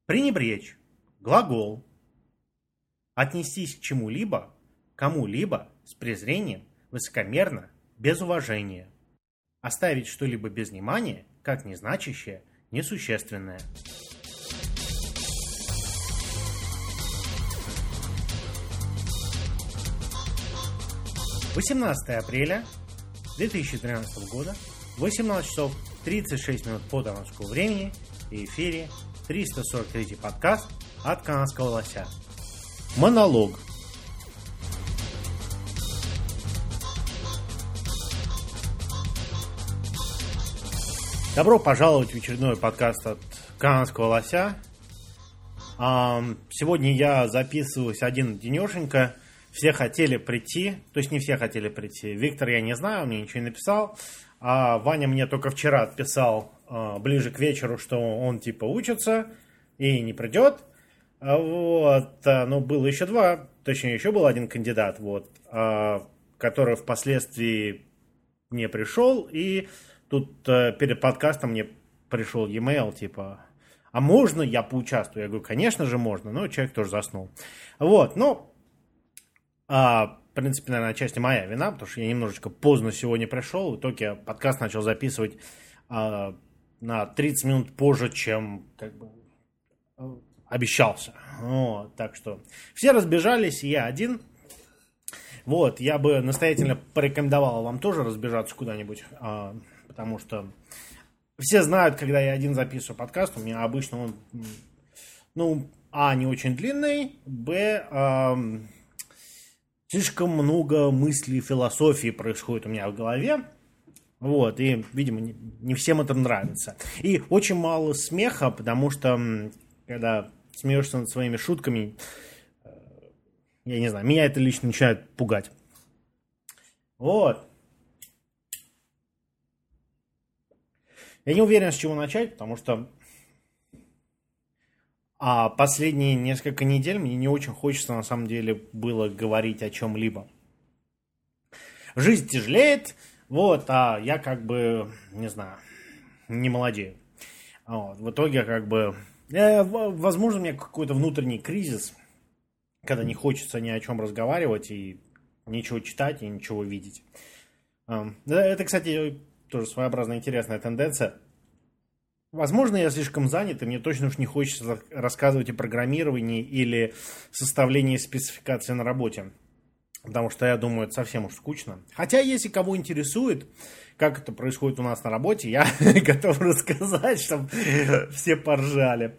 Пренебречь. Глагол. Отнестись к чему-либо, кому-либо с презрением, высокомерно, без уважения. Оставить что-либо без внимания, как незначащее, несущественное. «18 апреля 2013 года, 18 часов 36 минут по томскому времени, и в эфире 343-й подкаст от Канадского лося. Монолог. Добро пожаловать в очередной подкаст от Канадского лося. Сегодня я записываюсь один-денешенько. Все хотели прийти, то есть не все хотели прийти. Виктор я не знаю, он мне ничего не написал. А Ваня мне только вчера отписал ближе к вечеру, что он типа учится и не придет. Но было еще два, точнее еще был один кандидат, который впоследствии не пришел. И тут перед подкастом мне пришел e-mail, типа, а можно я поучаствую? Я говорю, конечно же можно, но человек тоже заснул. В принципе, наверное, отчасти моя вина, потому что я немножечко поздно сегодня пришел. В итоге подкаст начал записывать на 30 минут позже, чем обещался. Так что все разбежались, и я один. Я бы настоятельно порекомендовал вам тоже разбежаться куда-нибудь, потому что все знают, когда я один записываю подкаст, у меня обычно он, не очень длинный, слишком много мыслей, философии происходит у меня в голове. И, видимо, не всем это нравится. И очень мало смеха, потому что, когда смеешься над своими шутками, я не знаю, меня это лично начинает пугать. Я не уверен, с чего начать, потому что последние несколько недель мне не очень хочется, на самом деле, было говорить о чем-либо. Жизнь тяжелеет, а я не знаю, не молодею. В итоге, возможно, у меня какой-то внутренний кризис, когда не хочется ни о чем разговаривать и ничего читать и ничего видеть. Это, кстати, тоже своеобразная интересная тенденция. Возможно, я слишком занят, и мне точно уж не хочется рассказывать о программировании или составлении спецификации на работе. Потому что, я думаю, это совсем уж скучно. Хотя, если кого интересует, как это происходит у нас на работе, я готов рассказать, чтобы все поржали.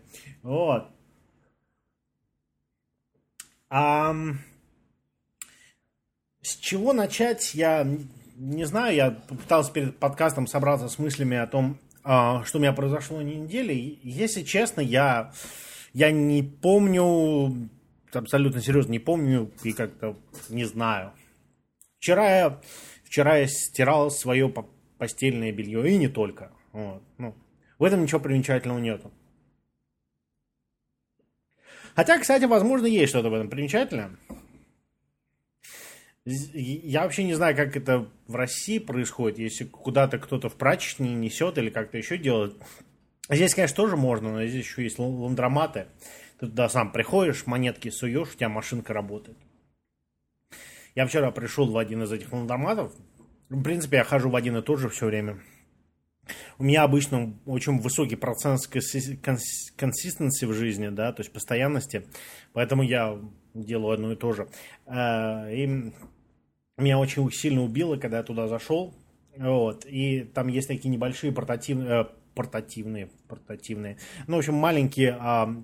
С чего начать, я не знаю. Я попытался перед подкастом собраться с мыслями о том, что у меня произошло на неделе. Если честно, я не помню, абсолютно серьезно не помню и как-то не знаю. Вчера я стирал свое постельное белье, и не только. В этом ничего примечательного нету. Хотя, кстати, возможно, есть что-то в этом примечательное. Я вообще не знаю, как это в России происходит, если куда-то кто-то в прачечной несет или как-то еще делает. Здесь, конечно, тоже можно, но здесь еще есть ландроматы. Ты туда сам приходишь, монетки суешь, у тебя машинка работает. Я вчера пришел в один из этих ландроматов. В принципе, я хожу в один и тот же все время. У меня обычно очень высокий процент консистенции в жизни, да, то есть постоянности. Поэтому я делаю одно и то же. И меня очень сильно убило, когда я туда зашел. И там есть такие небольшие портативные. В общем, маленькие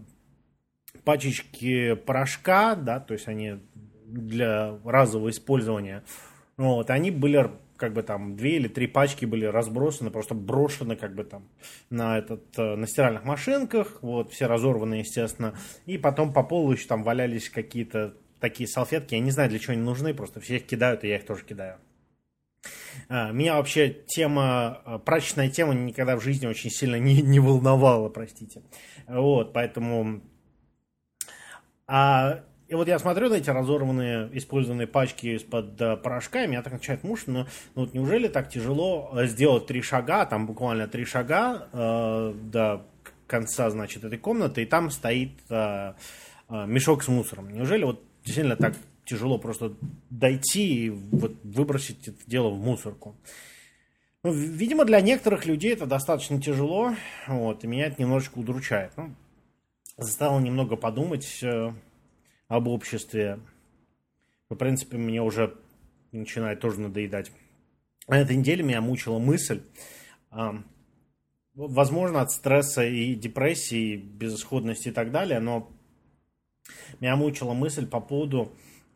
пачечки порошка, да, то есть они для разового использования. Они были, 2 или 3 пачки были разбросаны, просто брошены, на стиральных машинках, все разорваны, естественно. И потом по полу еще там валялись какие-то такие салфетки, я не знаю, для чего они нужны, просто все их кидают, и я их тоже кидаю. Меня вообще прачечная тема никогда в жизни очень сильно не волновала, простите. Поэтому... И я смотрю на эти разорванные, использованные пачки из-под порошка, и меня так начинает мучить, но неужели так тяжело сделать 3 шага, там буквально 3 шага до конца, значит, этой комнаты, и там стоит мешок с мусором. Неужели вот действительно так тяжело просто дойти и вот выбросить это дело в мусорку? Ну, видимо, для некоторых людей это достаточно тяжело, вот, и меня это немножечко удручает. Ну, заставило немного подумать об обществе. В принципе, мне уже начинает тоже надоедать. На этой неделе меня мучила мысль, возможно, от стресса и депрессии, безысходности и так далее, но меня мучила мысль по поводу...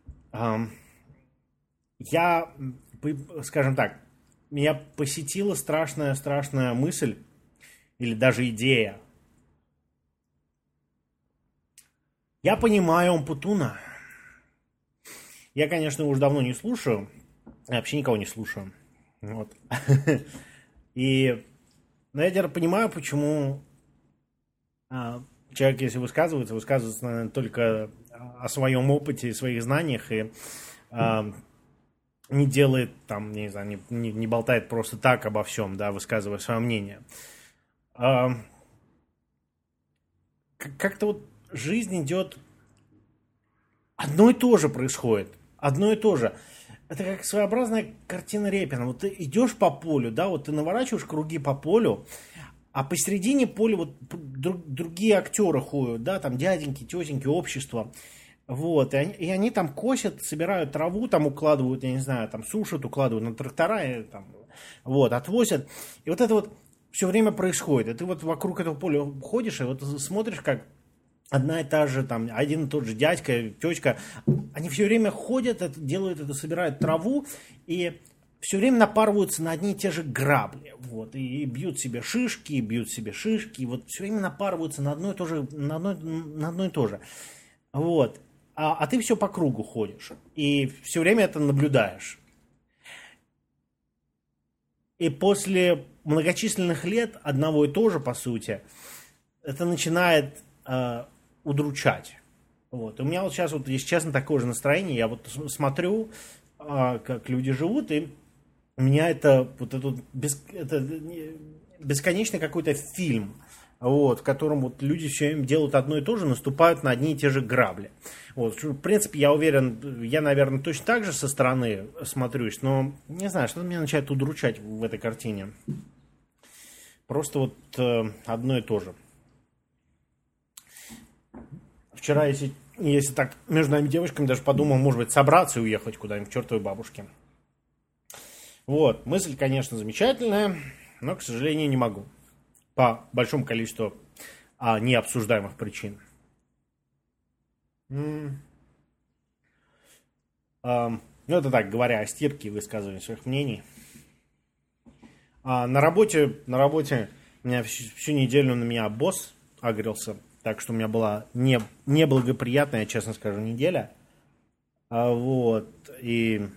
Я, скажем так, меня посетила страшная мысль, или даже идея. Я понимаю Умпутуна. Я, конечно, уже давно не слушаю. Я вообще никого не слушаю. Вот. Но я теперь понимаю, почему человек, если высказывается, наверное, только о своем опыте и своих знаниях, и не делает, там, не знаю, не болтает просто так обо всем, да, высказывая свое мнение. Как-то вот жизнь идет... Одно и то же происходит. Одно и то же. Это как своеобразная картина Репина. Вот ты идешь по полю, да, вот ты наворачиваешь круги по полю, а посередине поля вот другие актеры ходят, да, там дяденьки, тетеньки, общество. Вот, и они там косят, собирают траву, там укладывают, я не знаю, там сушат, укладывают на трактора, и, там, вот, отвозят. И вот это вот все время происходит. И ты вот вокруг этого поля ходишь, и вот смотришь, как одна и та же, там, один и тот же дядька, тетка, они все время ходят, делают это, собирают траву, и все время напарываются на одни и те же грабли, вот, и бьют себе шишки, и вот все время напарываются на одно и то же, на одно и то же, вот, а ты все по кругу ходишь, и все время это наблюдаешь. И после многочисленных лет одного и того же, по сути, это начинает удручать. Вот. У меня вот сейчас, вот, если честно, такое же настроение. Я вот смотрю, как люди живут, и у меня это бесконечный какой-то фильм, вот, в котором вот люди все время делают одно и то же, наступают на одни и те же грабли. Вот. В принципе, я уверен, я, наверное, точно так же со стороны смотрюсь, но не знаю, что-то меня начинает удручать в этой картине. Просто вот одно и то же. Вчера, если так между нами девочками, даже подумал, может быть, собраться и уехать куда-нибудь к чертовой бабушке. Вот, мысль, конечно, замечательная, но, к сожалению, не могу. По большому количеству необсуждаемых причин. Ну, это так, говоря о стирке и высказывании своих мнений. На работе меня всю неделю на меня босс агрился. Так что у меня была неблагоприятная, честно скажу, неделя. Вот. И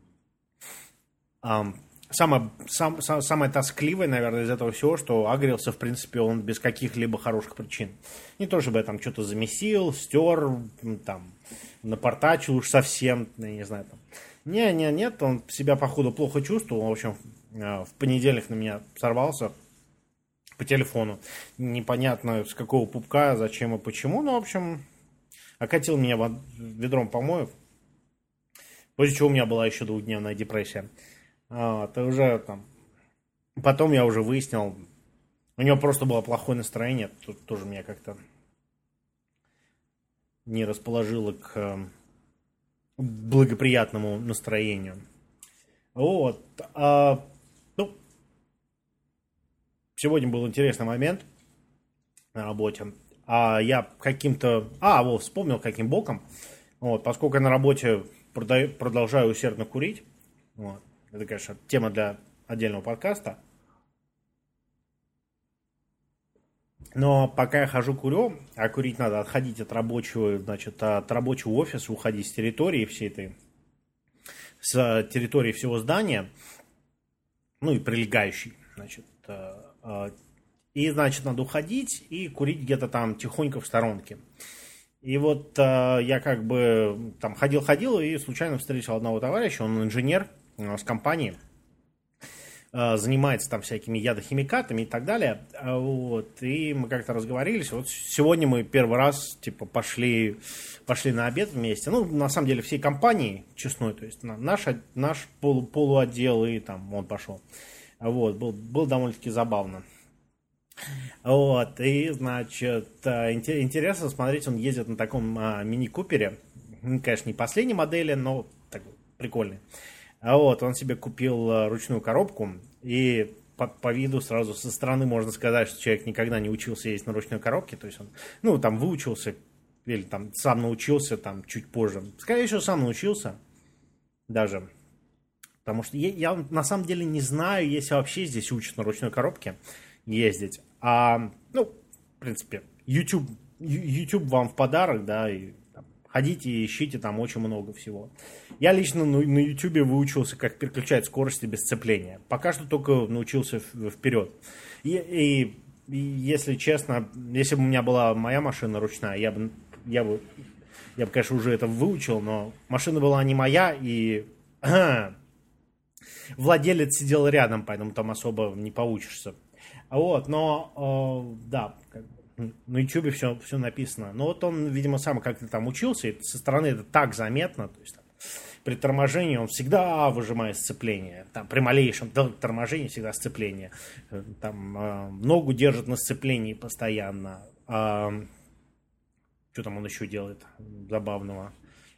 самое тоскливое, наверное, из этого всего, что агрился, в принципе, он без каких-либо хороших причин. Не то, чтобы я там что-то замесил, стер, там, напортачил уж совсем, я не знаю, там. Нет, он себя, походу, плохо чувствовал. В общем, в понедельник на меня сорвался по телефону. Непонятно, с какого пупка, зачем и почему. Но, в общем, окатил меня ведром помоев. После чего у меня была еще двухдневная депрессия. Это уже там... Потом я уже выяснил, у него просто было плохое настроение. Тут тоже меня как-то не расположило к благоприятному настроению. Вот. Сегодня был интересный момент на работе. Я каким-то... вспомнил каким боком. Вот, поскольку я на работе продолжаю усердно курить. Вот, это, конечно, тема для отдельного подкаста. Но пока я хожу курю, а курить надо отходить от рабочего офиса, уходить с территории всей этой, с территории всего здания, ну и прилегающей, и, надо уходить и курить где-то там тихонько в сторонке. И вот я как бы там ходил и случайно встретил одного товарища, он инженер с компании. занимается там всякими ядохимикатами и так далее. Вот, и мы как-то разговорились. Вот сегодня мы первый раз, типа, пошли на обед вместе. Ну, на самом деле, всей компании честной, то есть наш полуотдел, и там он пошел. Вот, было довольно-таки забавно. Вот, и, значит, интересно смотреть, он ездит на таком мини-купере. Конечно, не последней модели, но такой прикольный. Вот, он себе купил ручную коробку, и по виду сразу со стороны можно сказать, что человек никогда не учился ездить на ручной коробке, то есть он, ну, там, выучился, или там сам научился, там, чуть позже. Скорее всего, сам научился даже, потому что я на самом деле не знаю, если вообще здесь учат на ручной коробке ездить. Ну, в принципе, YouTube вам в подарок, да, и там, ходите и ищите, там очень много всего. Я лично на YouTube выучился, как переключать скорости без сцепления. Пока что только научился вперед. И если честно, если бы у меня была моя машина ручная, я бы, конечно, уже это выучил, но машина была не моя, и владелец сидел рядом, поэтому там особо не поучишься. Вот, но, да, на YouTube все написано. Но вот он, видимо, сам как-то там учился, и со стороны это так заметно, то есть там, при торможении он всегда выжимает сцепление, там, при малейшем торможении всегда сцепление, там, ногу держит на сцеплении постоянно. Что там он еще делает забавного?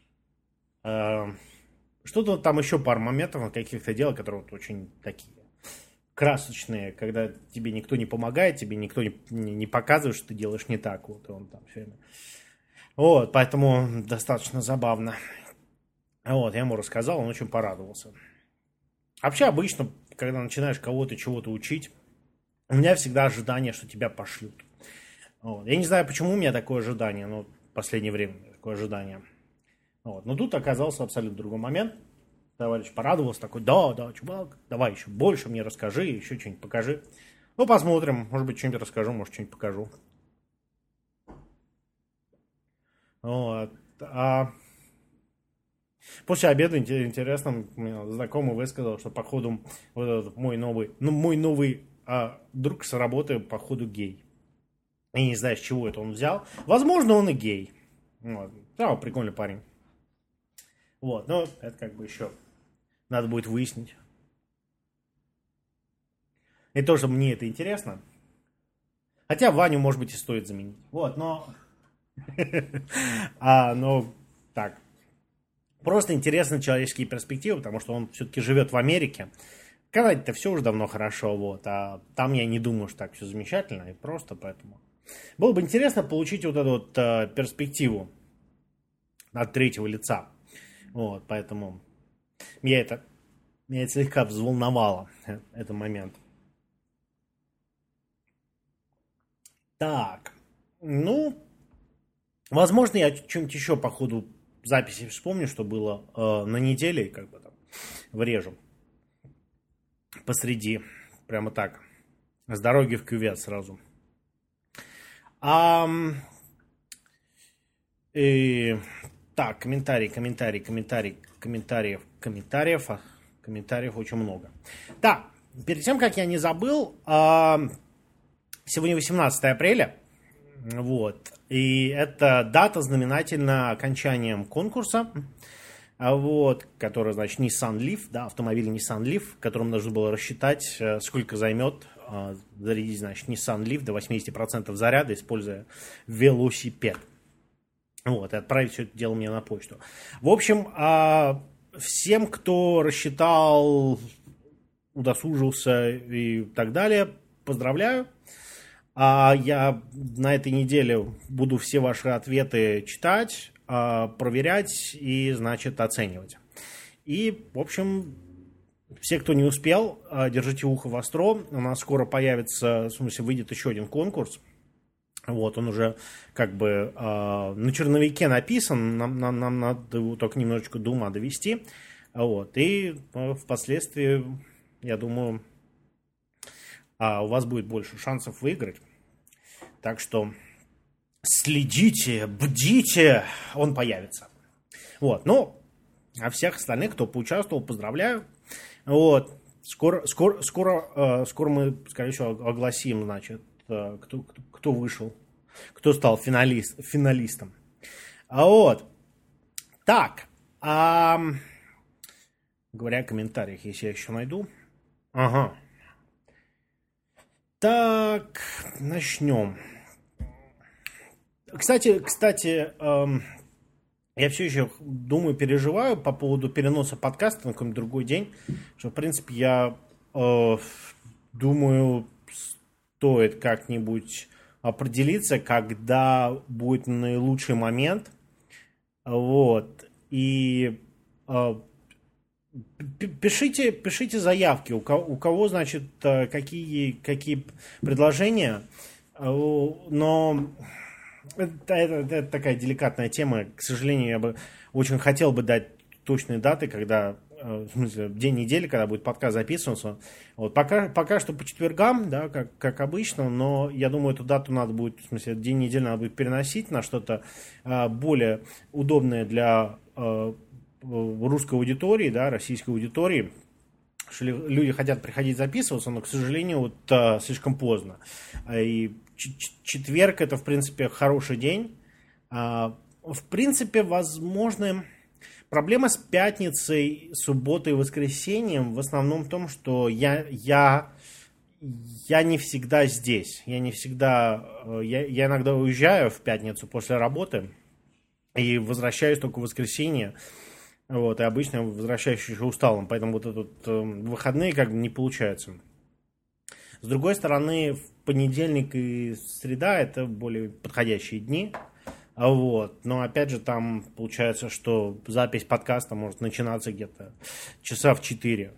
Что-то там еще пару моментов каких-то дел, которые вот очень такие красочные, когда тебе никто не помогает, тебе никто не показывает, что ты делаешь не так. Вот, и он там все время. Вот, поэтому достаточно забавно. Вот, я ему рассказал, он очень порадовался. Вообще, обычно, когда начинаешь кого-то чего-то учить, у меня всегда ожидание, что тебя пошлют. Вот. Я не знаю, почему у меня такое ожидание, но в последнее время такое ожидание. Вот. Но тут оказался абсолютно другой момент. Товарищ порадовался, такой, да, чувак, давай еще больше мне расскажи, еще что-нибудь покажи. Ну, посмотрим, может быть, что-нибудь расскажу, может, что-нибудь покажу. Вот. После обеда, интересно, знакомый высказал, что, походу, вот этот мой новый друг с работы, походу, гей. Я не знаю, с чего это он взял. Возможно, он и гей. Вот. Да, прикольный парень. Вот, но это как бы еще надо будет выяснить. И тоже мне это интересно. Хотя Ваню, может быть, и стоит заменить. Вот, но... Ну, так. Просто интересны человеческие перспективы, потому что он все-таки живет в Америке. Канаде-то все уже давно хорошо, вот. А там я не думаю, что так все замечательно. И просто поэтому... Было бы интересно получить вот эту вот перспективу от третьего лица. Вот, поэтому меня это слегка взволновало, этот момент. Так, ну, возможно, я что-нибудь еще по ходу записи вспомню, что было на неделе, и как бы там врежу посреди, прямо так, с дороги в кювет сразу. Так, комментариев очень много. Так, перед тем, как я не забыл, сегодня 18 апреля, вот, и это дата знаменательна окончанием конкурса, вот, который, значит, Nissan Leaf, да, автомобиль Nissan Leaf, которым нужно было рассчитать, сколько займет зарядить, значит, Nissan Leaf до 80% заряда, используя велосипед. Вот, и отправить все это дело мне на почту. В общем, всем, кто рассчитал, удосужился и так далее, поздравляю. Я на этой неделе буду все ваши ответы читать, проверять и, значит, оценивать. И, в общем, все, кто не успел, держите ухо востро. У нас скоро появится, в смысле, выйдет еще один конкурс. Вот, он уже как бы на черновике написан, нам надо его только немножечко до ума довести. Вот, и впоследствии, я думаю, у вас будет больше шансов выиграть. Так что следите, бдите, он появится. Вот, ну, а всех остальных, кто поучаствовал, поздравляю. Вот, Скоро мы, скорее всего, огласим, значит, кто вышел, кто стал финалистом. Вот. Так. Говоря о комментариях, если я еще найду. Ага. Так, начнем. Кстати, я все еще думаю, переживаю по поводу переноса подкаста на какой-нибудь другой день. Что, в принципе, я думаю, стоит как-нибудь определиться, когда будет наилучший момент. Вот. И пишите заявки. У кого, значит, какие предложения. Но это такая деликатная тема. К сожалению, я бы очень хотел бы дать точные даты, когда, в смысле, день недели, когда будет подкаст записываться. Вот, пока что по четвергам, да, как обычно, но я думаю, эту дату надо будет, в смысле, день недели надо будет переносить на что-то более удобное для русской аудитории, да, российской аудитории. Что люди хотят приходить записываться, но, к сожалению, вот слишком поздно. И четверг это, в принципе, хороший день. В принципе, возможно, проблема с пятницей, субботой и воскресеньем в основном в том, что я не всегда здесь. Я иногда уезжаю в пятницу после работы и возвращаюсь только в воскресенье. Вот, и обычно возвращаюсь еще усталым, поэтому вот этот выходные как бы не получаются. С другой стороны, в понедельник и среда это более подходящие дни. Вот. Но опять же там получается, что запись подкаста может начинаться где-то часа в 4,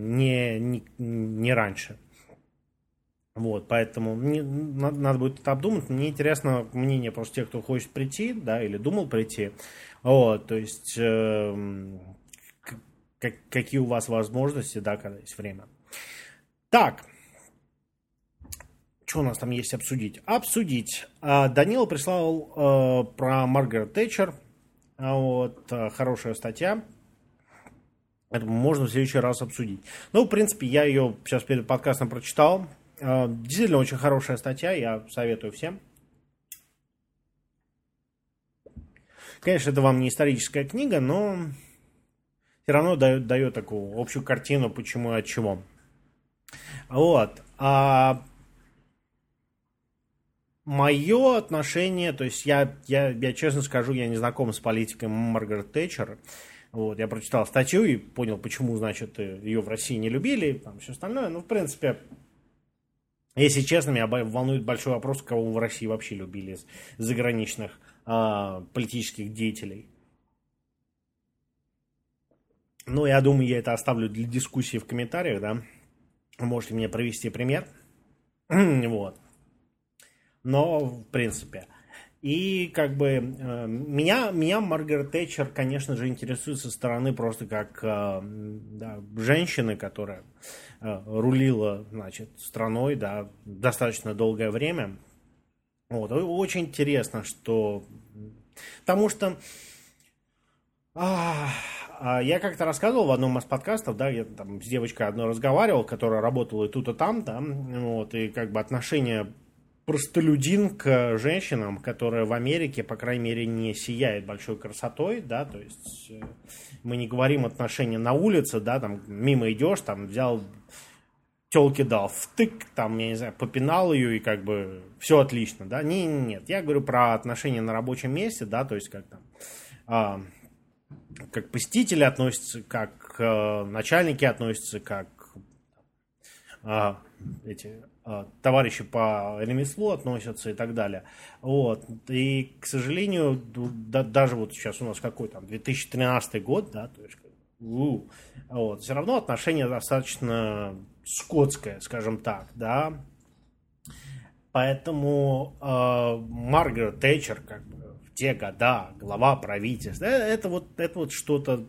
не раньше. Вот, поэтому надо будет это обдумать. Мне интересно мнение просто тех, кто хочет прийти, да, или думал прийти. Вот, то есть, какие у вас возможности, да, когда есть время. Так, что у нас там есть обсудить? Данила прислал про Маргарет Тэтчер. Вот, хорошая статья. Это можно в следующий раз обсудить. Ну, в принципе, я ее сейчас перед подкастом прочитал. Действительно очень хорошая статья, я советую всем. Конечно, это вам не историческая книга, но все равно дает такую общую картину, почему и от чего. Вот. Мое отношение, то есть я честно скажу, я не знаком с политикой Маргарет Тэтчер. Вот, я прочитал статью и понял, почему, значит, ее в России не любили, там все остальное. Ну, в принципе, если честно, меня волнует большой вопрос, кого в России вообще любили из заграничных политических деятелей. Ну, я думаю, я это оставлю для дискуссии в комментариях, да. Можете мне провести пример. Вот. Но, в принципе. И, как бы, меня Маргарет Тэтчер, конечно же, интересует со стороны просто как да, женщины, которая рулила, значит, страной, да, достаточно долгое время. Вот. Очень интересно, что... Потому что... Я как-то рассказывал в одном из подкастов, да, я там с девочкой одной разговаривал, которая работала и тут, и там, да, вот, и как бы отношение простолюдин к женщинам, которая в Америке, по крайней мере, не сияет большой красотой, да, то есть мы не говорим отношения на улице, да, там мимо идешь, там взял тёлке дал втык, там, я не знаю, попинал ее и как бы все отлично, да, нет, я говорю про отношения на рабочем месте, да, то есть как там, как посетители относятся, как начальники относятся, как товарищи по ремеслу относятся и так далее. Вот. И, к сожалению, даже вот сейчас у нас какой там 2013 год, да, то есть вот, все равно отношение достаточно скотское, скажем так, да. Поэтому Маргарет Тэтчер, как бы, в те года глава правительства, это вот что-то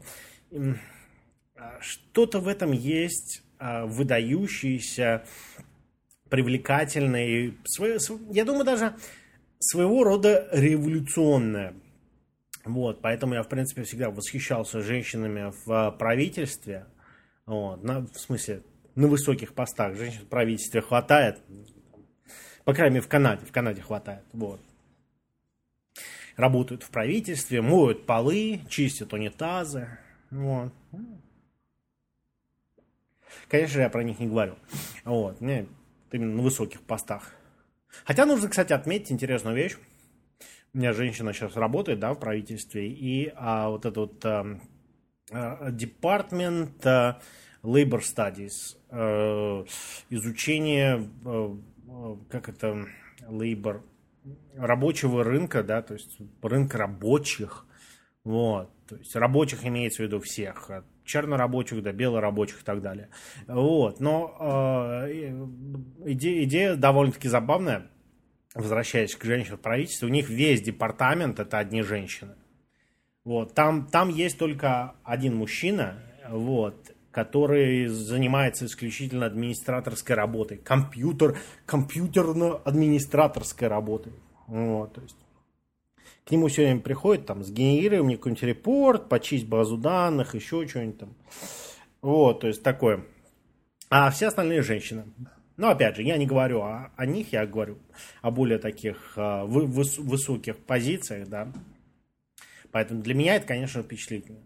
в этом есть выдающееся, привлекательное, я думаю, даже своего рода революционное. Вот, поэтому я, в принципе, всегда восхищался женщинами в правительстве. Вот, в смысле, на высоких постах. Женщин в правительстве хватает. По крайней мере, в Канаде. В Канаде хватает. Вот. Работают в правительстве, моют полы, чистят унитазы. Вот. Конечно, я про них не говорю. Вот. Именно на высоких постах. Хотя нужно, кстати, отметить интересную вещь. У меня женщина сейчас работает, да, в правительстве. И вот этот вот Department Labor Studies. Изучение, как это, labor, рабочего рынка, да, то есть рынка рабочих. Вот. То есть рабочих имеется в виду всех. От чернорабочих до белорабочих и так далее. Вот. Но идея довольно-таки забавная. Возвращаясь к женщинам в правительстве, у них весь департамент это одни женщины. Вот. Там есть только один мужчина, вот, который занимается исключительно администраторской работой. Компьютерно-администраторской работой. Вот, то есть к нему все время приходит, там, сгенерируй мне какой-нибудь репорт, почисть базу данных, еще что-нибудь там. Вот, то есть такое. А все остальные женщины. Но, опять же, я не говорю о них, я говорю о более таких высоких позициях, да. Поэтому для меня это, конечно, впечатлительно.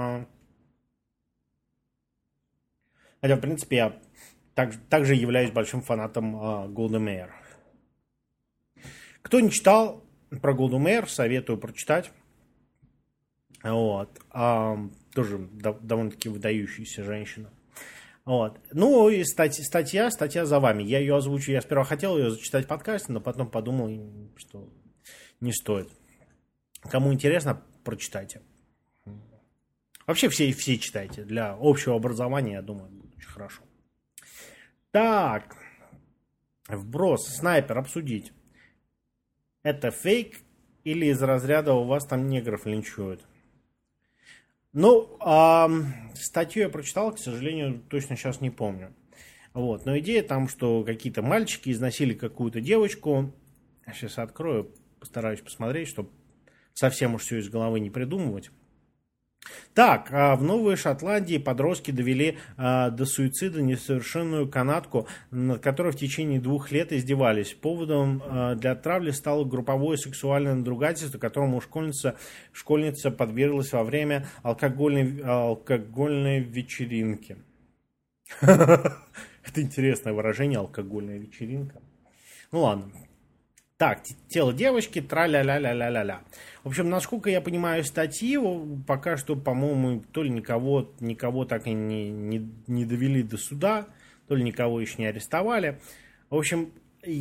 Хотя, в принципе, я также являюсь большим фанатом Голды Меир. Кто не читал про Голду Меир, советую прочитать. Вот. Тоже довольно-таки выдающаяся женщина. Вот. Ну и статья за вами. Я ее озвучу. Я сперва хотел ее зачитать в подкасте, но потом подумал, что не стоит. Кому интересно, прочитайте. Вообще все читайте. Для общего образования, я думаю, будет очень хорошо. Так. Вброс. Снайпер. Обсудить. Это фейк или из разряда у вас там негров линчуют? Ну, статью я прочитал, к сожалению, точно сейчас не помню. Вот. Но идея там, что какие-то мальчики изнасиловали какую-то девочку. Сейчас открою, постараюсь посмотреть, чтобы совсем уж все из головы не придумывать. Так, в Новой Шотландии подростки довели до суицида несовершенную канадку, над которой в течение 2 лет издевались. Поводом для отравли стало групповое сексуальное надругательство, которому школьница подверглась во время алкогольной вечеринки. Это интересное выражение, алкогольная вечеринка. Ну ладно. Так, тело девочки, тра-ля-ля-ля-ля-ля-ля. В общем, насколько я понимаю статью, пока что, по-моему, то ли никого так и не довели до суда, то ли никого еще не арестовали. В общем,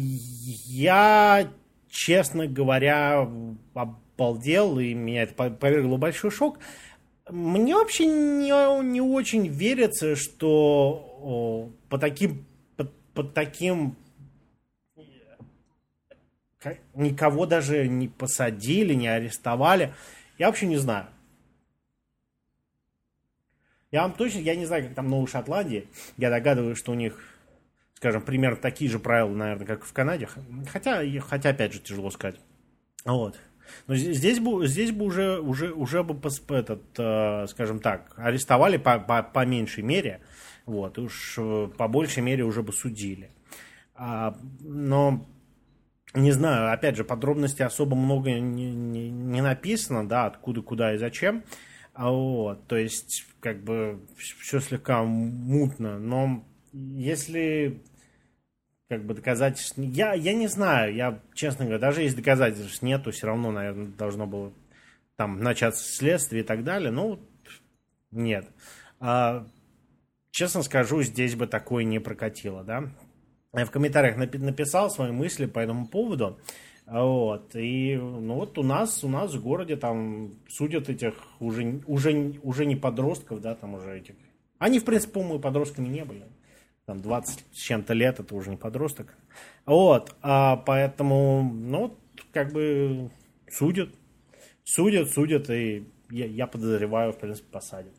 я, честно говоря, обалдел, и меня это повергло в большой шок. Мне вообще не очень верится, что под таким никого даже не посадили, не арестовали. Я вообще не знаю. Я не знаю, как там в Новой Шотландии. Я догадываюсь, что у них, скажем, примерно такие же правила, наверное, как и в Канаде. Хотя опять же, тяжело сказать. Вот. Но здесь бы уже бы скажем так, арестовали по меньшей мере. Вот. Уж по большей мере уже бы судили. Но не знаю, опять же, подробностей особо много не написано, да, откуда, куда и зачем. Вот, то есть, как бы, все слегка мутно. Но если, как бы, доказательств... Я не знаю, я, честно говоря, даже если доказательств нет, то все равно, наверное, должно было там начаться следствие и так далее. Ну, нет. Честно скажу, здесь бы такое не прокатило, да. Я в комментариях написал свои мысли по этому поводу. Вот. И ну вот у нас в городе там судят этих уже не подростков, да, там уже этих. Они, в принципе, по-моему, подростками не были. Там 20 с чем-то лет, это уже не подросток. Вот. Поэтому, ну, как бы судят, и я подозреваю, в принципе, посадят.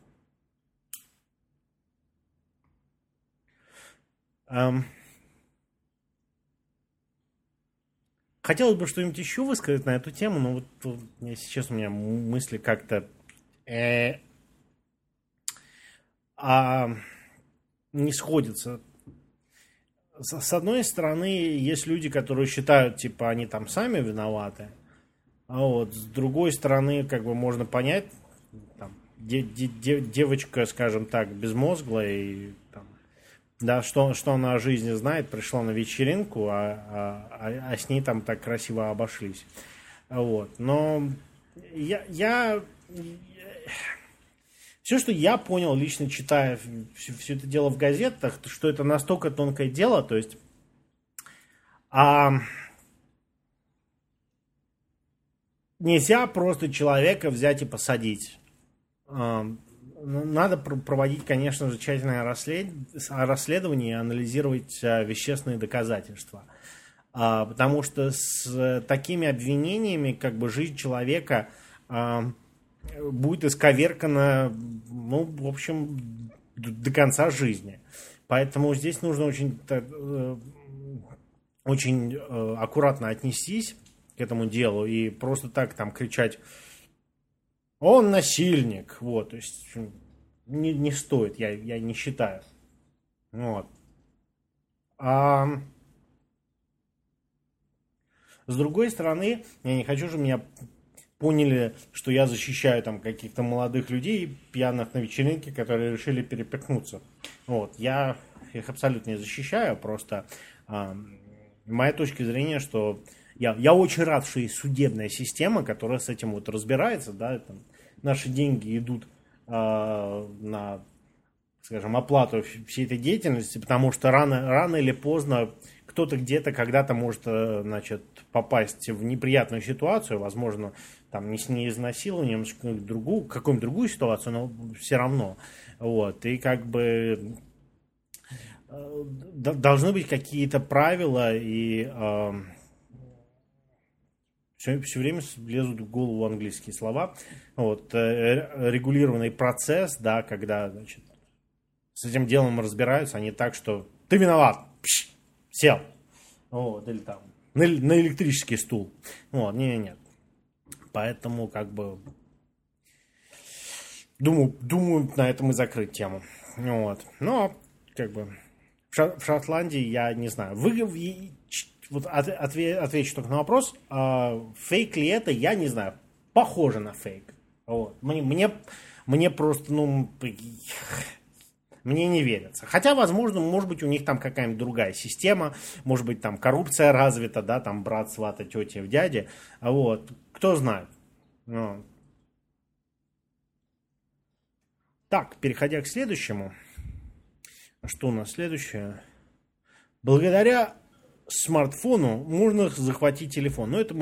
Хотелось бы что-нибудь еще высказать на эту тему, но вот сейчас у меня мысли как-то... не сходятся. С одной стороны, есть люди, которые считают, типа, они там сами виноваты, а вот с другой стороны, как бы можно понять, там, девочка, скажем так, безмозглая, и, там, да, что она о жизни знает, пришла на вечеринку, а с ней там так красиво обошлись. Вот. Но все, что я понял, лично читая все это дело в газетах, что это настолько тонкое дело, то есть нельзя просто человека взять и посадить. Надо проводить, конечно же, тщательное расследование и анализировать вещественные доказательства. Потому что с такими обвинениями как бы жизнь человека будет исковеркана, ну, в общем, до конца жизни. Поэтому здесь нужно очень аккуратно отнестись к этому делу и просто так там кричать: он насильник. Вот, то есть не стоит, я не считаю. Вот. С другой стороны, я не хочу, чтобы меня поняли, что я защищаю там каких-то молодых людей, пьяных на вечеринке, которые решили перепихнуться. Вот. Я их абсолютно не защищаю, просто моя точка зрения, что я очень рад, что есть судебная система, которая с этим вот разбирается, да, там, наши деньги идут на, скажем, оплату всей этой деятельности, потому что рано или поздно кто-то где-то когда-то может, значит, попасть в неприятную ситуацию, возможно, там не изнасилованием, какую-нибудь другую ситуацию, но все равно. Вот. И как бы должны быть какие-то правила, и все время лезут в голову английские слова. Вот. Регулированный процесс, да, когда, значит, с этим делом разбираются, а не так, что ты виноват, сел. Вот, или там на электрический стул. Вот, нет. Поэтому, как бы, думаю, на этом и закрыть тему. Вот. Но, как бы, в Шотландии, я не знаю. Вот отвечу только на вопрос. Фейк ли это, я не знаю. Похоже на фейк. Вот. Мне просто, мне не верится. Хотя, возможно, может быть, у них там какая-нибудь другая система, может быть, там коррупция развита, да, там брат, свата, тетя в дяде. Вот. Кто знает. Ну. Так, переходя к следующему. Что у нас следующее? Благодаря смартфону можно захватить телефон. Но это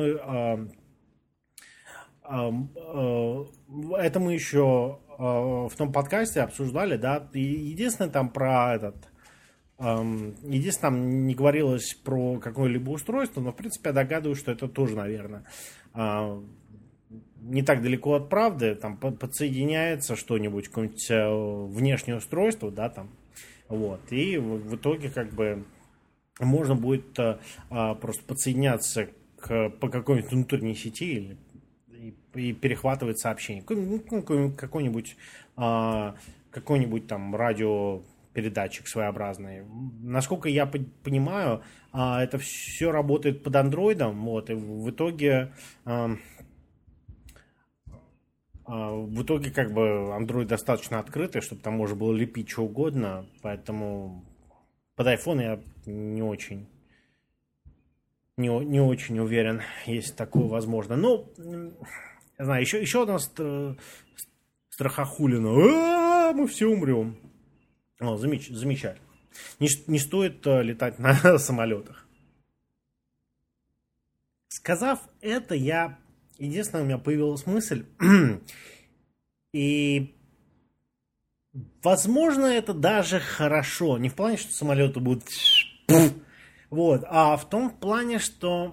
мы еще в том подкасте обсуждали, да. И единственное там единственное, там не говорилось про какое-либо устройство, но в принципе я догадываюсь, что это тоже, наверное, не так далеко от правды. Там подсоединяется что-нибудь, какое-нибудь внешнее устройство, да, там. Вот. И в итоге как бы можно будет просто подсоединяться по какой-нибудь внутренней сети и перехватывать сообщение. Какой-нибудь там радиопередатчик своеобразный. Насколько я понимаю, это все работает под андроидом. Вот, и в итоге как бы Android достаточно открытый, чтобы там можно было лепить что угодно, поэтому под iPhone я не очень уверен, если такое возможно. Ну, я знаю, еще одна страхохулина. Мы все умрем. Замечательно. Не стоит летать на самолетах. Сказав это, единственное, у меня появилась мысль, и, возможно, это даже хорошо. Не в плане, что самолеты будут... Вот, а в том плане, что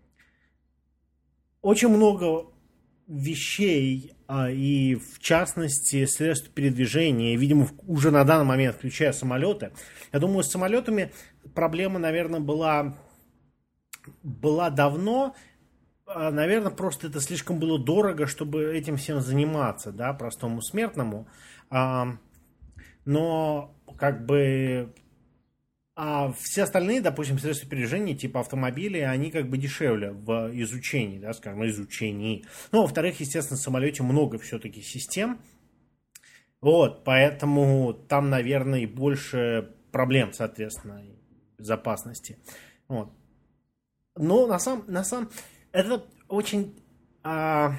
очень много вещей, и в частности средств передвижения, видимо, уже на данный момент, включая самолеты. Я думаю, с самолетами проблема, наверное, была давно. Наверное, просто это слишком было дорого, чтобы этим всем заниматься, да, простому смертному. Но как бы, а все остальные, допустим, средства передвижения, типа автомобили, они как бы дешевле в изучении, да, скажем, изучении. Ну, во-вторых, естественно, в самолете много все-таки систем, вот, поэтому там, наверное, и больше проблем, соответственно, безопасности. Вот. Но это очень, а,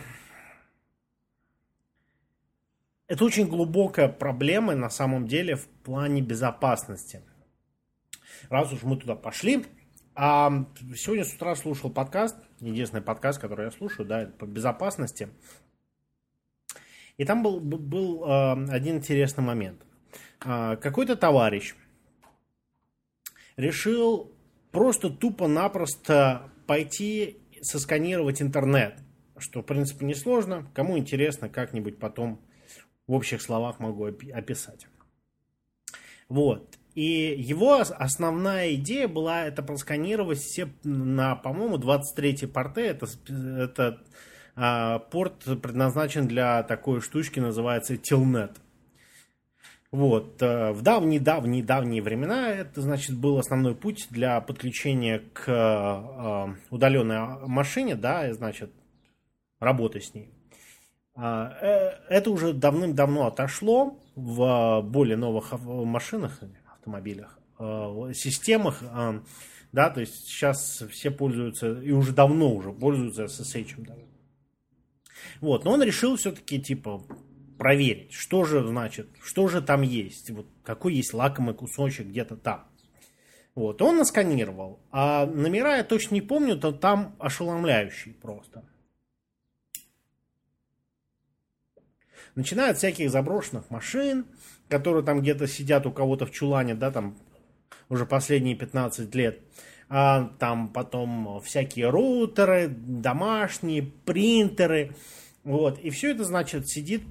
это очень глубокая проблема на самом деле в плане безопасности. Раз уж мы туда пошли, сегодня с утра слушал подкаст, единственный подкаст, который я слушаю, да, это по безопасности. И там был один интересный момент. Какой-то товарищ решил просто тупо-напросто пойти сосканировать интернет, что, в принципе, несложно. Кому интересно, как-нибудь потом в общих словах могу описать. Вот. И его основная идея была это просканировать все на, по-моему, 23-й порты. Это порт предназначен для такой штучки, называется Telnet. Вот. В давние времена это, значит, был основной путь для подключения к удаленной машине, да, и, значит, работы с ней. Это уже давным-давно отошло в более новых машинах, автомобилях, системах, да, то есть сейчас все пользуются, и уже давно уже пользуются SSH. Да. Вот, но он решил все-таки, типа, проверить, что же значит, что же там есть, вот какой есть лакомый кусочек где-то там. Вот, он насканировал, а номера я точно не помню, то там ошеломляющие просто. Начиная от всяких заброшенных машин, которые там где-то сидят у кого-то в чулане, да, там уже последние 15 лет. Там потом всякие роутеры, домашние, принтеры. Вот. И все это, значит, сидит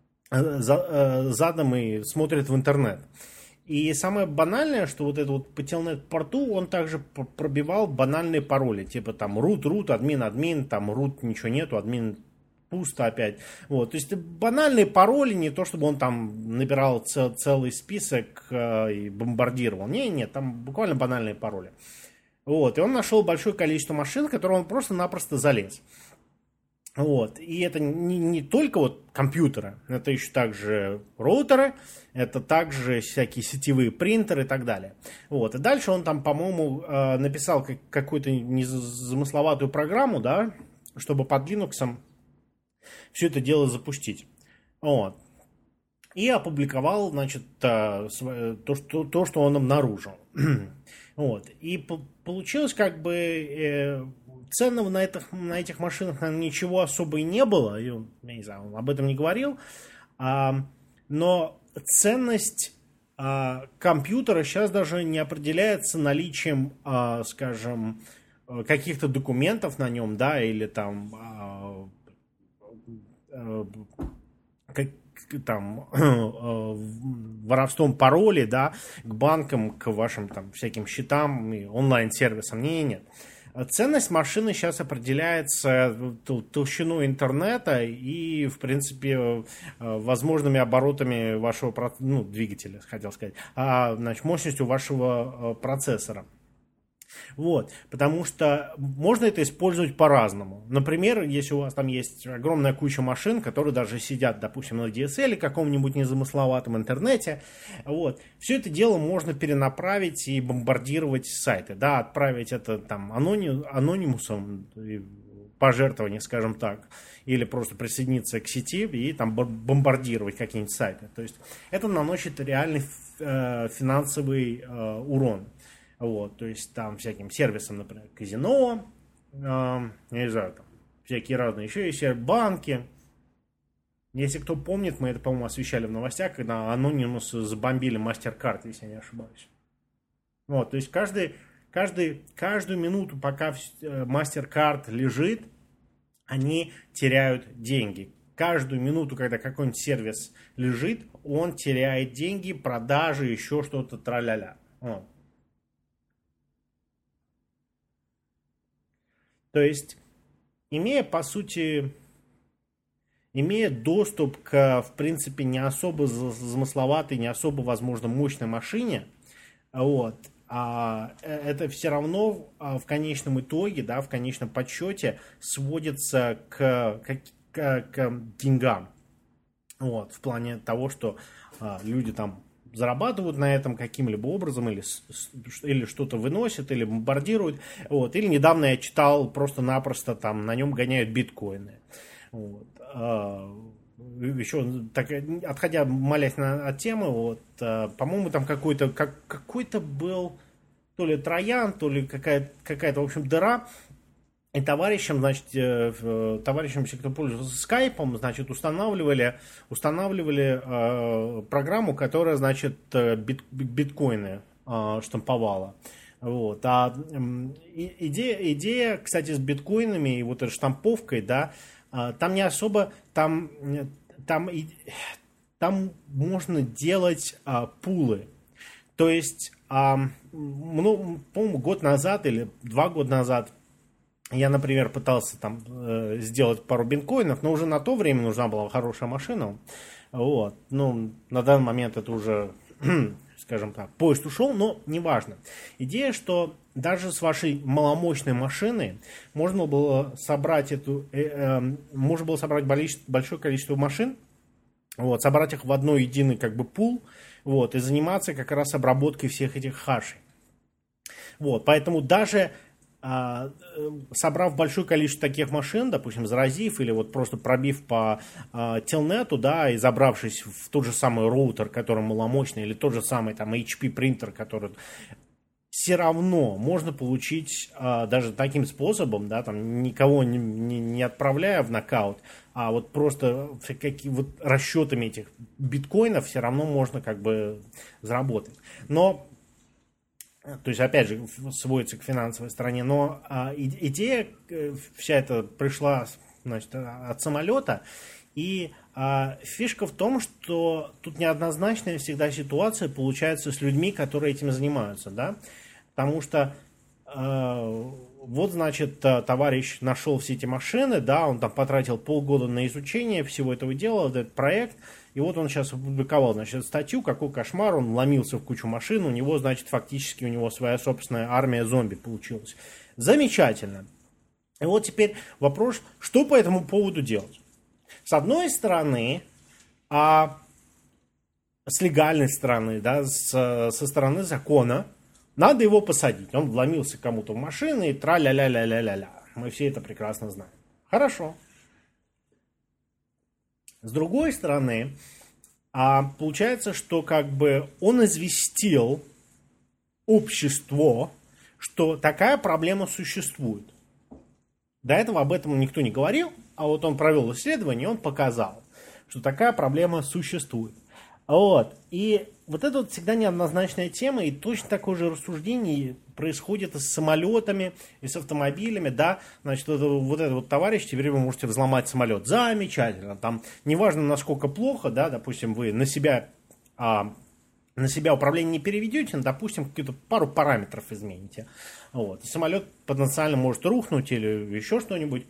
задом и смотрит в интернет. И самое банальное, что вот это вот по телнет-порту он также пробивал банальные пароли. Типа там root, админ, там root ничего нету, админ пусто опять. Вот. То есть банальные пароли, не то чтобы он там набирал целый список и бомбардировал. Нет, там буквально банальные пароли. Вот. И он нашел большое количество машин, в которые он просто-напросто залез. Вот. И это не только вот компьютеры, это еще также роутеры, это также всякие сетевые принтеры и так далее. Вот. И дальше он там, по-моему, написал какую-то незамысловатую программу, да, чтобы под Linux все это дело запустить. Вот. И опубликовал, значит, то, что он обнаружил. Вот. И получилось, как бы, ценного на этих машинах, наверное, ничего особо и не было. Я не знаю, он об этом не говорил. Но ценность компьютера сейчас даже не определяется наличием, скажем, каких-то документов на нем, да, или там там воровством паролей, да, к банкам, к вашим там всяким счетам и онлайн-сервисам. Нет. Ценность машины сейчас определяется толщиной интернета и, в принципе, возможными оборотами вашего двигателя, хотел сказать, значит, мощностью вашего процессора. Вот, потому что можно это использовать по-разному. Например, если у вас там есть огромная куча машин, которые даже сидят, допустим, на DSL каком-нибудь незамысловатом интернете, вот, все это дело можно перенаправить и бомбардировать сайты, да, отправить это там анонимусом, пожертвование, скажем так, или просто присоединиться к сети и там бомбардировать какие-нибудь сайты. То есть это наносит реальный финансовый урон. Вот, то есть там всяким сервисам, например, казино, я не знаю, там всякие разные, еще есть банки. Если кто помнит, мы это, по-моему, освещали в новостях, когда Anonymous забомбили MasterCard, если я не ошибаюсь. Вот, то есть каждую минуту, пока MasterCard лежит, они теряют деньги. Каждую минуту, когда какой-нибудь сервис лежит, он теряет деньги, продажи, еще что-то, тра-ля-ля. Вот. То есть, имея, по сути, имея доступ к, в принципе, не особо замысловатой, не особо, возможно, мощной машине, вот, это все равно в конечном итоге, да, в конечном подсчете сводится к деньгам. Вот, в плане того, что люди там зарабатывают на этом каким-либо образом, или что-то выносят, или бомбардируют. Вот. Или недавно я читал, просто-напросто там на нем гоняют биткоины. Вот. Еще, так, отходя, молясь от темы, вот, по-моему, там какой-то был то ли троян, то ли какая-то, в общем, дыра. И товарищам, значит, товарищам, кто пользовался скайпом, значит, устанавливали программу, которая, значит, биткоины штамповала. Вот. Идея, кстати, с биткоинами и вот этой штамповкой, да, там не особо, там можно делать пулы. То есть, по-моему, год назад или 2 года назад я, например, пытался там сделать пару биткоинов, но уже на то время нужна была хорошая машина. Вот. Ну, на данный момент это уже, скажем так, поезд ушел, но неважно. Идея, что даже с вашей маломощной машины можно было собрать большое количество машин, вот, собрать их в одной единый как бы пул, вот, и заниматься как раз обработкой всех этих хашей. Вот, поэтому даже собрав большое количество таких машин, допустим, заразив или вот просто пробив по телнету, да, и забравшись в тот же самый роутер, который маломощный, или тот же самый там HP принтер, который все равно можно получить даже таким способом, да, там никого не отправляя в нокаут, а вот просто вот расчетами этих биткоинов все равно можно как бы заработать. Но то есть, опять же, сводится к финансовой стороне, но идея вся эта пришла, значит, от самолета, и фишка в том, что тут неоднозначная всегда ситуация получается с людьми, которые этим занимаются, да, потому что вот, значит, товарищ нашел все эти машины, да, он там потратил полгода на изучение всего этого дела, этот проект, и вот он сейчас опубликовал, значит, статью, какой кошмар, он вломился в кучу машин, у него, значит, фактически у него своя собственная армия зомби получилась. Замечательно. И вот теперь вопрос, что по этому поводу делать? С одной стороны, с легальной стороны, да, со стороны закона, надо его посадить. Он вломился кому-то в машину и тра-ля-ля-ля-ля-ля-ля. Мы все это прекрасно знаем. Хорошо. С другой стороны, получается, что как бы он известил общество, что такая проблема существует. До этого об этом никто не говорил, а вот он провел исследование, и он показал, что такая проблема существует. Вот. И вот это вот всегда неоднозначная тема, и точно такое же рассуждение происходит и с самолетами, и с автомобилями, да, значит, вот этот вот товарищ, теперь вы можете взломать самолет. Замечательно, там, неважно, насколько плохо, да, допустим, вы на себя управление не переведете, но, допустим, какую-то пару параметров измените. Вот. И самолет потенциально может рухнуть или еще что-нибудь.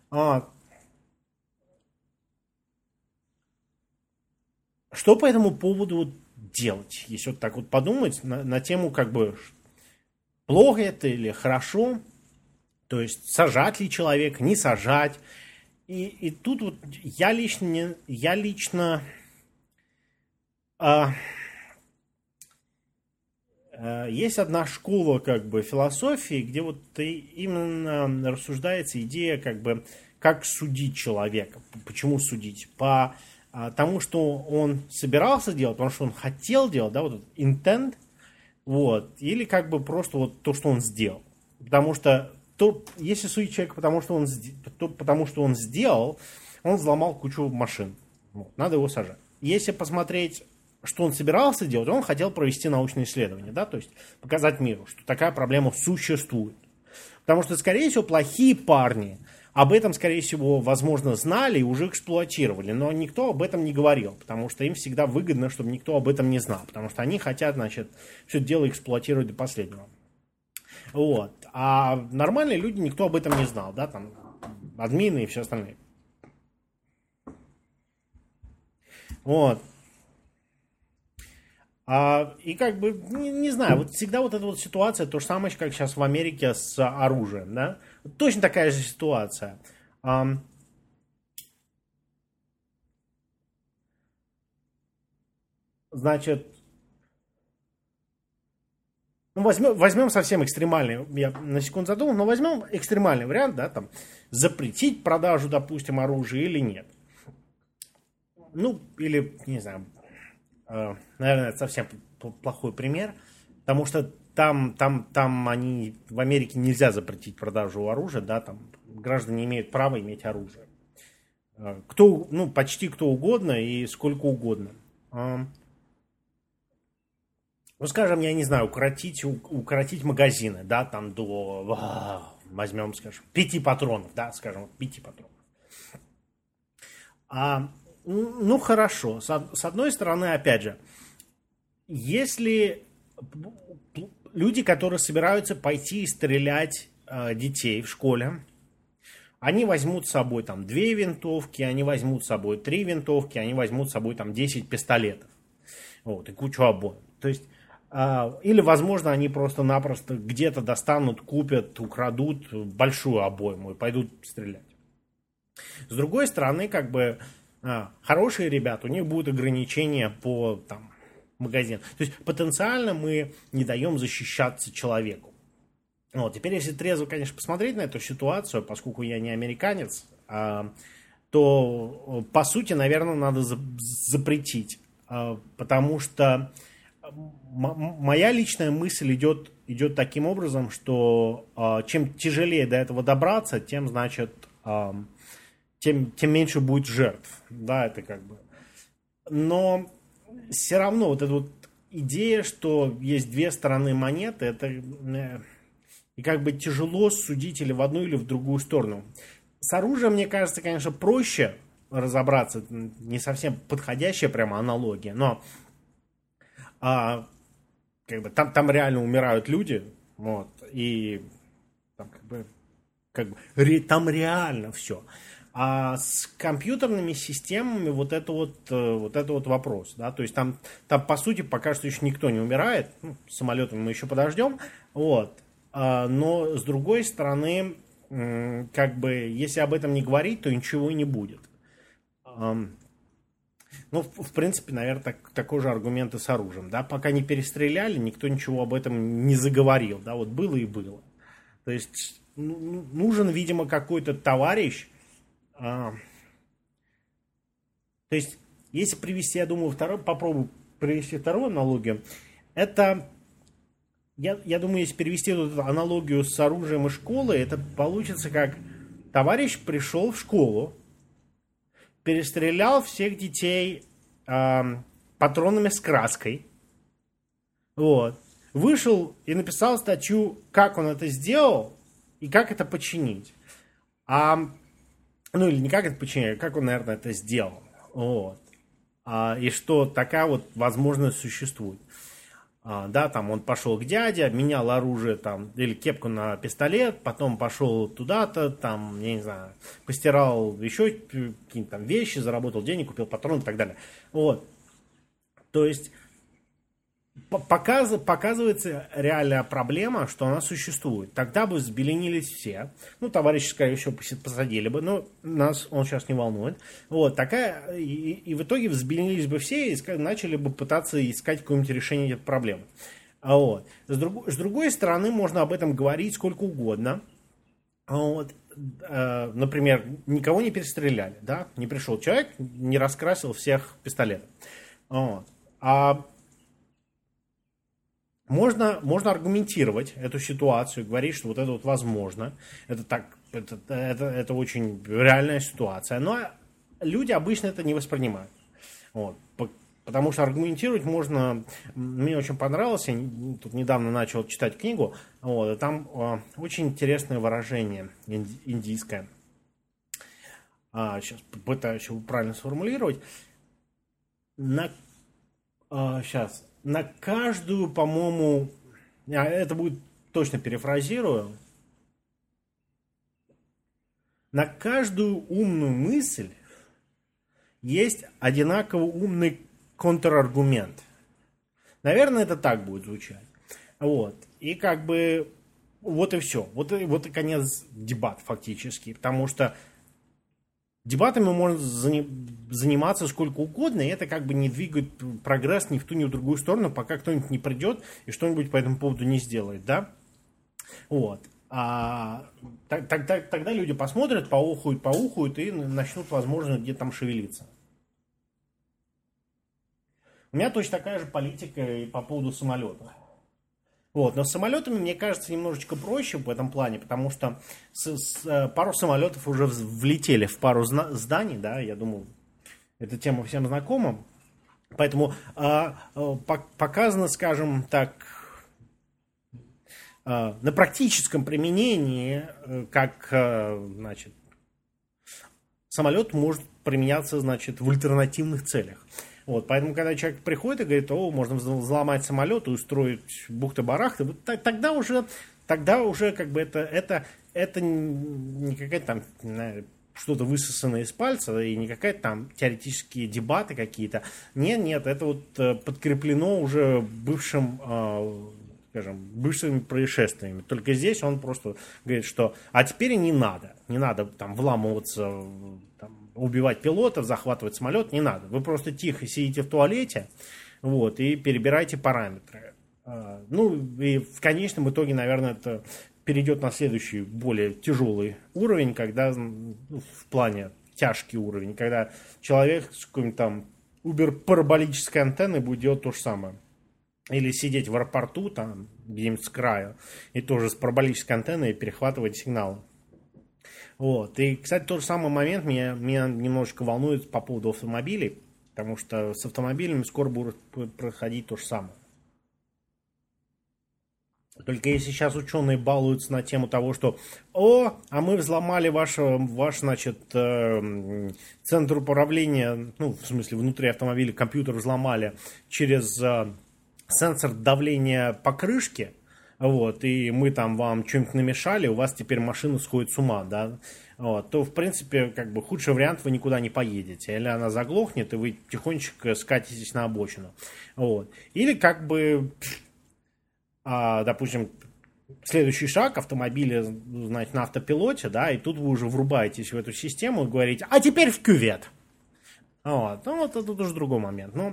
Что по этому поводу делать, если вот так вот подумать на тему, как бы, плохо это или хорошо, то есть сажать ли человека, не сажать. И тут вот есть одна школа как бы философии, где вот именно рассуждается идея как бы как судить человека, почему судить, по тому, что он собирался делать, потому что он хотел делать, да, вот этот intent, вот, или как бы просто вот то, что он сделал. Потому что если судить человека потому что он сделал, он взломал кучу машин. Вот, надо его сажать. Если посмотреть, что он собирался делать, он хотел провести научное исследование, да, то есть показать миру, что такая проблема существует. Потому что, скорее всего, плохие парни об этом, скорее всего, возможно, знали и уже эксплуатировали, но никто об этом не говорил, потому что им всегда выгодно, чтобы никто об этом не знал, потому что они хотят, значит, все это дело эксплуатировать до последнего. Вот. А нормальные люди, никто об этом не знал, да, там, админы и все остальные. Вот. И как бы, не знаю, вот всегда вот эта вот ситуация, то же самое, как сейчас в Америке с оружием, да? Точно такая же ситуация. Значит, ну, возьмем совсем экстремальный, я на секунду задумал, но возьмем экстремальный вариант, да, там, запретить продажу, допустим, оружия или нет. Ну, или, не знаю, наверное, это совсем плохой пример, потому что там они, в Америке нельзя запретить продажу оружия, да, там граждане имеют право иметь оружие. Кто, ну, почти кто угодно и сколько угодно. Ну, скажем, я не знаю, укоротить магазины, да, там возьмем, скажем, 5 патронов, да, скажем, 5 патронов. Ну, хорошо. С одной стороны, опять же, если люди, которые собираются пойти и стрелять детей в школе, они возьмут с собой там 2 винтовки, они возьмут с собой 3 винтовки, они возьмут с собой там 10 пистолетов. Вот, и кучу обоим. То есть, или, возможно, они просто-напросто где-то достанут, купят, украдут большую обойму и пойдут стрелять. С другой стороны, как бы, хорошие ребята, у них будут ограничения по там, магазинам. То есть, потенциально мы не даем защищаться человеку. Вот, теперь, если трезво, конечно, посмотреть на эту ситуацию, поскольку я не американец, то, по сути, наверное, надо запретить. Потому что моя личная мысль идет таким образом, что чем тяжелее до этого добраться, тем, значит, тем меньше будет жертв. Да, это как бы... Но все равно вот эта вот идея, что есть 2 стороны монеты, это... И как бы тяжело судить или в одну, или в другую сторону. С оружием, мне кажется, конечно, проще разобраться. Не совсем подходящая прямо аналогия, но как бы, там реально умирают люди. Вот, и там там реально все. А с компьютерными системами вот это вот вопрос. Да? То есть там, по сути, пока что еще никто не умирает. Ну, с самолетами мы еще подождем. Вот. Но, с другой стороны, как бы, если об этом не говорить, то ничего и не будет. Ну, в принципе, наверное, такой же аргумент и с оружием. Да? Пока не перестреляли, никто ничего об этом не заговорил. Да? Вот было и было. То есть, нужен, видимо, какой-то товарищ. То есть, если привести, я думаю, попробую привести вторую аналогию, это... Я думаю, если перевести эту аналогию с оружием и школой, это получится как товарищ пришел в школу, перестрелял всех детей патронами с краской, вот, вышел и написал статью, как он это сделал и как это починить. Ну, или не как это починить, а как он, наверное, это сделал. Вот. И что такая вот возможность существует. Да, там он пошел к дяде, обменял оружие там, или кепку на пистолет, потом пошел туда-то, там, я не знаю, постирал еще какие-то там вещи, заработал денег, купил патроны и так далее. Вот. То есть показывается реальная проблема, что она существует. Тогда бы взбеленились все. Ну, товарищи, скорее всего, посадили бы, но нас он сейчас не волнует. Вот, такая... И в итоге взбеленились бы все и начали бы пытаться искать какое-нибудь решение этой проблемы. Вот. С другой стороны, можно об этом говорить сколько угодно. Вот. Например, никого не перестреляли, да? Не пришел человек, не раскрасил всех пистолетов. Вот. Можно аргументировать эту ситуацию, говорить, что вот это вот возможно. Это очень реальная ситуация. Но люди обычно это не воспринимают. Вот. Потому что аргументировать можно... Мне очень понравилось, я тут недавно начал читать книгу, вот, и там очень интересное выражение индийское. Сейчас попытаюсь его правильно сформулировать. Сейчас... На каждую, по-моему, это будет, точно перефразирую, на каждую умную мысль есть одинаково умный контраргумент. Наверное, это так будет звучать. Вот. И как бы вот и все. Вот и конец дебат фактически. Потому что дебатами можно заниматься сколько угодно, и это как бы не двигает прогресс ни в ту, ни в другую сторону, пока кто-нибудь не придет и что-нибудь по этому поводу не сделает, да? Вот. Тогда люди посмотрят, поухают и начнут, возможно, где-то там шевелиться. У меня точно такая же политика и по поводу самолета. Вот, но с самолетами, мне кажется, немножечко проще в этом плане, потому что пару самолетов уже влетели в пару зданий, да, я думаю, эта тема всем знакома. Поэтому показано, скажем так, на практическом применении, как, значит, самолет может применяться, значит, в альтернативных целях. Вот, поэтому, когда человек приходит и говорит, можно взломать самолет и устроить бухты-барахты, вот тогда уже как бы это не какая-то там что-то высосанное из пальца и не какая-то там теоретические дебаты какие-то. Нет, это вот подкреплено уже бывшими происшествиями. Только здесь он просто говорит, что а теперь не надо там вламываться, убивать пилотов, захватывать самолет, не надо. Вы просто тихо сидите в туалете, вот, и перебирайте параметры. Ну, и в конечном итоге, наверное, это перейдет на следующий, более тяжелый уровень, когда, в плане тяжкий уровень, когда человек с какой-нибудь там убер-параболической антенной будет делать то же самое. Или сидеть в аэропорту, там, где-нибудь с краю, и тоже с параболической антенной перехватывать сигналы. Вот. И, кстати, тот же самый момент меня немножечко волнует по поводу автомобилей, потому что с автомобилями скоро будет происходить то же самое. Только если сейчас ученые балуются на тему того, что а мы взломали ваш, значит, центр управления, ну, в смысле, внутри автомобиля компьютер взломали через сенсор давления покрышки, вот, и мы там вам что-нибудь намешали, у вас теперь машина сходит с ума, да, вот, то, в принципе, как бы худший вариант, вы никуда не поедете. Или она заглохнет, и вы тихонечко скатитесь на обочину. Вот. Или, как бы, допустим, следующий шаг, автомобиля, значит, на автопилоте, да, и тут вы уже врубаетесь в эту систему и говорите, а теперь в кювет. Вот, ну, вот это уже другой момент. Ну,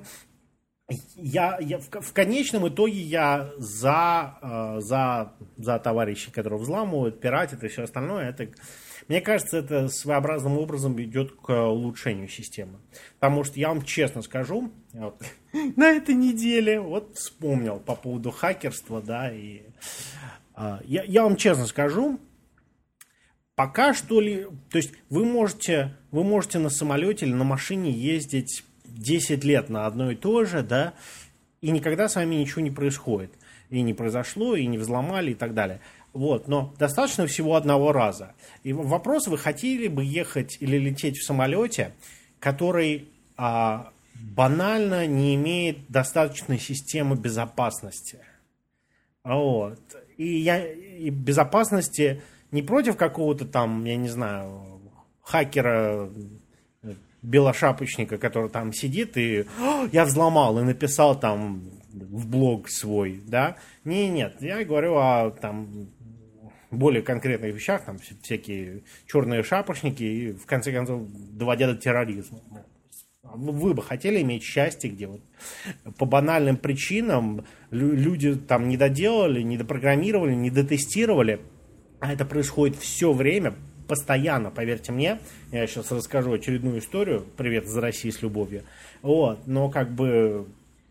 в конечном итоге я за товарищей, которые взламывают, пиратят и все остальное. Мне кажется, это своеобразным образом ведет к улучшению системы. Потому что я вам честно скажу, на этой неделе вот вспомнил по поводу хакерства, да, и я вам честно скажу, пока что ли, то есть вы можете на самолете или на машине ездить 10 лет на одно и то же, да, и никогда с вами ничего не происходит. И не произошло, и не взломали, и так далее. Вот, но достаточно всего одного раза. И вопрос, вы хотели бы ехать или лететь в самолете, который банально не имеет достаточной системы безопасности. Вот. И безопасности не против какого-то там, я не знаю, хакера, белошапочника, который там сидит и я взломал и написал там в блог свой, да. Нет, я говорю о там более конкретных вещах, там всякие черные шапочники и в конце концов доводя до терроризма. Вы бы хотели иметь счастье, где вот по банальным причинам люди там не доделали, не допрограммировали, не дотестировали, а это происходит все время, постоянно, поверьте мне. Я сейчас расскажу очередную историю. Привет из России с любовью. Вот, но как бы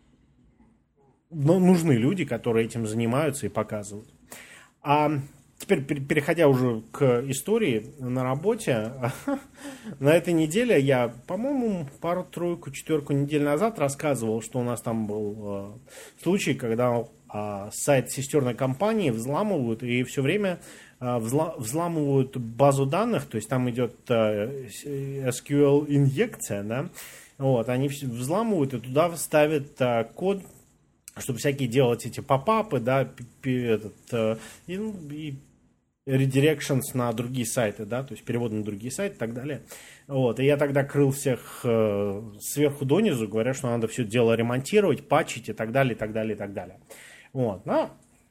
нужны люди, которые этим занимаются и показывают. А теперь, переходя уже к истории на работе, на этой неделе я, по-моему, пару-тройку, четверку недель назад рассказывал, что у нас там был случай, когда сайт сестерной компании взламывают и все время взламывают базу данных, то есть там идет SQL-инъекция, да, вот, они взламывают и туда вставят код, чтобы всякие делать эти попапы, да, и redirections на другие сайты, да, то есть переводы на другие сайты и так далее. Вот, и я тогда крыл всех сверху донизу, говоря, что надо все дело ремонтировать, патчить и так далее, и так далее, и так далее. Вот, но...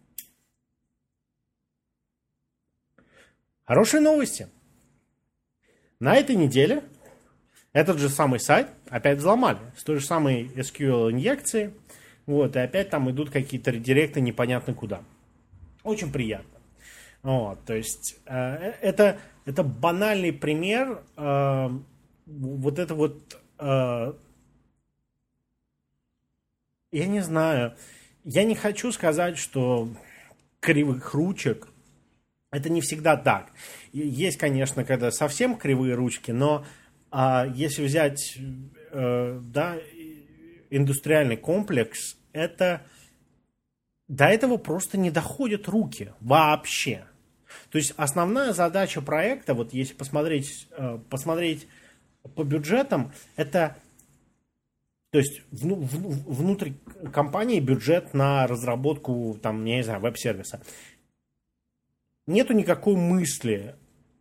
Хорошие новости. На этой неделе этот же самый сайт опять взломали с той же самой SQL-инъекцией, вот, и опять там идут какие-то редиректы непонятно куда. Очень приятно. Вот, то есть это банальный пример вот это вот, я не знаю, я не хочу сказать, что кривых ручек это не всегда так. Есть, конечно, когда совсем кривые ручки, но если взять да, индустриальный комплекс, это до этого просто не доходят руки вообще. То есть основная задача проекта, вот если посмотреть по бюджетам, это, то есть внутри компании бюджет на разработку, там, я не знаю, веб-сервиса. Нету никакой мысли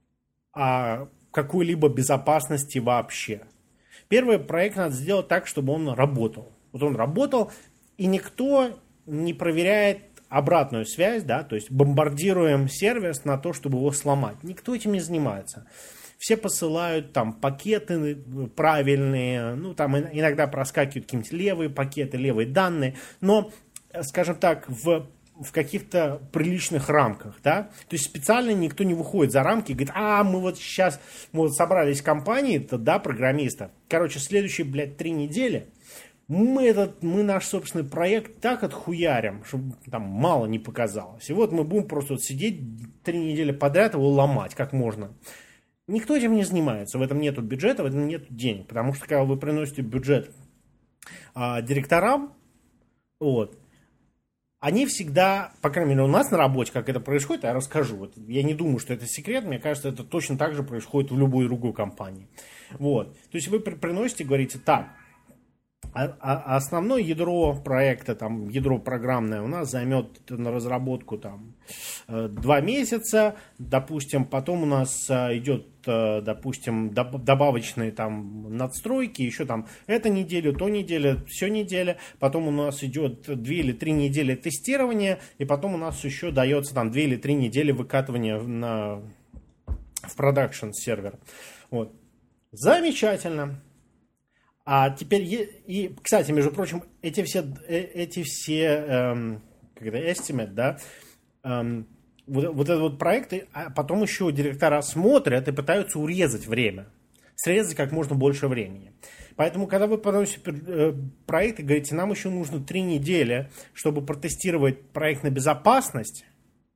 о какой-либо безопасности вообще. Первый проект надо сделать так, чтобы он работал. Вот он работал, и никто не проверяет обратную связь, да, то есть бомбардируем сервис на то, чтобы его сломать. Никто этим не занимается. Все посылают там пакеты правильные, ну там иногда проскакивают какие-нибудь левые пакеты, левые данные, но, скажем так, в каких-то приличных рамках, да, то есть специально никто не выходит за рамки и говорит, мы вот сейчас, мы вот собрались компании-то, да, программистов, короче, следующие, 3 недели мы наш собственный проект так отхуярим, чтобы там мало не показалось. И вот мы будем просто вот сидеть 3 недели подряд его ломать, как можно. Никто этим не занимается, в этом нету бюджета, в этом нету денег, потому что когда вы приносите бюджет директорам, вот, они всегда, по крайней мере, у нас на работе, как это происходит, я расскажу. Вот, я не думаю, что это секрет, мне кажется, это точно так же происходит в любой другой компании. Вот. То есть вы приносите, говорите, так, основное ядро проекта, там, ядро программное у нас займет на разработку там 2 месяца, допустим, потом у нас идет, допустим, добавочные там надстройки, еще там эту неделю, ту неделю, все неделя, потом у нас идет 2 или 3 недели тестирования, и потом у нас еще дается там 2 или 3 недели выкатывания в продакшн сервер. Вот. Замечательно. А теперь, и, кстати, между прочим, эти все estimate, да, вот этот вот проект, а потом еще директора смотрят и пытаются урезать время, срезать как можно больше времени. Поэтому, когда вы приносите проект и говорите, нам еще нужно 3 недели, чтобы протестировать проект на безопасность,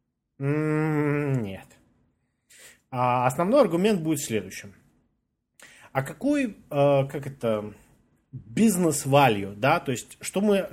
нет. А основной аргумент будет следующим. А какой, бизнес-value, да, то есть что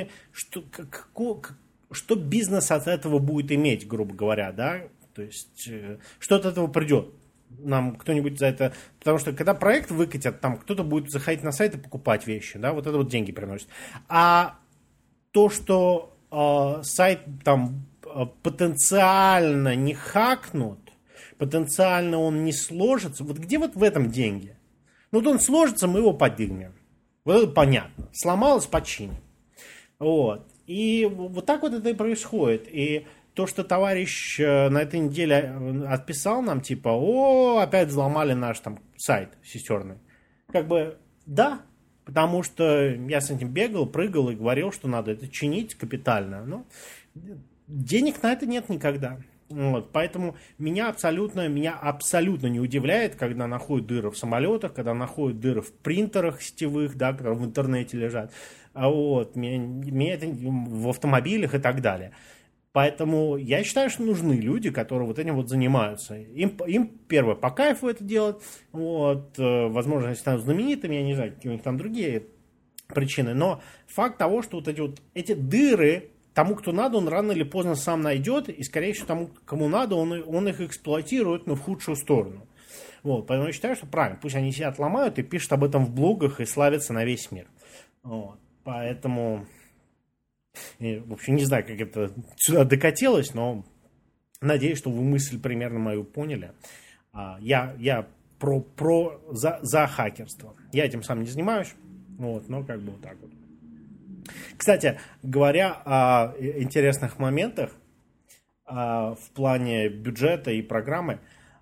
бизнес от этого будет иметь, грубо говоря, да, то есть что от этого придет, нам кто-нибудь за это, потому что когда проект выкатят, там кто-то будет заходить на сайт и покупать вещи, да, вот это вот деньги приносит, а то, что сайт там потенциально не хакнут, потенциально он не сложится, вот где вот в этом деньги? Ну, вот он сложится, мы его поднимем. Вот это понятно. Сломалось, починим. Вот. И вот так вот это и происходит. И то, что товарищ на этой неделе отписал нам, типа, опять взломали наш там сайт сестерный. Как бы, да, потому что я с этим бегал, прыгал и говорил, что надо это чинить капитально. Но денег на это нет никогда. Вот, поэтому меня абсолютно не удивляет, когда находят дыры в самолетах, когда находят дыры в принтерах сетевых, да, которые в интернете лежат, вот, меня это в автомобилях и так далее. Поэтому я считаю, что нужны люди, которые вот этим вот занимаются. Им первое, по кайфу это делать, вот, возможно, они станут знаменитыми, я не знаю, какие у них там другие причины, но факт того, что вот эти дыры, тому, кто надо, он рано или поздно сам найдет, и, скорее всего, тому, кому надо, он их эксплуатирует, но в худшую сторону. Вот, поэтому я считаю, что правильно, пусть они сидят, ломают и пишут об этом в блогах и славятся на весь мир. Вот, поэтому, в общем, не знаю, как это сюда докатилось, но Надеюсь, что вы мысль примерно мою поняли. Я за хакерство. Я этим сам не занимаюсь, вот, но как бы вот так вот. Кстати, говоря о интересных моментах в плане бюджета и программы,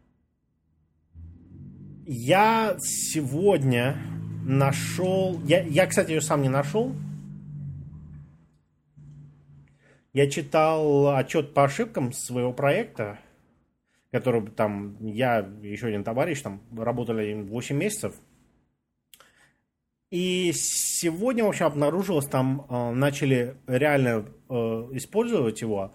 я сегодня нашел... Я, кстати, ее сам не нашел. Я читал отчет по ошибкам своего проекта, который там я и еще один товарищ там работали 8 месяцев. И сегодня, в общем, обнаружилось, там начали реально использовать его.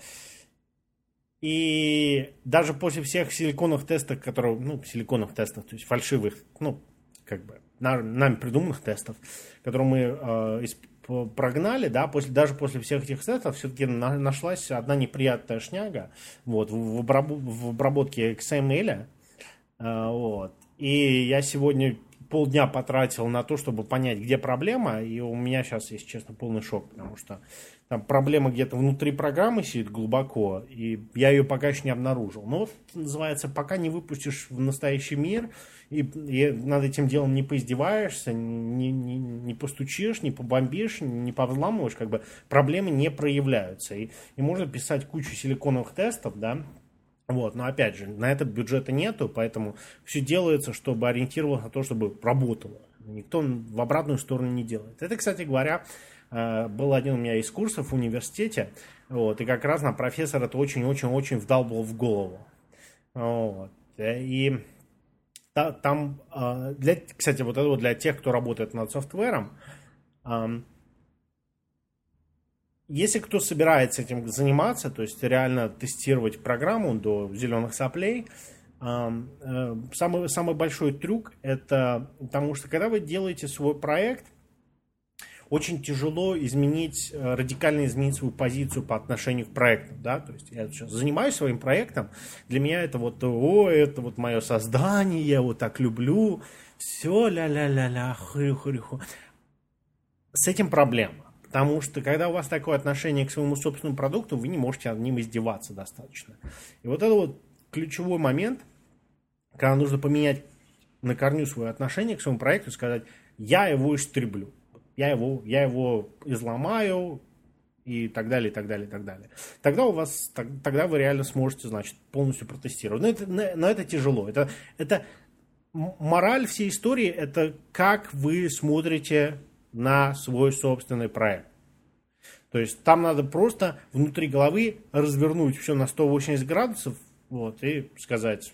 И даже после всех силиконовых тестов, которые, силиконовых тестов, то есть фальшивых, нами придуманных тестов, которые мы прогнали, да, даже после всех этих тестов все-таки нашлась одна неприятная шняга, вот, в обработке XML, вот. И я сегодня полдня потратил на то, чтобы понять, где проблема, и у меня сейчас, если честно, полный шок, потому что там проблема где-то внутри программы сидит глубоко, и я ее пока еще не обнаружил. Но вот, называется, пока не выпустишь в настоящий мир, и над этим делом не поиздеваешься, не постучишь, не побомбишь, не повзламываешь, как бы проблемы не проявляются. И можно писать кучу силиконовых тестов, да, вот, но опять же, на это бюджета нету, поэтому все делается, чтобы ориентироваться на то, чтобы работало. Никто в обратную сторону не делает. Это, кстати говоря, был один у меня из курсов в университете, вот, и как раз нам профессор это очень-очень-очень вдалбывал в голову. Вот. И там, кстати, вот это вот для тех, кто работает над софтвером, если кто собирается этим заниматься, то есть реально тестировать программу до зеленых соплей, самый большой трюк это, потому что когда вы делаете свой проект, очень тяжело радикально изменить свою позицию по отношению к проекту, да, то есть я сейчас занимаюсь своим проектом, для меня это это вот мое создание, я вот так люблю, все ля-ля-ля-ля, хрю-хрю-хрю. С этим проблема, потому что когда у вас такое отношение к своему собственному продукту, вы не можете над ним издеваться достаточно. И вот это вот ключевой момент, когда нужно поменять на корню свое отношение к своему проекту и сказать, я его истреблю. Я его изломаю и так далее, и так далее, и так далее. Тогда вы реально сможете, значит, полностью протестировать. Но это тяжело. Это мораль всей истории, это как вы смотрите на свой собственный проект. То есть там надо просто внутри головы развернуть все на 180 градусов, вот, и сказать,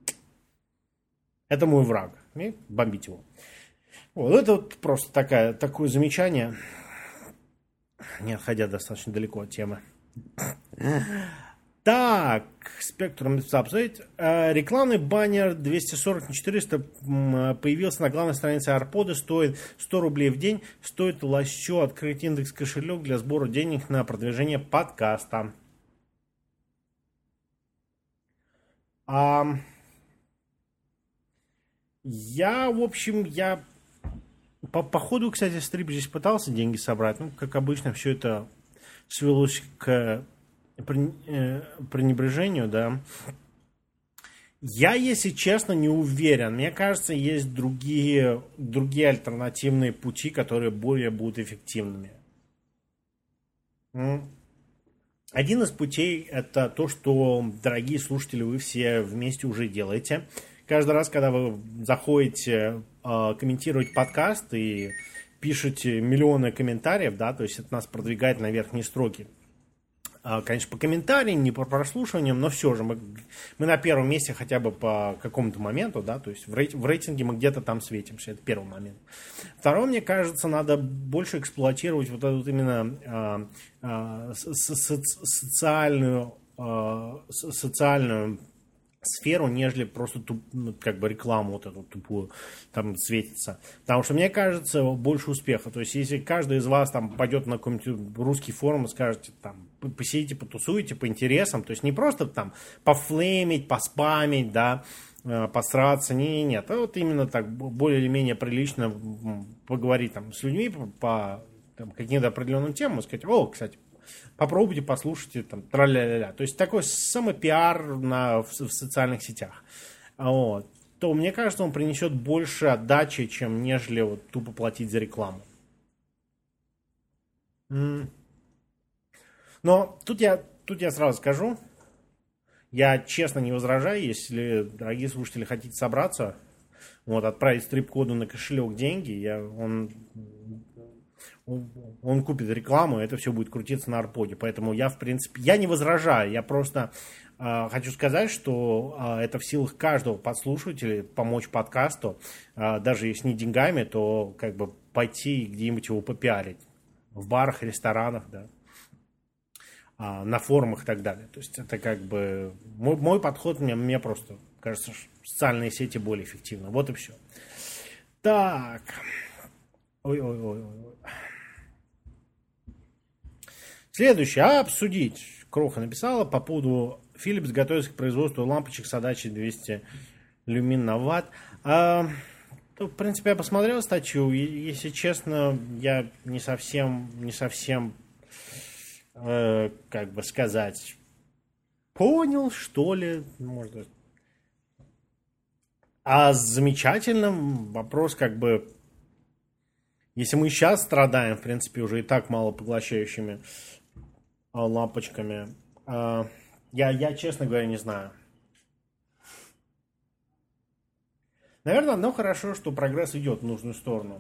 это мой враг, и бомбить его. Вот, это вот просто такое замечание, не отходя достаточно далеко от темы. Так, Spectrum Update. Рекламный баннер 240 на 400 появился на главной странице AirPod, стоит 100 рублей в день. Стоит лощу открыть индекс кошелек для сбора денег на продвижение подкаста. Я по ходу, кстати, стрип здесь пытался деньги собрать. Ну, как обычно, все это свелось к пренебрежению, да. Я, если честно, не уверен. Мне кажется, есть другие альтернативные пути, которые более будут эффективными. Один из путей – это то, что, дорогие слушатели, вы все вместе уже делаете. Каждый раз, когда вы заходите комментировать подкаст и пишете миллионы комментариев, да, то есть это нас продвигает на верхние строки. Конечно, по комментариям, не по прослушиваниям, но все же мы на первом месте хотя бы по какому-то моменту, да, то есть в рейтинге мы где-то там светимся, это первый момент. Второе, мне кажется, надо больше эксплуатировать вот эту вот именно социальную сферу, нежели просто как бы рекламу вот эту тупую там светится. Потому что, мне кажется, больше успеха. То есть, если каждый из вас там пойдет на какой-нибудь русский форум и скажете, там, посидите, потусуете по интересам, то есть, не просто там пофлеймить, поспамить, да, посраться, нет. А вот именно так более или менее прилично поговорить там с людьми по каким-то определенным темам, сказать, кстати, попробуйте, послушайте, там, тра-ля-ля-ля. То есть такой самопиар в социальных сетях. Вот. То мне кажется, он принесет больше отдачи, чем нежели вот тупо платить за рекламу. Но тут я сразу скажу, я честно не возражаю, если, дорогие слушатели, хотите собраться, вот, отправить стрип-коду на кошелек деньги, он купит рекламу, и это все будет крутиться на Арподе. Поэтому я, в принципе, я не возражаю, я просто хочу сказать, что это в силах каждого подслушивателя помочь подкасту, даже если не деньгами, то как бы пойти где-нибудь его попиарить. В барах, ресторанах, да, на форумах и так далее. То есть это как бы мой подход, мне просто кажется, что социальные сети более эффективны. Вот и все. Так. Ой. Следующее. Обсудить. Кроха написала по поводу Philips готовится к производству лампочек с отдачей 200 люмин на ватт. В принципе, я посмотрел статью, и, если честно, я не совсем, как бы сказать, понял, что ли, может. А замечательным вопрос, как бы, если мы сейчас страдаем, в принципе, уже и так малопоглощающими лампочками, я, честно говоря, не знаю. Наверное, одно хорошо, что прогресс идет в нужную сторону.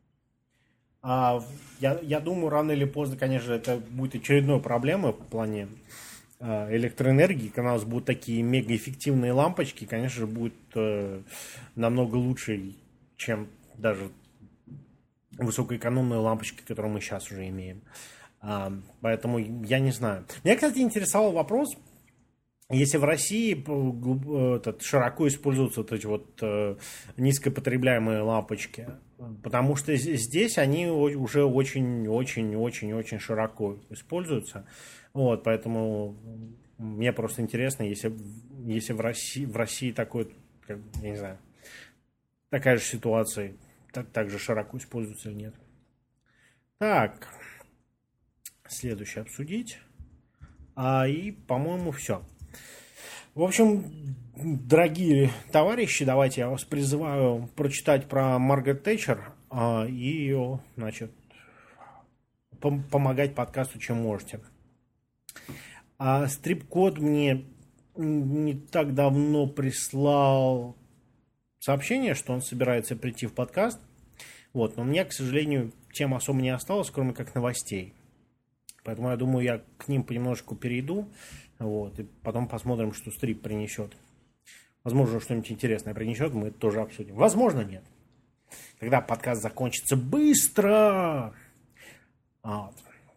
Я думаю, рано или поздно, конечно, это будет очередной проблемой в плане электроэнергии. Когда у нас будут такие мегаэффективные лампочки, конечно же, будет намного лучше, чем даже высокоэкономные лампочки, которые мы сейчас уже имеем. Поэтому я не знаю. Меня, кстати, интересовал вопрос, если в России широко используются вот эти вот низкопотребляемые лампочки, потому что здесь они уже очень очень широко используются. Вот, поэтому мне просто интересно, если в России такой, я не знаю, такая же ситуация, так же широко используется или нет. Так, следующее обсудить. И, по-моему, все. В общем, дорогие товарищи, давайте я вас призываю прочитать про Маргарет Тэтчер и ее, значит, помогать подкасту, чем можете. Стрип-код мне не так давно прислал сообщение, что он собирается прийти в подкаст. Вот, но у меня, к сожалению, тем особо не осталось, кроме как новостей. Поэтому я думаю, я к ним понемножку перейду. Вот, и потом посмотрим, что стрип принесет. Возможно, что-нибудь интересное принесет, мы это тоже обсудим. Возможно, нет. Тогда подкаст закончится быстро. Вот.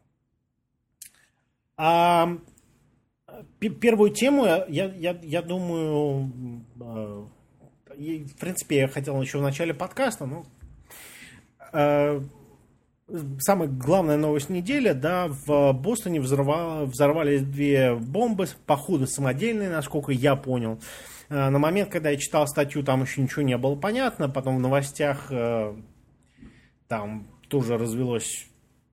Первую тему, я думаю, в принципе, я хотел еще в начале подкаста, но самая главная новость недели, да, в Бостоне взорвались 2 бомбы, походу самодельные, насколько я понял. На момент, когда я читал статью, там еще ничего не было понятно, потом в новостях там тоже развелось,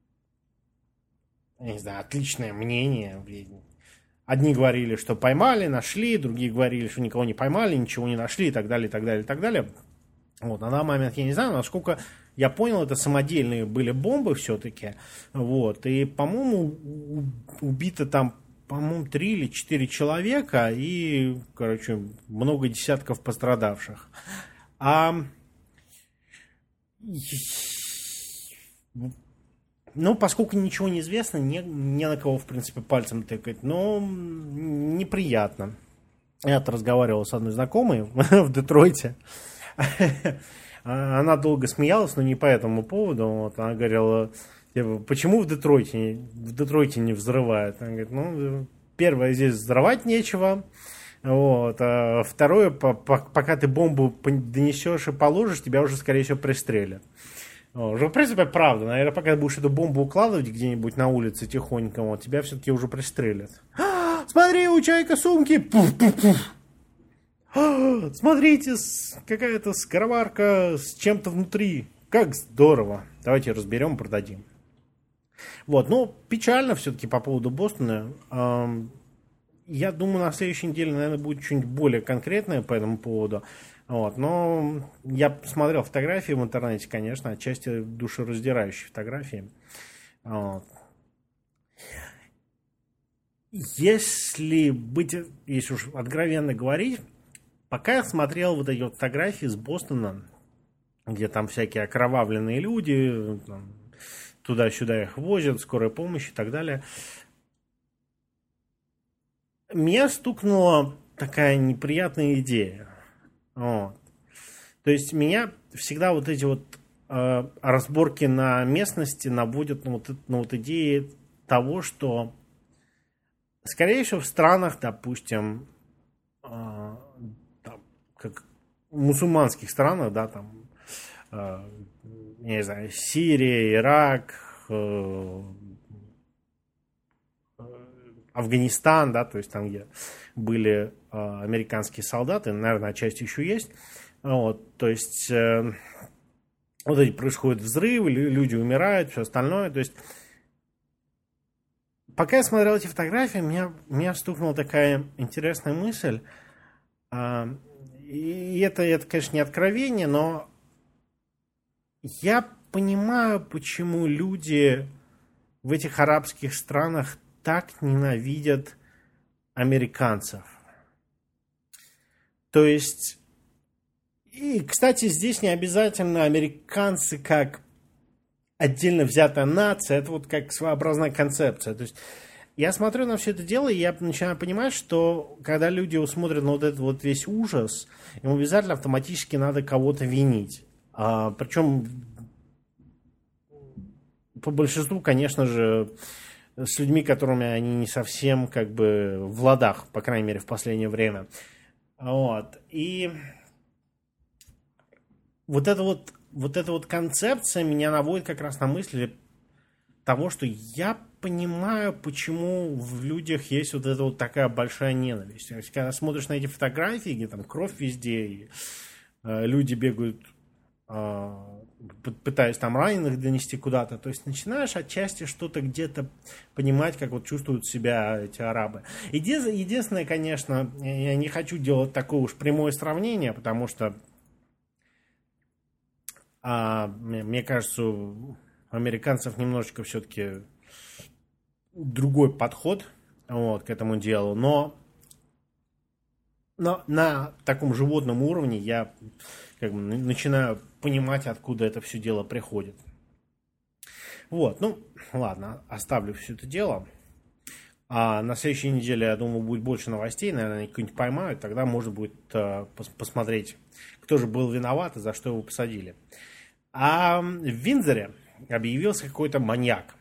я не знаю, отличное мнение. Одни говорили, что поймали, нашли, другие говорили, что никого не поймали, ничего не нашли и так далее, и так далее, и так далее. Вот, на данный момент я не знаю, насколько я понял, это самодельные были бомбы все-таки. Вот, и, по-моему, убито там, по-моему, 3 или 4 человека и, короче, много десятков пострадавших. Ну, поскольку ничего не известно, не на кого, в принципе, пальцем тыкать, но неприятно. Я разговаривал с одной знакомой в Детройте. Она долго смеялась, но не по этому поводу. Вот, она говорила, почему в Детройте не взрывают? Она говорит, ну, первое, здесь взрывать нечего. Вот, а второе, пока ты бомбу донесешь и положишь, тебя уже, скорее всего, пристрелят. Уже, в принципе, правда. Наверное, пока ты будешь эту бомбу укладывать где-нибудь на улице тихонько, вот, тебя все-таки уже пристрелят. Смотри, у человека сумки! Пуф-пуф-пуф. Смотрите, какая-то скороварка с чем-то внутри. Как здорово. Давайте разберем и продадим. Вот, ну, печально все-таки по поводу Бостона. Я думаю, на следующей неделе, наверное, будет что-нибудь более конкретное по этому поводу. Вот, но я посмотрел фотографии в интернете, конечно, отчасти душераздирающие фотографии. Вот. Если уж откровенно говорить, пока я смотрел вот эти вот фотографии с Бостона, где там всякие окровавленные люди, там, туда-сюда их возят, скорая помощь и так далее, меня стукнула такая неприятная идея. Вот. То есть меня всегда вот эти вот разборки на местности наводят на вот идеи того, что, скорее всего, в странах, допустим, там, как в мусульманских странах, да, там, я не знаю, Сирия, Ирак, Афганистан, да, то есть там, где были американские солдаты, наверное, отчасти еще есть. Вот, то есть вот эти происходят взрывы, люди умирают, все остальное. То есть пока я смотрел эти фотографии, меня стукнула такая интересная мысль. И это, конечно, не откровение, но я понимаю, почему люди в этих арабских странах так ненавидят американцев. То есть, и, кстати, здесь не обязательно американцы как отдельно взятая нация, это вот как своеобразная концепция. То есть, я смотрю на все это дело, и я начинаю понимать, что когда люди смотрят на вот этот вот весь ужас, им обязательно автоматически надо кого-то винить. Причем по большинству, конечно же, с людьми, которыми они не совсем как бы в ладах, по крайней мере, в последнее время. Вот. И вот эта вот концепция меня наводит как раз на мысли того, что я понимаю, почему в людях есть вот эта вот такая большая ненависть. То есть, когда смотришь на эти фотографии, где там кровь везде, и люди бегают, пытаясь там раненых донести куда-то, то есть начинаешь отчасти что-то где-то понимать, как вот чувствуют себя эти арабы. Единственное, конечно, я не хочу делать такое уж прямое сравнение, потому что мне кажется, у американцев немножечко все-таки другой подход вот, к этому делу, но на таком животном уровне я как бы начинаю понимать, откуда это все дело приходит. Вот, ну, ладно, оставлю все это дело. А на следующей неделе, я думаю, будет больше новостей, наверное, они какие-нибудь поймают, тогда можно будет посмотреть, кто же был виноват и за что его посадили. А в Виндзоре объявился какой-то маньяк.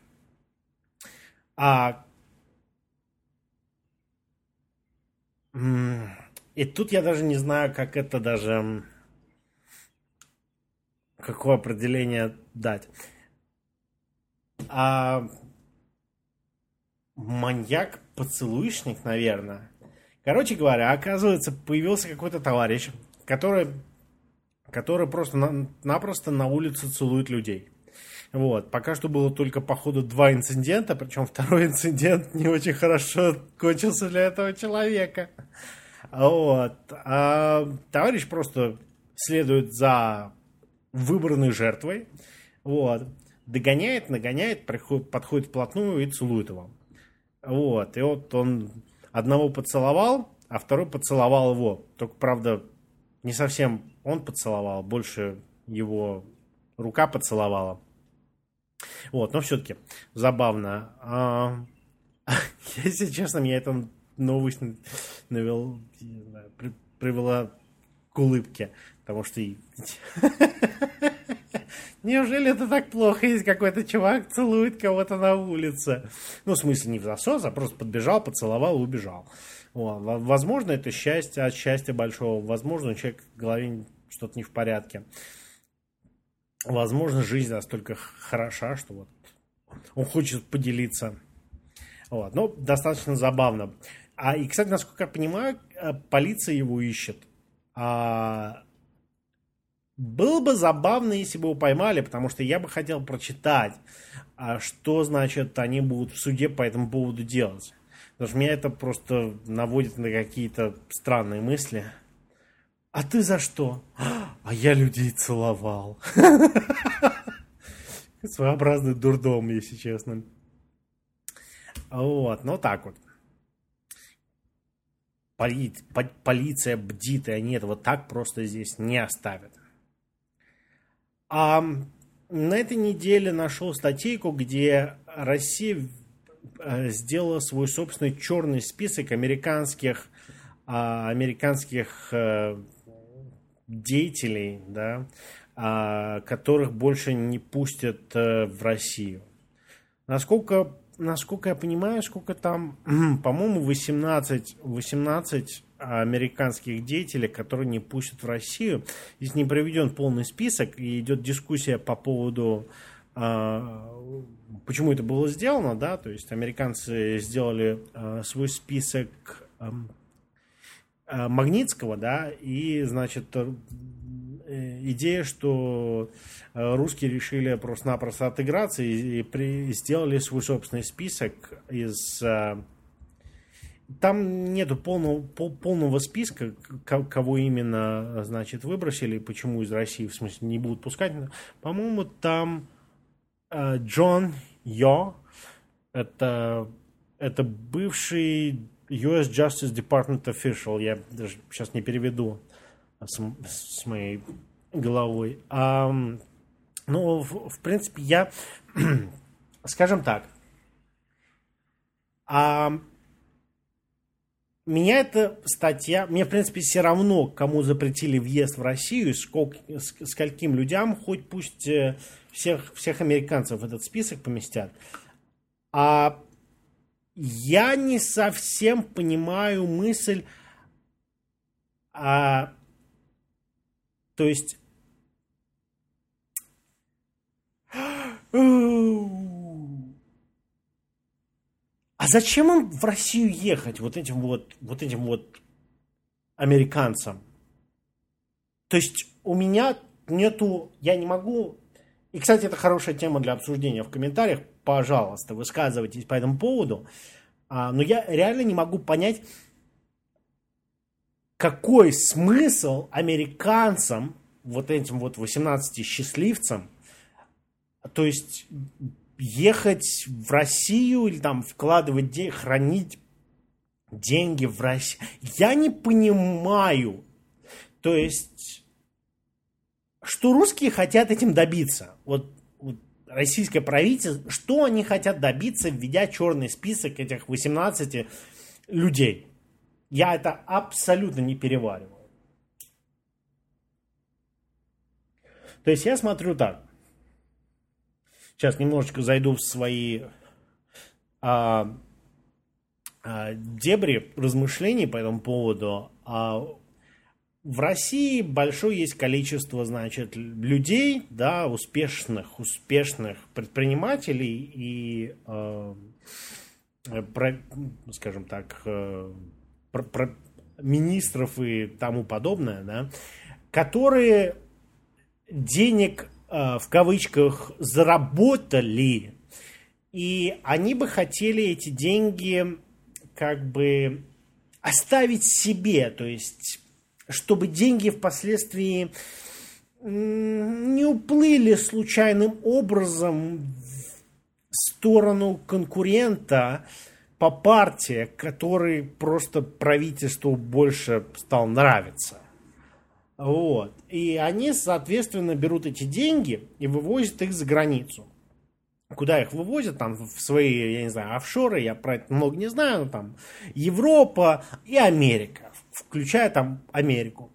И тут я даже не знаю, как это даже... Какое определение дать. Маньяк-поцелуйшник, наверное. Короче говоря, оказывается, появился какой-то товарищ, который просто-напросто на улице целует людей. Вот. Пока что было только, походу, 2 инцидента, причем второй инцидент не очень хорошо кончился для этого человека. Вот. Товарищ просто следует за выбранной жертвой. Вот. Догоняет, нагоняет, подходит вплотную и целует его. Вот. И вот он одного поцеловал, а второй поцеловал его. Только, правда, не совсем он поцеловал, больше его рука поцеловала. Вот, но все-таки забавно. Если честно, меня эта новость привела к улыбке. Потому что... Неужели это так плохо, если какой-то чувак целует кого-то на улице? Ну, в смысле, не в засос, а просто подбежал, поцеловал и убежал. Вот. Возможно, это счастье от счастья большого. Возможно, у человека в голове что-то не в порядке. Возможно, жизнь настолько хороша, что вот он хочет поделиться. Вот. Но достаточно забавно. И, кстати, насколько я понимаю, полиция его ищет. Было бы забавно, если бы его поймали, потому что я бы хотел прочитать, что, значит, они будут в суде по этому поводу делать. Потому что меня это просто наводит на какие-то странные мысли. А ты за что? А я людей целовал. Своеобразный дурдом, если честно. Вот, ну так вот. Полиция бдит, и они этого так просто здесь не оставят. А на этой неделе нашел статейку, где Россия сделала свой собственный черный список американских деятелей, да, которых больше не пустят в Россию. Насколько я понимаю, сколько там, по-моему, 18 американских деятелей, которые не пустят в Россию. Здесь не проведен полный список, и идет дискуссия по поводу, почему это было сделано, да, то есть американцы сделали свой список Магнитского, да, и, значит, идея, что русские решили просто-напросто отыграться и сделали свой собственный список из... Там нету полного списка, кого именно, значит, выбросили, почему из России, в смысле, не будут пускать. По-моему, там Джон Йо, это бывший US Justice Department official, я даже сейчас не переведу с моей головой. Ну, в принципе, я, скажем так, меня эта статья, мне, в принципе, все равно, кому запретили въезд в Россию, скольким людям, хоть пусть всех американцев в этот список поместят. А я не совсем понимаю мысль, то есть... А зачем им в Россию ехать, вот этим вот американцам? То есть у меня нету, я не могу... И, кстати, это хорошая тема для обсуждения в комментариях. Пожалуйста, высказывайтесь по этому поводу. Но я реально не могу понять, какой смысл американцам, вот этим вот 18 счастливцам, то есть... ехать в Россию или там вкладывать деньги, хранить деньги в России. Я не понимаю. То есть, что русские хотят этим добиться. Вот российское правительство, что они хотят добиться, введя черный список этих 18 людей. Я это абсолютно не перевариваю. То есть, я смотрю так. Сейчас немножечко зайду в свои дебри размышлений по этому поводу. В России большое есть количество, значит, людей, да, успешных предпринимателей и, скажем так, министров и тому подобное, да, которые денег в кавычках заработали, и они бы хотели эти деньги как бы оставить себе, то есть чтобы деньги впоследствии не уплыли случайным образом в сторону конкурента по партии, который просто правительству больше стал нравиться. Вот. И они, соответственно, берут эти деньги и вывозят их за границу. Куда их вывозят? Там в свои, я не знаю, офшоры, я про это много не знаю, но там Европа и Америка, включая там Америку.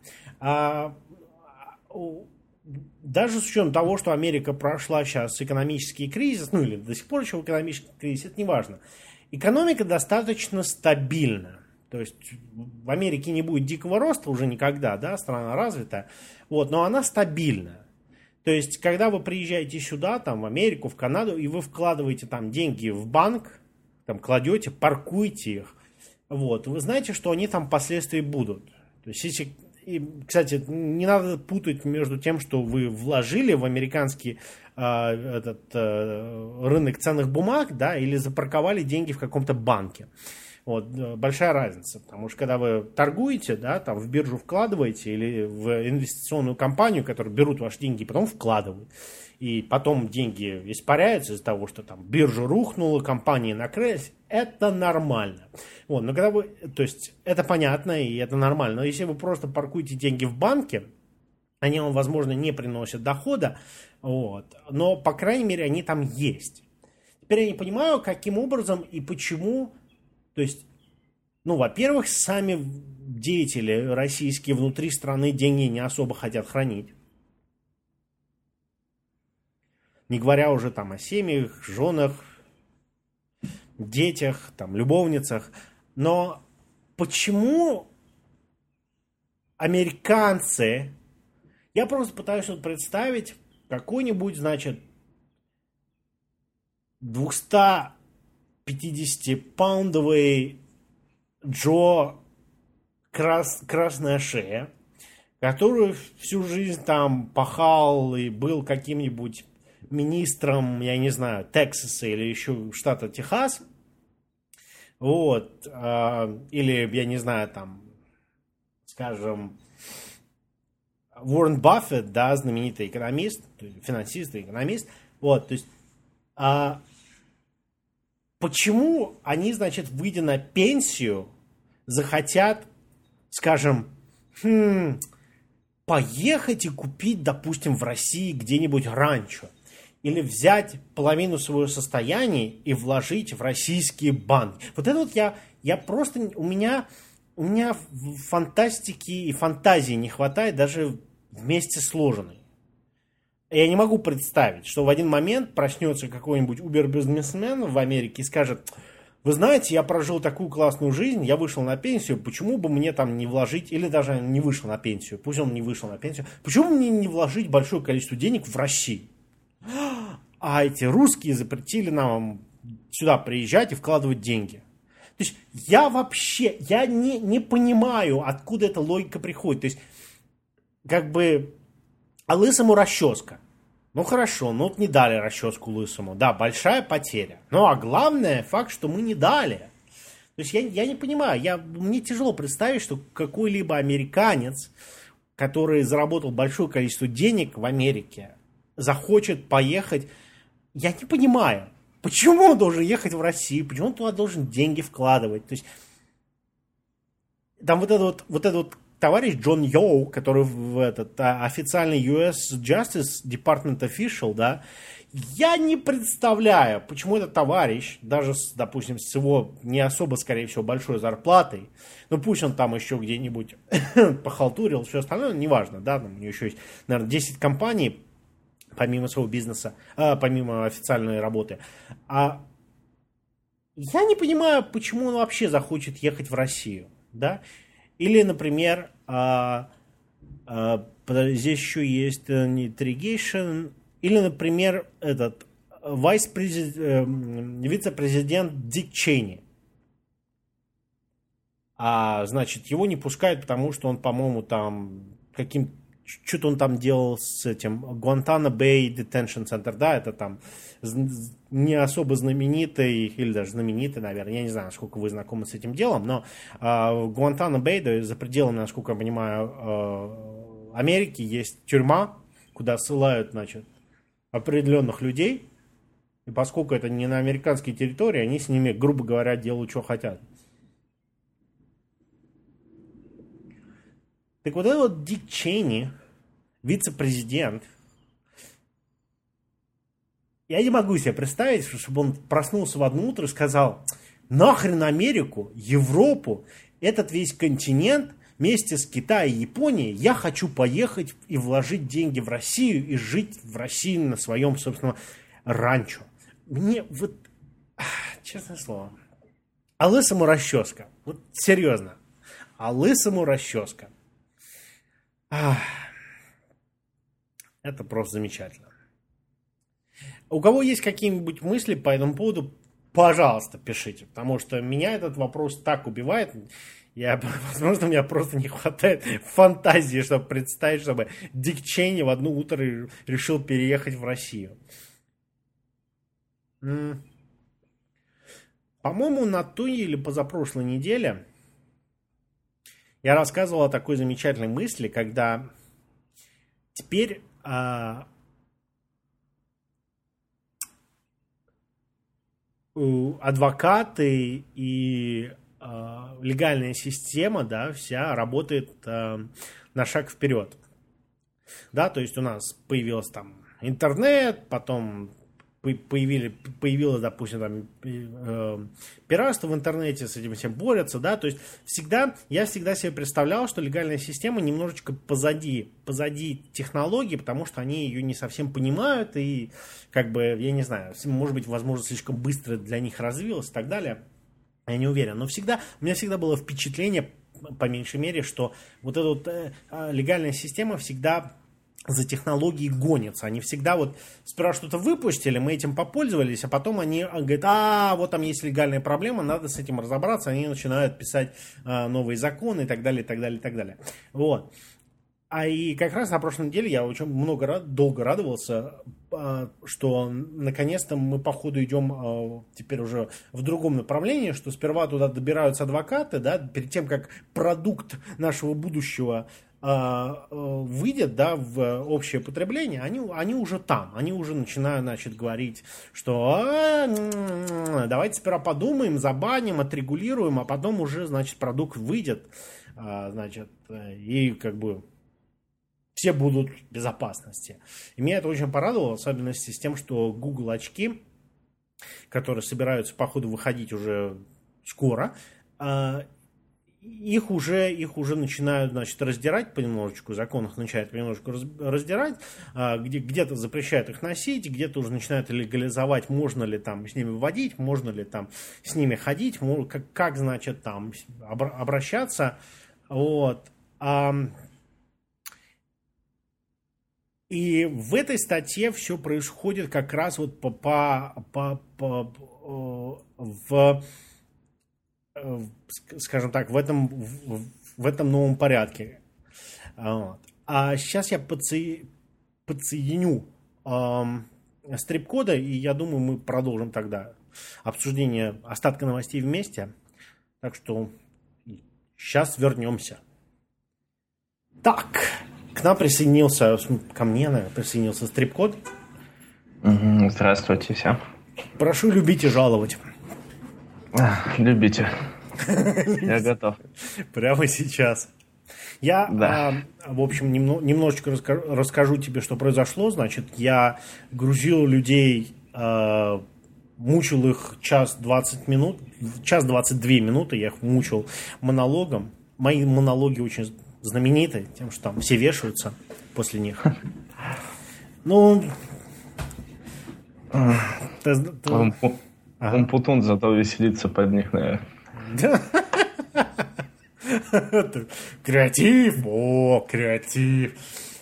Даже с учетом того, что Америка прошла сейчас экономический кризис, ну или до сих пор еще экономический кризис, это не важно. Экономика достаточно стабильна. То есть в Америке не будет дикого роста уже никогда, да, страна развитая, вот, но она стабильна. То есть, когда вы приезжаете сюда, там, в Америку, в Канаду, и вы вкладываете там деньги в банк, там, кладете, паркуете их, вот, вы знаете, что они там впоследствии будут. То есть, и, кстати, не надо путать между тем, что вы вложили в американский рынок ценных бумаг, да, или запарковали деньги в каком-то банке. Вот, большая разница, потому что когда вы торгуете, да, там в биржу вкладываете или в инвестиционную компанию, которая берут ваши деньги и потом вкладывают, и потом деньги испаряются из-за того, что там биржа рухнула, компании накрылись, это нормально. Вот, но когда вы, то есть это понятно и это нормально, но если вы просто паркуете деньги в банке, они вам, возможно, не приносят дохода, вот, но, по крайней мере, они там есть. Теперь я не понимаю, каким образом и почему. То есть, ну, во-первых, сами деятели российские внутри страны деньги не особо хотят хранить. Не говоря уже там о семьях, женах, детях, там, любовницах. Но почему американцы... Я просто пытаюсь вот представить какой-нибудь, значит, 250-паундовый Джо Красная Шея, который всю жизнь там пахал и был каким-нибудь министром, я не знаю, Тексаса или еще штата Техас, вот, или, я не знаю, там, скажем, Уоррен Баффет, да, знаменитый экономист, финансист и экономист, вот, то есть, почему они, значит, выйдя на пенсию, захотят, скажем, поехать и купить, допустим, в России где-нибудь ранчо, или взять половину своего состояния и вложить в российские банки. Вот это вот я просто, у меня фантастики и фантазии не хватает даже вместе сложенной. Я не могу представить, что в один момент проснется какой-нибудь убер-бизнесмен в Америке и скажет: вы знаете, я прожил такую классную жизнь, я вышел на пенсию, почему бы мне там не вложить, или даже не вышел на пенсию, пусть он не вышел на пенсию, почему бы мне не вложить большое количество денег в Россию? А эти русские запретили нам сюда приезжать и вкладывать деньги. То есть я не понимаю, откуда эта логика приходит. То есть, как бы, а лысому расческа. Ну хорошо, ну вот не дали расческу лысому. Да, большая потеря. Ну а главное, факт, что мы не дали. То есть я не понимаю, мне тяжело представить, что какой-либо американец, который заработал большое количество денег в Америке, захочет поехать. Я не понимаю, почему он должен ехать в Россию, почему он туда должен деньги вкладывать. То есть там вот этот товарищ Джон Йоу, который официальный US Justice Department official, да, я не представляю, почему этот товарищ, даже, допустим, с его не особо, скорее всего, большой зарплатой, ну пусть он там еще где-нибудь похалтурил, все остальное, неважно, да, там у него еще есть, наверное, 10 компаний, помимо своего бизнеса, помимо официальной работы. Я не понимаю, почему он вообще захочет ехать в Россию, да? Или, например, здесь еще есть Irrigation, или, например, вице-президент Дик Чейни. Значит, его не пускают, потому что он, по-моему, там что-то он там делал с этим Guantanamo Bay Detention Center, да, это там не особо знаменитый, или даже знаменитый, наверное, я не знаю, насколько вы знакомы с этим делом, но Guantanamo Bay, да, за пределами, насколько я понимаю, Америки есть тюрьма, куда ссылают, значит, определенных людей, и поскольку это не на американской территории, они с ними, грубо говоря, делают, что хотят. Так вот этот вот Дик Чейни, вице-президент, я не могу себе представить, чтобы он проснулся в одно утро и сказал: нахрен Америку, Европу, этот весь континент вместе с Китаем и Японией, я хочу поехать и вложить деньги в Россию и жить в России на своем, собственно, ранчо. Мне вот, честное слово, а лысому расческа, вот серьезно, а лысому расческа. Это просто замечательно. У кого есть какие-нибудь мысли по этому поводу, пожалуйста, пишите, потому что меня этот вопрос так убивает. Возможно, у меня просто не хватает фантазии, чтобы представить, чтобы Дик Чейни в одно утро решил переехать в Россию. По-моему, на той или позапрошлой неделе я рассказывал о такой замечательной мысли, когда теперь адвокаты и легальная система, да, вся работает на шаг вперед. Да, то есть у нас появился там интернет, потом появилось, допустим, там, пиратство в интернете, с этим всем борются, да, то есть я всегда себе представлял, что легальная система немножечко позади технологий, потому что они ее не совсем понимают, и, как бы, я не знаю, может быть, возможно, слишком быстро для них развилось и так далее, я не уверен, но у меня всегда было впечатление, по меньшей мере, что вот эта вот легальная система всегда за технологией гонятся. Они всегда вот сперва что-то выпустили, мы этим попользовались, а потом они говорят, вот там есть легальная проблема, надо с этим разобраться. Они начинают писать новые законы и так далее, и так далее, и так далее. Вот. И как раз на прошлой неделе я очень долго радовался, что наконец-то мы, походу, идем теперь уже в другом направлении, что сперва туда добираются адвокаты, да, перед тем, как продукт нашего будущего выйдет, да, в общее потребление, они уже там, они уже начинают, значит, говорить, что давайте сперва подумаем, забаним, отрегулируем, а потом уже, значит, продукт выйдет, значит, и как бы все будут в безопасности. И меня это очень порадовало, в особенности с тем, что Google очки, которые собираются, походу, выходить уже скоро, их уже начинают, значит, раздирать понемножечку, закон их начинает понемножечку раздирать, где-то запрещают их носить, где-то уже начинают легализовать, можно ли там с ними водить, можно ли там с ними ходить, как значит, там обращаться, вот. И в этой статье все происходит как раз вот скажем так, в этом новом порядке. Вот. А сейчас я подсоединю стрip-кода, и я думаю, мы продолжим тогда обсуждение остатка новостей вместе. Так что сейчас вернемся. Так, к нам присоединился, ко мне, присоединился стрip-код. Здравствуйте всем. Прошу любить и жаловать. Любите. Я готов. Прямо сейчас. Я, в общем, немножечко расскажу тебе, что произошло. Значит, я грузил людей, мучил их час 22 минуты, я их мучил монологом. Мои монологи очень знамениты тем, что там все вешаются после них. Ну... Умпутун зато веселится под них, наверное. Креатив, креатив.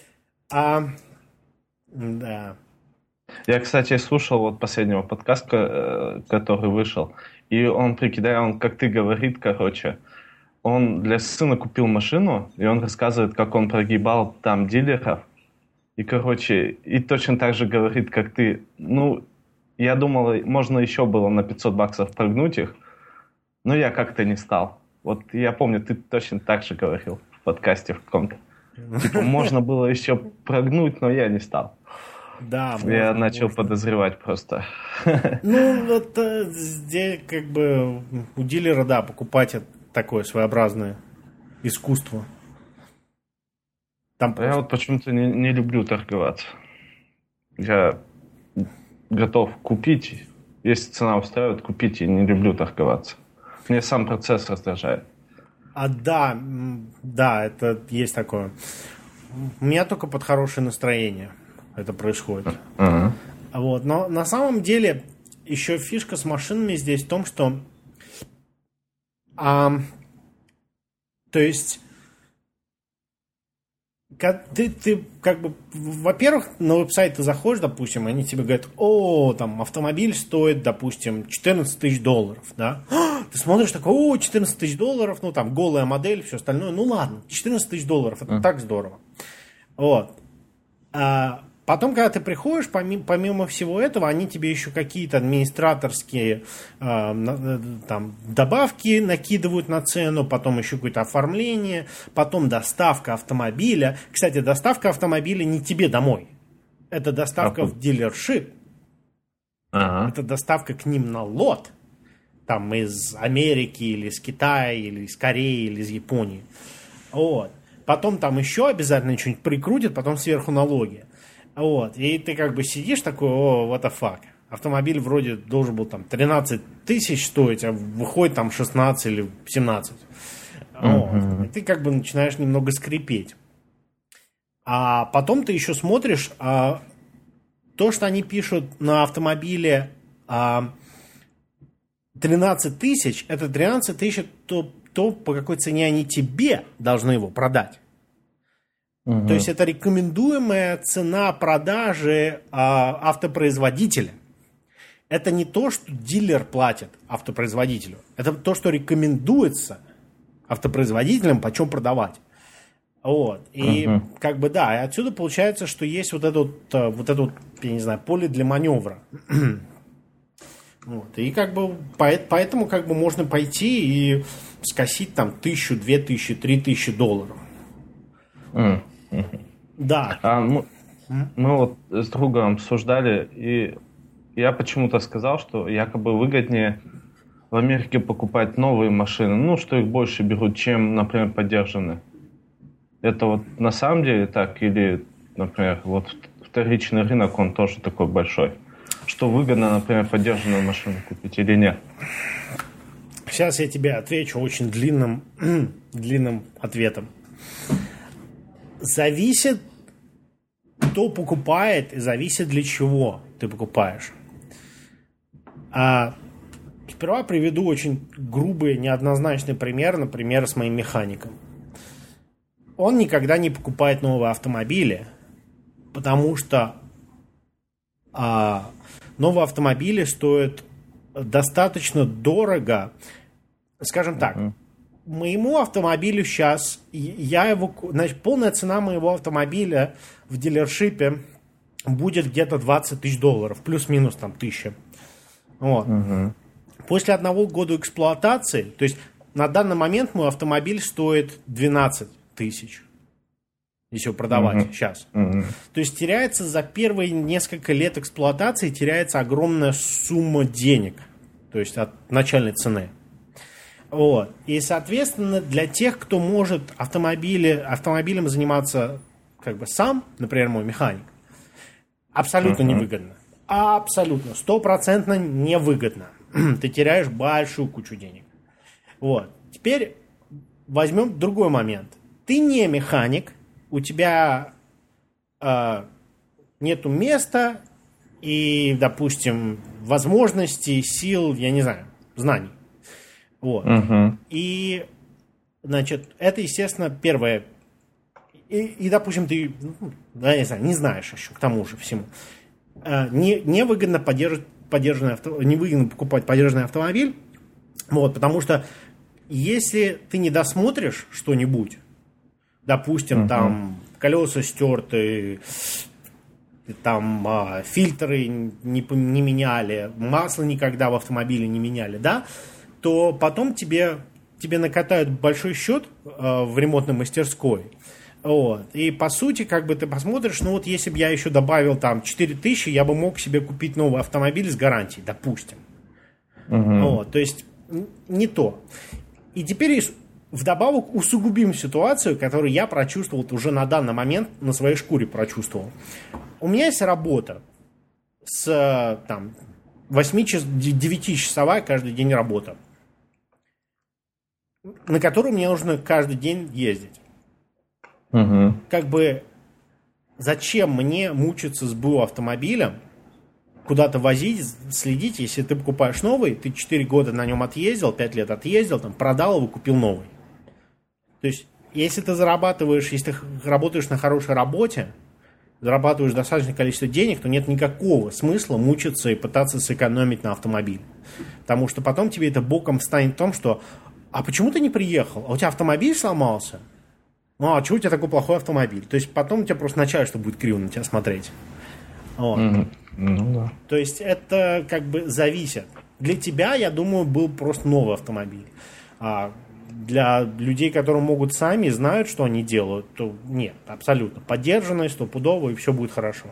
Да. Я, кстати, слушал вот последнего подкаста, который вышел, и он, он, как ты говорит, короче, он для сына купил машину, и он рассказывает, как он прогибал там дилеров, и, короче, и точно так же говорит, как ты, ну, я думал, можно еще было на $500 прогнуть их, но я как-то не стал. Вот я помню, ты точно так же говорил в подкасте в каком-то. Типа, можно было еще прогнуть, но я не стал. Да, я начал подозревать просто. Ну, вот здесь как бы у дилера, да, покупать такое своеобразное искусство. Там я вот почему-то не люблю торговаться. Я готов купить, если цена устраивает, купить, и не люблю торговаться. Мне сам процесс раздражает. Да, это есть такое. У меня только под хорошее настроение это происходит. Вот. Но на самом деле еще фишка с машинами здесь в том, что то есть ты как бы, во-первых, на веб-сайт ты заходишь, допустим, они тебе говорят, там автомобиль стоит, допустим, $14 тысяч, да? Ты смотришь такой, $14 тысяч, ну там голая модель, все остальное, ну ладно, $14 тысяч, это так здорово. Вот. Потом, когда ты приходишь, помимо всего этого, они тебе еще какие-то администраторские там, добавки накидывают на цену, потом еще какое-то оформление, потом доставка автомобиля. Кстати, доставка автомобиля не тебе домой. Это доставка в дилершип. Это доставка к ним на лот. Там из Америки, или из Китая, или из Кореи, или из Японии. Вот. Потом там еще обязательно что-нибудь прикрутят, потом сверху налоги. Вот, и ты как бы сидишь такой, what the fuck. Автомобиль вроде должен был там 13 тысяч стоить, а выходит там 16 или 17. Вот. И ты как бы начинаешь немного скрипеть. А потом ты еще смотришь, то, что они пишут на автомобиле 13 тысяч, это 13 тысяч, то, по какой цене они тебе должны его продать. То есть это рекомендуемая цена продажи автопроизводителя. Это не то, что дилер платит автопроизводителю. Это то, что рекомендуется автопроизводителям, почем продавать. Вот. И как бы да, и отсюда получается, что есть вот это, я не знаю, поле для маневра. Вот. И как бы поэтому как бы можно пойти и скосить там $1000, $2000, $3000. Да. Мы вот с другом обсуждали, и я почему-то сказал, что якобы выгоднее в Америке покупать новые машины, ну, что их больше берут, чем, например, подержанные. Это вот на самом деле так? Или, например, вот вторичный рынок, он тоже такой большой? Что выгодно, например, подержанную машину купить или нет? Сейчас я тебе отвечу очень длинным ответом. Зависит, кто покупает, и зависит, для чего ты покупаешь. Сперва приведу очень грубый, неоднозначный пример, например, с моим механиком. Он никогда не покупает новые автомобили, потому что новые автомобили стоят достаточно дорого. Скажем так, моему автомобилю сейчас, полная цена моего автомобиля в дилершипе будет где-то $20 тысяч, плюс-минус там 1000. Вот. После 1 года эксплуатации, то есть на данный момент мой автомобиль стоит 12 тысяч, если его продавать сейчас. То есть теряется за первые несколько лет эксплуатации теряется огромная сумма денег, то есть от начальной цены. Вот. И, соответственно, для тех, кто может автомобилем заниматься как бы сам, например, мой механик, абсолютно невыгодно. Абсолютно. 100% невыгодно. Ты теряешь большую кучу денег. Вот. Теперь возьмем другой момент. Ты не механик, у тебя нету места и, допустим, возможностей, сил, я не знаю, знаний. Вот. И, значит, это, естественно, первое. И допустим, ты, не знаешь еще к тому же всему. Невыгодно невыгодно покупать подержанный автомобиль, вот, потому что если ты не досмотришь что-нибудь, допустим, там колеса стерты, там фильтры не меняли, масло никогда в автомобиле не меняли, да, то потом тебе накатают большой счет в ремонтной мастерской. Вот. И по сути, как бы ты посмотришь, ну вот если бы я еще добавил там 4000, я бы мог себе купить новый автомобиль с гарантией, допустим. Вот. То есть не то. И теперь вдобавок усугубим ситуацию, которую я прочувствовал уже на данный момент, на своей шкуре прочувствовал. У меня есть работа с 9-часовая каждый день работа, на которую мне нужно каждый день ездить. Как бы зачем мне мучиться с БУ автомобилем, куда-то возить, следить, если ты покупаешь новый, ты 4 года на нем отъездил, 5 лет отъездил, там, продал его, купил новый. То есть если ты зарабатываешь, если ты работаешь на хорошей работе, зарабатываешь достаточное количество денег, то нет никакого смысла мучиться и пытаться сэкономить на автомобиле. Потому что потом тебе это боком встанет в том, что а почему ты не приехал? А у тебя автомобиль сломался? Ну, а чего у тебя такой плохой автомобиль? То есть потом у тебя просто начальство будет криво на тебя смотреть. Вот. Ну да. То есть это как бы зависит. Для тебя, я думаю, был просто новый автомобиль. А для людей, которые могут сами, знают, что они делают, то нет, абсолютно. Поддержанное, стопудово, и все будет хорошо.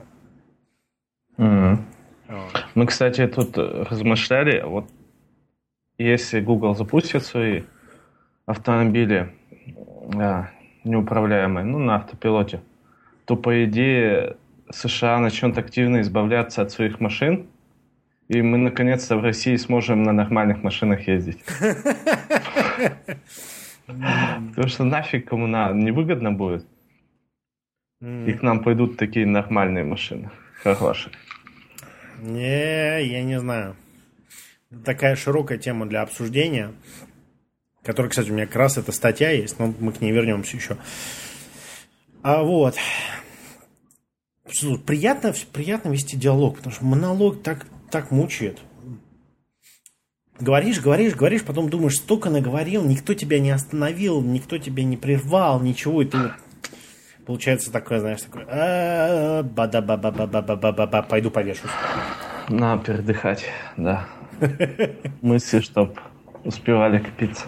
Мы, кстати, тут размышляли, вот если Google запустит свои автомобили неуправляемые, на автопилоте, то, по идее, США начнут активно избавляться от своих машин, и мы, наконец-то, в России сможем на нормальных машинах ездить. Потому что нафиг кому надо, невыгодно будет. И к нам пойдут такие нормальные машины, хорошие. Я не знаю. Такая широкая тема для обсуждения, которая, кстати, у меня как раз эта статья есть, но мы к ней вернемся еще. Вот. Приятно вести диалог, потому что монолог так мучает. Говоришь, потом думаешь, столько наговорил, никто тебя не остановил, никто тебя не прервал, ничего, и ты получается такое, знаешь, такое пойду повешусь. Надо передыхать, да. Мысли, чтоб успевали копиться.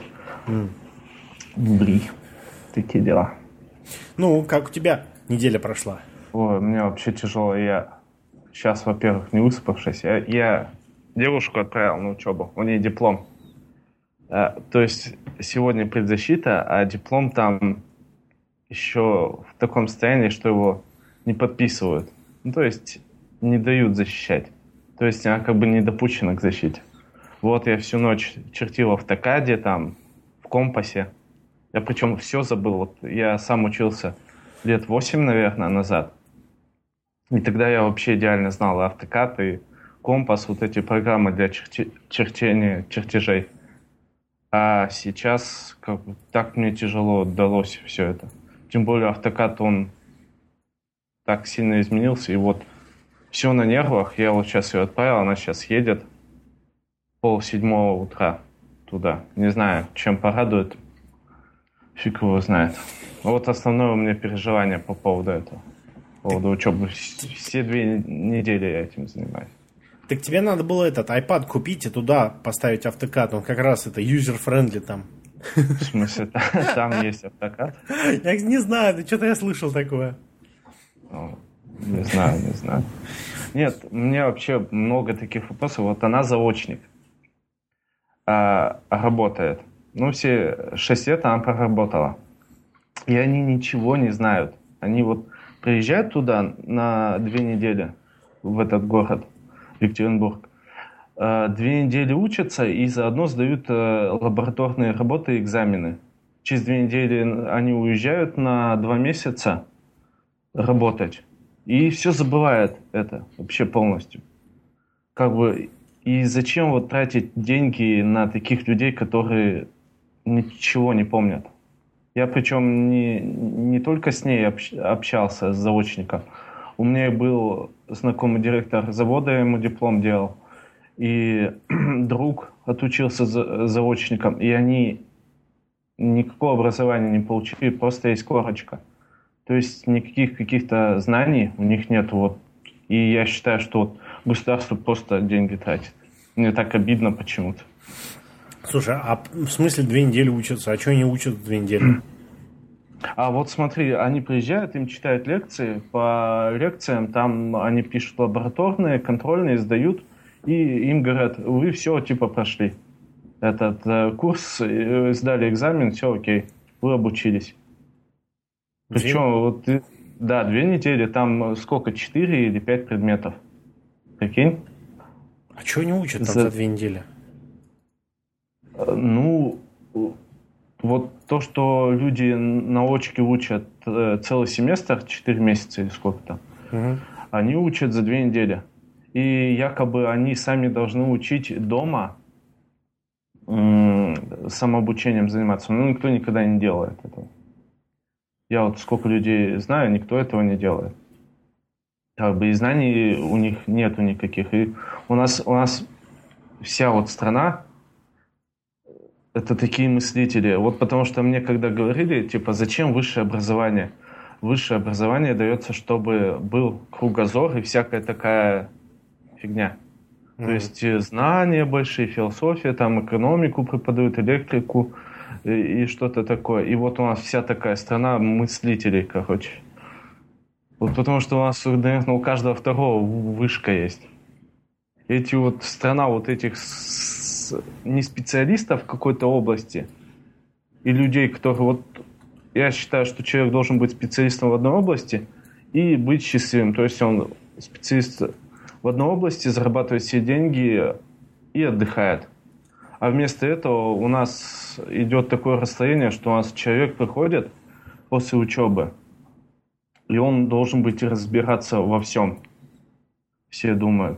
Такие дела. Ну, как у тебя неделя прошла? Ой, мне вообще тяжело. Я сейчас, во-первых, не выспавшийся. Я девушку отправил на учебу. У нее диплом. То есть сегодня предзащита, а диплом там еще в таком состоянии, что его не подписывают. Ну, то есть не дают защищать. То есть она как бы не допущена к защите. Вот я всю ночь чертила в токаде, там, в компасе. Я причем все забыл. Вот я сам учился лет 8, наверное, назад. И тогда я вообще идеально знал автокад и компас, вот эти программы для чертения чертежей. А сейчас как бы так мне тяжело далось все это. Тем более автокад, он так сильно изменился. И вот все на нервах. Я вот сейчас ее отправил, она сейчас едет 6:30 утра туда. Не знаю, чем порадует. Фиг его знает. Вот основное у меня переживание по поводу этого. По поводу учебы. Все 2 недели я этим занимаюсь. Так тебе надо было этот iPad купить и туда поставить автокад. Он как раз это user-friendly там. В смысле, там есть автокад? Я не знаю, что-то я слышал такое. Не знаю. Нет, мне вообще много таких вопросов. Вот она заочник. Работает. Все 6 лет она проработала. И они ничего не знают. Они вот приезжают туда на 2 недели, в этот город, Екатеринбург. 2 недели учатся и заодно сдают лабораторные работы и экзамены. Через 2 недели они уезжают на 2 месяца работать. И все забывают это вообще полностью. Как бы, и зачем вот тратить деньги на таких людей, которые ничего не помнят? Я причем не только с ней общался, с заочником. У меня был знакомый директор завода, я ему диплом делал. И друг отучился заочником, и они никакого образования не получили, просто есть корочка. То есть никаких каких-то знаний у них нет. Вот. И я считаю, что вот государство просто деньги тратит. Мне так обидно почему-то. Слушай, а в смысле 2 недели учатся? А что они учат 2 недели? А вот смотри, они приезжают, им читают лекции. По лекциям там они пишут лабораторные, контрольные, сдают. И им говорят, вы все типа прошли. Этот курс, сдали экзамен, все окей. Вы обучились. Причем, вот, 2 недели, там сколько, 4 или 5 предметов. Прикинь? А что они учат там за 2 недели? Вот то, что люди на очке учат целый семестр, 4 месяца или сколько там, они учат за 2 недели. И якобы они сами должны учить дома, самообучением заниматься. Но никто никогда не делает этого. Я вот сколько людей знаю, никто этого не делает. Как бы и знаний у них нету никаких. И у нас вся вот страна это такие мыслители. Вот потому что мне когда говорили, типа, зачем высшее образование? Высшее образование дается, чтобы был кругозор и всякая такая фигня. То есть знания большие, философия, там экономику преподают, электрику и что-то такое. И вот у нас вся такая страна мыслителей, короче. Вот потому что у нас, наверное, у каждого второго вышка есть. Эти вот страна вот этих не специалистов в какой-то области и людей, которые вот... Я считаю, что человек должен быть специалистом в одной области и быть счастливым. То есть он специалист в одной области, зарабатывает все деньги и отдыхает. А вместо этого у нас идет такое расслоение, что у нас человек приходит после учебы, и он должен быть разбираться во всем. Все думают.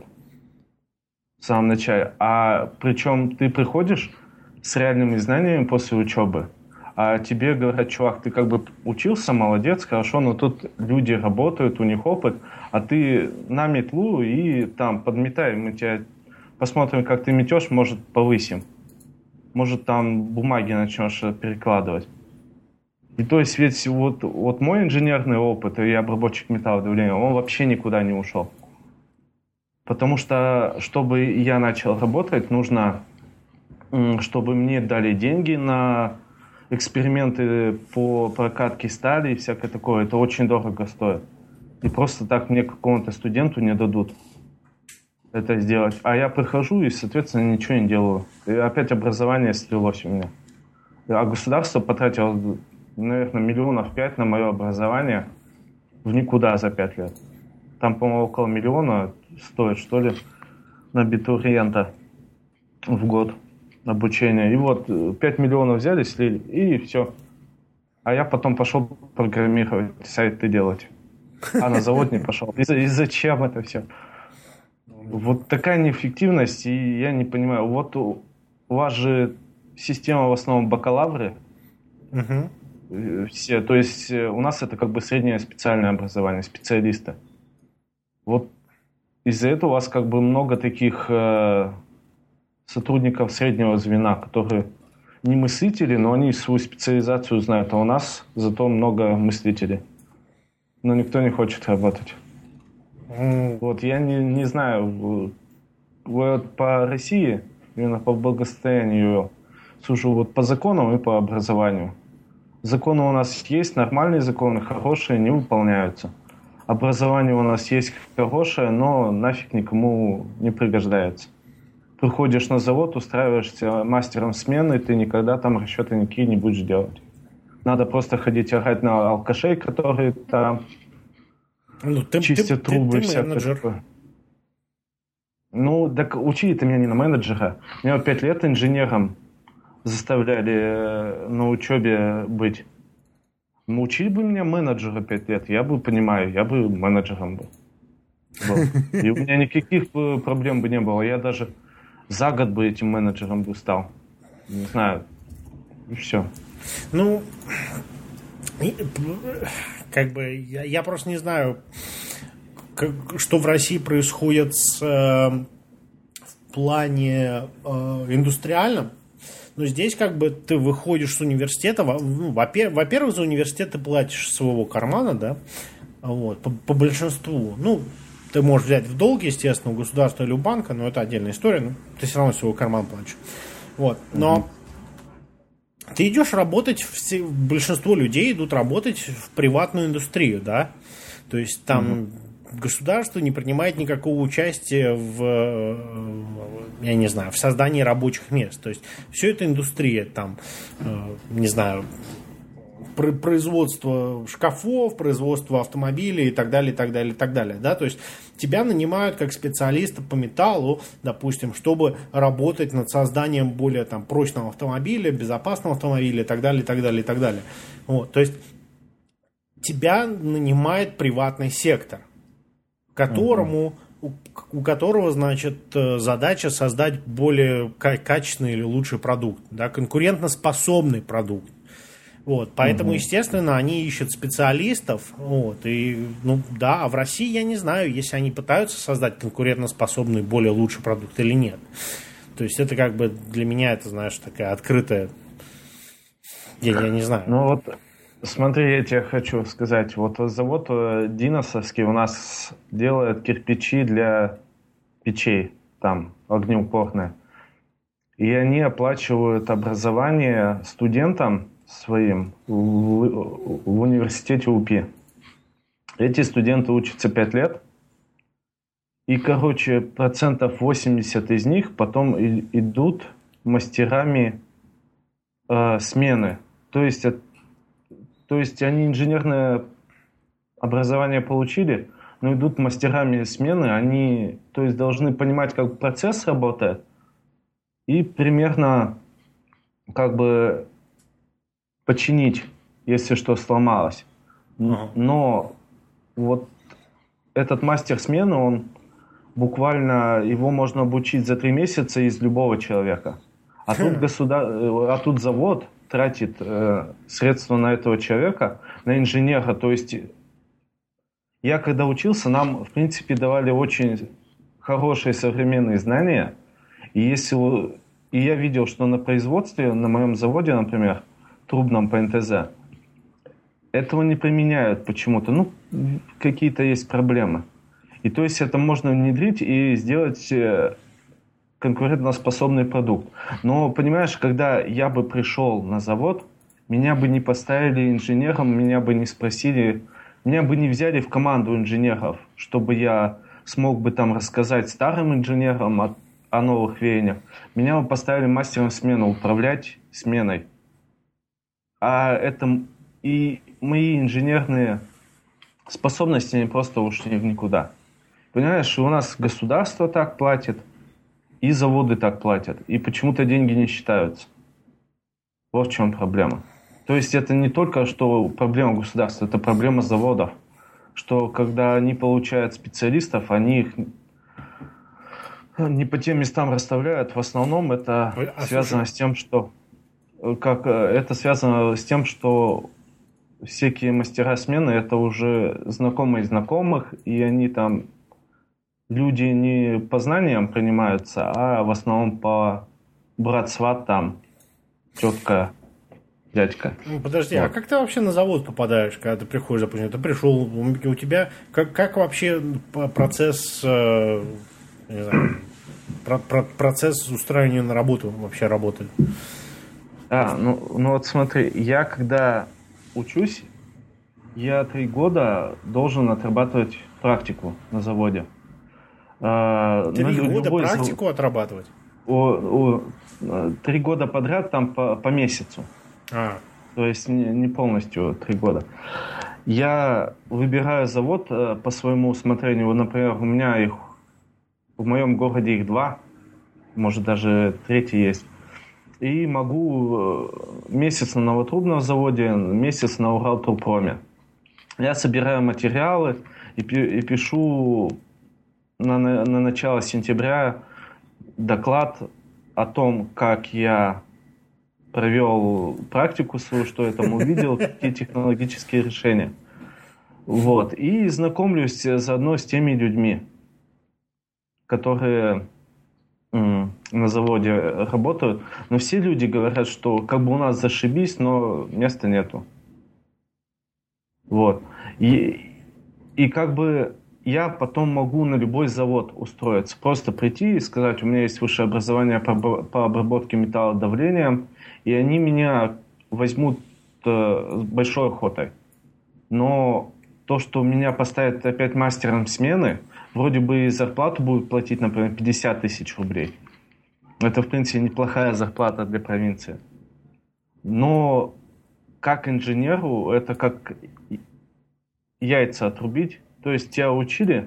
В самом начале. А причем ты приходишь с реальными знаниями после учебы, а тебе говорят, чувак, ты как бы учился, молодец, хорошо, но тут люди работают, у них опыт, а ты на метлу и там подметай, мы тебя посмотрим, как ты метешь, может, повысим. Может, там бумаги начнешь перекладывать. И то есть ведь вот мой инженерный опыт, и обработчик металлодавления, он вообще никуда не ушел. Потому что, чтобы я начал работать, нужно, чтобы мне дали деньги на эксперименты по прокатке стали и всякое такое. Это очень дорого стоит. И просто так мне какому-то студенту не дадут это сделать. А я прихожу и, соответственно, ничего не делаю. И опять образование слилось у меня. А государство потратило, наверное, 5 миллионов на мое образование в никуда за 5 лет. Там, по-моему, около 1 миллиона стоит, что ли, на абитуриента в год обучения. И вот 5 миллионов взяли, слили, и все. А я потом пошел программировать, сайты делать. А на завод не пошел. И зачем это все? Вот такая неэффективность, и я не понимаю. Вот у вас же система в основном бакалавры. Все, то есть у нас это как бы среднее специальное образование, специалисты. Вот из-за этого у вас как бы много таких сотрудников среднего звена, которые не мыслители, но они свою специализацию знают, а у нас зато много мыслителей. Но никто не хочет работать. Вот я не знаю, вот по России, именно по благосостоянию сужу вот по законам и по образованию. Законы у нас есть, нормальные законы, хорошие, не выполняются. Образование у нас есть хорошее, но нафиг никому не пригождается. Приходишь на завод, устраиваешься мастером смены, ты никогда там расчеты никакие не будешь делать. Надо просто ходить орать на алкашей, которые там чистят трубы. Ты менеджер. Ну, так учили ты меня не на менеджера. Меня 5 лет инженером заставляли на учебе быть. Ну, учили бы меня менеджера 5 лет, я бы понимаю, я бы менеджером был. И у меня никаких проблем бы не было. Я даже за год бы этим менеджером бы стал. Не знаю. И все. Ну, как бы, я просто не знаю, что в России происходит в плане индустриальном. Но здесь как бы ты выходишь с университета, во-первых, за университет ты платишь из своего кармана, да, вот, по большинству. Ну, ты можешь взять в долг, естественно, у государства или у банка, но это отдельная история, но ты все равно из своего кармана платишь. Вот, но ты идешь работать, большинство людей идут работать в приватную индустрию, да, то есть там государство не принимает никакого участия я не знаю, в создании рабочих мест. То есть все это индустрия, там, не знаю, производство шкафов, производство автомобилей и так далее, и так далее, и так далее. Да? То есть тебя нанимают как специалиста по металлу, допустим, чтобы работать над созданием более там, прочного автомобиля, безопасного автомобиля и так далее, и так далее, и так далее. Вот. То есть тебя нанимает приватный сектор, у которого, значит, задача создать более качественный или лучший продукт, да, конкурентоспособный продукт. Вот, поэтому, естественно, они ищут специалистов. Вот, и, ну да, а в России я не знаю, если они пытаются создать конкурентоспособный, более лучший продукт или нет. То есть это как бы для меня, это, знаешь, такая открытая... Я не знаю. Ну вот, смотри, я тебе хочу сказать. Вот завод Диносовский у нас делает кирпичи для печей, там, огнеупорные. И они оплачивают образование студентам своим в университете УПИ. Эти студенты учатся 5 лет. И, короче, 80% из них потом идут мастерами смены. То есть они инженерное образование получили, но идут мастерами смены. Они, то есть, должны понимать, как процесс работает, и примерно как бы починить, если что сломалось. Но вот этот мастер смены, он буквально, его можно обучить за 3 месяца из любого человека. А тут завод тратит средства на этого человека, на инженера. То есть я когда учился, нам, в принципе, давали очень хорошие современные знания. И я видел, что на производстве, на моем заводе, например, трубном по НТЗ, этого не применяют почему-то. Ну, какие-то есть проблемы. И то есть это можно внедрить и сделать конкурентоспособный продукт. Но, понимаешь, когда я бы пришел на завод, меня бы не поставили инженером, меня бы не спросили, меня бы не взяли в команду инженеров, чтобы я смог бы там рассказать старым инженерам о новых веяниях. Меня бы поставили мастером смены, управлять сменой. А это и мои инженерные способности не просто ушли в никуда. Понимаешь, у нас государство так платит, и заводы так платят, и почему-то деньги не считаются. Вот в чем проблема. То есть это не только что проблема государства, это проблема заводов. Что когда они получают специалистов, они их не по тем местам расставляют. В основном это связано с тем, что всякие мастера смены это уже знакомые знакомых, и они там люди не по знаниям принимаются, а в основном по брат-сват там, тетка, дядька. Ну, подожди, вот. А как ты вообще на завод попадаешь, когда ты приходишь, допустим, ты пришел, у тебя, как вообще процесс, не знаю, процесс устраивания на работу вообще работает? Ну вот смотри, я когда учусь, я 3 года должен отрабатывать практику на заводе. 3 года практику отрабатывать? 3 года подряд там по месяцу. То есть не полностью 3 года. Я выбираю завод по своему усмотрению. Например, у меня их в моем городе их 2, может даже 3 есть. И могу месяц на Новотрубном заводе, месяц на Уралторпроме. Я собираю материалы и пишу на начало сентября доклад о том, как я провел практику свою, что я там увидел, какие технологические решения. Вот. И знакомлюсь заодно с теми людьми, которые на заводе работают. Но все люди говорят, что как бы у нас зашибись, но места нету. Вот. И как бы я потом могу на любой завод устроиться. Просто прийти и сказать, у меня есть высшее образование по обработке металла давлением, и они меня возьмут с большой охотой. Но то, что меня поставят опять мастером смены, вроде бы и зарплату будут платить, например, 50 тысяч рублей. Это, в принципе, неплохая зарплата для провинции. Но как инженеру это как яйца отрубить. То есть тебя учили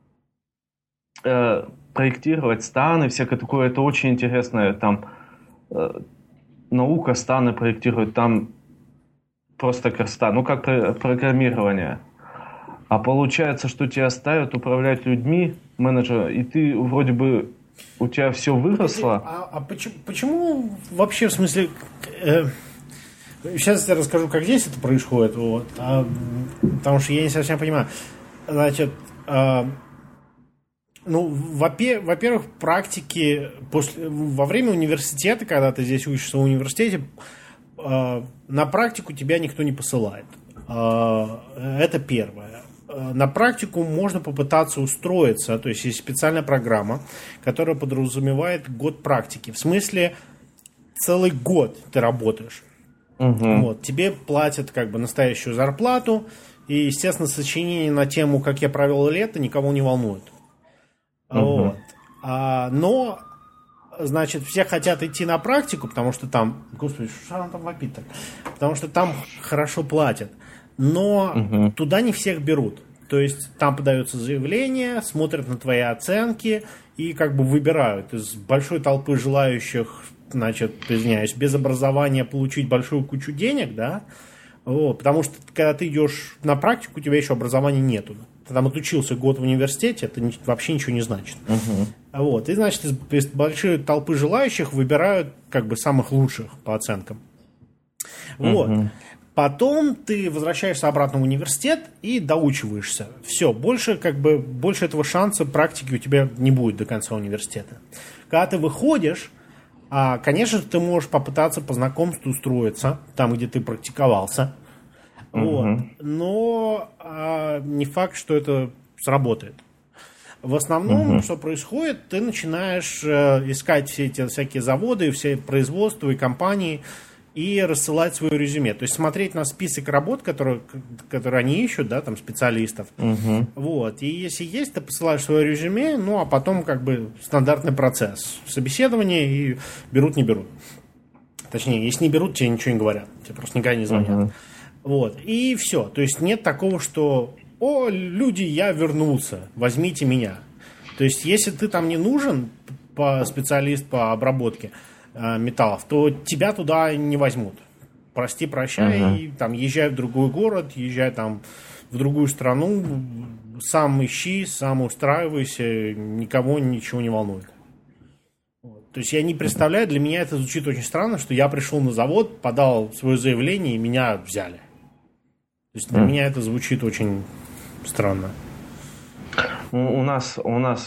проектировать станы, всякое такое. Это очень интересная там наука, станы проектирует. Там просто красота. Ну, как программирование. А получается, что тебя ставят управлять людьми, менеджера, и ты вроде бы у тебя все выросло. Почему вообще, в смысле, Сейчас я расскажу, как здесь это происходит, вот, потому что я не совсем понимаю. Значит, во-первых, практики во время университета, когда ты здесь учишься в университете, на практику тебя никто не посылает. Это первое. На практику можно попытаться устроиться, то есть есть специальная программа, которая подразумевает год практики. В смысле, целый год ты работаешь. Вот, тебе платят как бы настоящую зарплату, и, естественно, сочинение на тему «Как я провел лето» никого не волнует. Вот. Но, значит, все хотят идти на практику, потому что там... Господи, что она там вопит так? Потому что там хорошо платят. Но туда не всех берут. То есть там подается заявление, смотрят на твои оценки и как бы выбирают из большой толпы желающих, значит, извиняюсь, без образования получить большую кучу денег, да, вот, потому что когда ты идешь на практику, у тебя еще образования нету. Ты там отучился год в университете, это вообще ничего не значит. Вот, и, значит, из большой толпы желающих выбирают как бы самых лучших по оценкам. Вот. Потом ты возвращаешься обратно в университет и доучиваешься. Все, больше этого шанса практики у тебя не будет до конца университета. Когда ты выходишь, конечно, ты можешь попытаться по знакомству устроиться там, где ты практиковался. Вот. Но не факт, что это сработает. В основном, что происходит, ты начинаешь искать все эти всякие заводы, все производства и компании и рассылать свое резюме. То есть смотреть на список работ, которые они ищут, да, там специалистов. Вот. И если есть, ты посылаешь свое резюме, ну а потом как бы стандартный процесс собеседования и берут, не берут. Точнее, если не берут, тебе ничего не говорят. Тебе просто никогда не звонят. Вот. И все. То есть нет такого, что «О, люди, я вернулся, возьмите меня». То есть если ты там не нужен, специалист по обработке металлов, то тебя туда не возьмут. Прости, прощай, и, там, езжай в другой город, езжай там в другую страну, сам ищи, сам устраивайся, никого ничего не волнует. Вот. То есть я не представляю, для меня это звучит очень странно, что я пришел на завод, подал свое заявление, и меня взяли. То есть для меня это звучит очень странно. У нас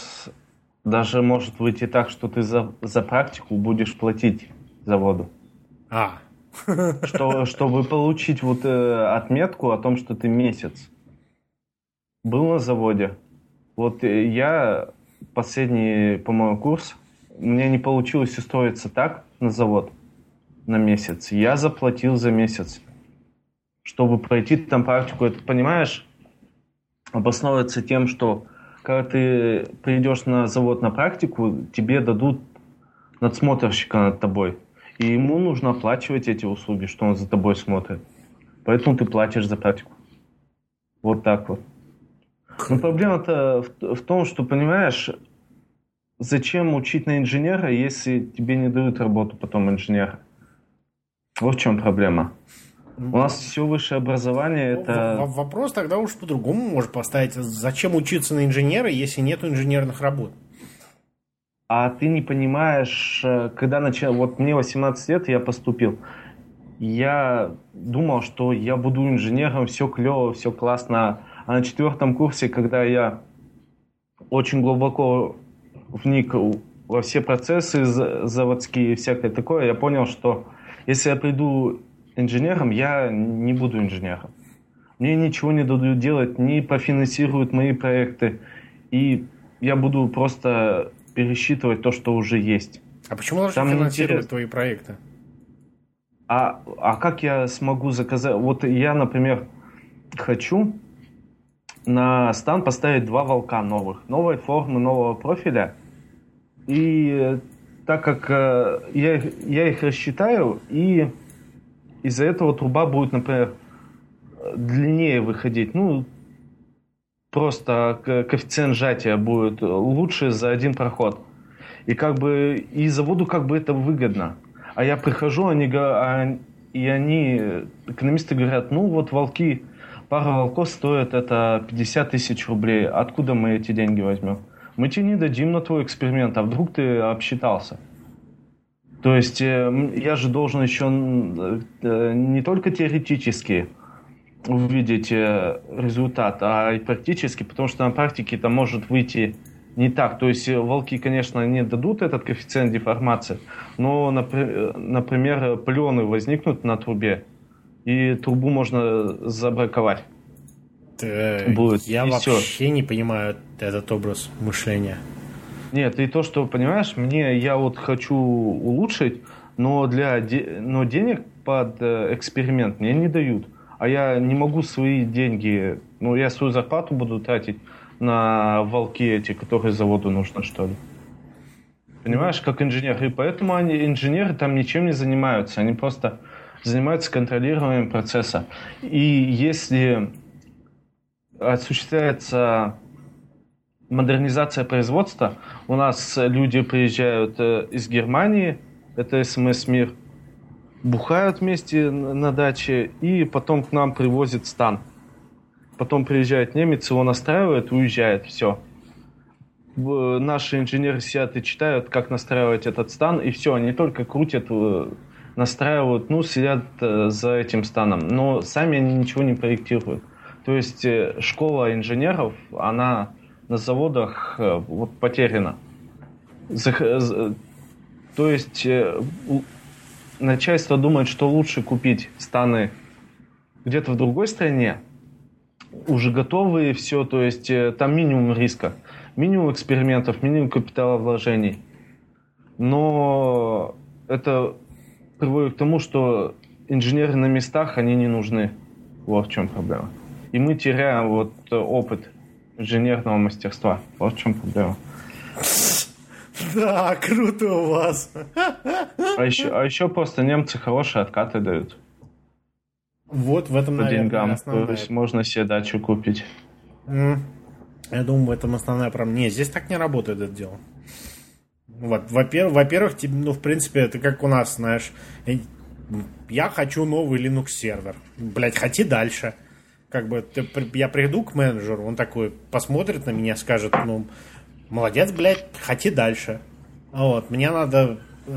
даже может выйти так, что ты за практику будешь платить заводу. Чтобы получить вот отметку о том, что ты месяц был на заводе. Вот я последний, по-моему, курс, у меня не получилось устроиться так на завод на месяц. Я заплатил за месяц, чтобы пройти там практику. Это, понимаешь, обосновывается тем, что когда ты придешь на завод на практику, тебе дадут надсмотрщика над тобой. И ему нужно оплачивать эти услуги, что он за тобой смотрит. Поэтому ты платишь за практику. Вот так вот. Но проблема-то в том, что, понимаешь, зачем учить на инженера, если тебе не дают работу потом инженера? Вот в чем проблема. У нас все высшее образование это... Вопрос тогда уж по-другому можно поставить. Зачем учиться на инженера, если нет инженерных работ? А ты не понимаешь, когда начал... Вот мне 18 лет, я поступил. Я думал, что я буду инженером, все клево, все классно. А на 4-м курсе, когда я очень глубоко вник во все процессы заводские и всякое такое, я понял, что если я приду инженером, я не буду инженером. Мне ничего не дадут делать, не профинансируют мои проекты. И я буду просто пересчитывать то, что уже есть. А почему должны финансировать твои проекты? А как я смогу заказать? Вот я, например, хочу на стан поставить 2 волка новых. Новой формы, нового профиля. И так как я их рассчитаю, и из-за этого труба будет, например, длиннее выходить. Ну, просто коэффициент сжатия будет лучше за один проход. И как бы и заводу как бы это выгодно. А я прихожу, экономисты говорят, ну вот волки, пара волков стоит это 50 тысяч рублей. Откуда мы эти деньги возьмем? Мы тебе не дадим на твой эксперимент, а вдруг ты обсчитался. То есть я же должен еще не только теоретически увидеть результат, а и практически, потому что на практике это может выйти не так. То есть волки, конечно, не дадут этот коэффициент деформации, но, например, плены возникнут на трубе, и трубу можно забраковать. Будет. Я вообще не понимаю этот образ мышления. Нет, и то, что, понимаешь, я вот хочу улучшить, но денег под эксперимент мне не дают. А я не могу свои деньги, я свою зарплату буду тратить на волки эти, которые заводу нужно, что ли. Понимаешь, как инженер. И поэтому инженеры там ничем не занимаются. Они просто занимаются контролированием процесса. И если осуществляется модернизация производства, у нас люди приезжают из Германии, это СМС «Мир», бухают вместе на даче, и потом к нам привозят стан. Потом приезжает немец, его настраивает, уезжает, все. Наши инженеры сидят и читают, как настраивать этот стан, и все, они только крутят, настраивают, сидят за этим станом, но сами они ничего не проектируют. То есть школа инженеров, она на заводах потеряна. То есть начальство думает, что лучше купить станы где-то в другой стране, уже готовые все, то есть там минимум риска, минимум экспериментов, минимум капиталовложений. Но это приводит к тому, что инженеры на местах, они не нужны. Вот в чем проблема. И мы теряем опыт инженерного мастерства. Вот в чем проблема. Да, круто у вас. А еще просто немцы хорошие откаты дают. Вот в этом, наверное, деньгам. основная. То есть можно себе дачу купить. Я думаю, в этом основная проблема. Нет, здесь так не работает это дело. Во-первых, в принципе, это как у нас, знаешь, я хочу новый Linux сервер. Блять, хоти дальше. Я приду к менеджеру, он такой посмотрит на меня, скажет, молодец, блядь, хоти дальше. Мне надо,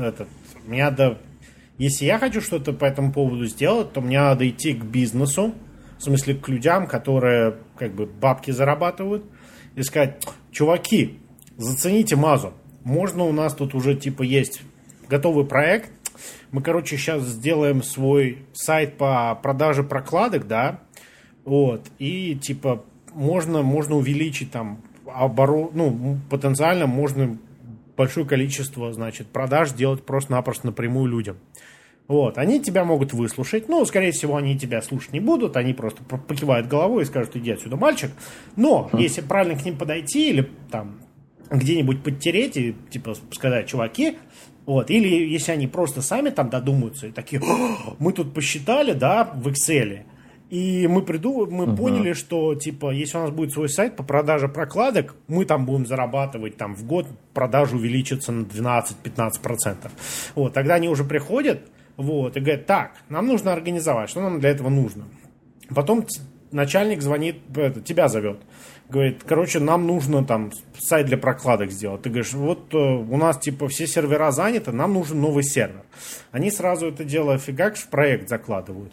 если я хочу что-то по этому поводу сделать, то мне надо идти к бизнесу, в смысле к людям, которые бабки зарабатывают, и сказать, чуваки, зацените мазу, можно у нас тут уже есть готовый проект, мы, сейчас сделаем свой сайт по продаже прокладок, да, и можно увеличить там оборот, потенциально можно большое количество, продаж делать просто-напросто напрямую людям. Они тебя могут выслушать, скорее всего, они тебя слушать не будут, они просто покивают головой и скажут, иди отсюда, мальчик. Но если правильно к ним подойти или там где-нибудь подтереть и сказать, чуваки, или если они просто сами там додумаются и такие, мы тут посчитали, да, в Excel, и мы поняли, что, если у нас будет свой сайт по продаже прокладок, мы там будем зарабатывать в год, продажи увеличатся на 12-15%. Тогда они уже приходят, и говорят, так, нам нужно организовать, что нам для этого нужно. Потом начальник звонит, тебя зовет, говорит, нам нужно там сайт для прокладок сделать. Ты говоришь, у нас все сервера заняты, нам нужен новый сервер. Они сразу это дело фигак в проект закладывают.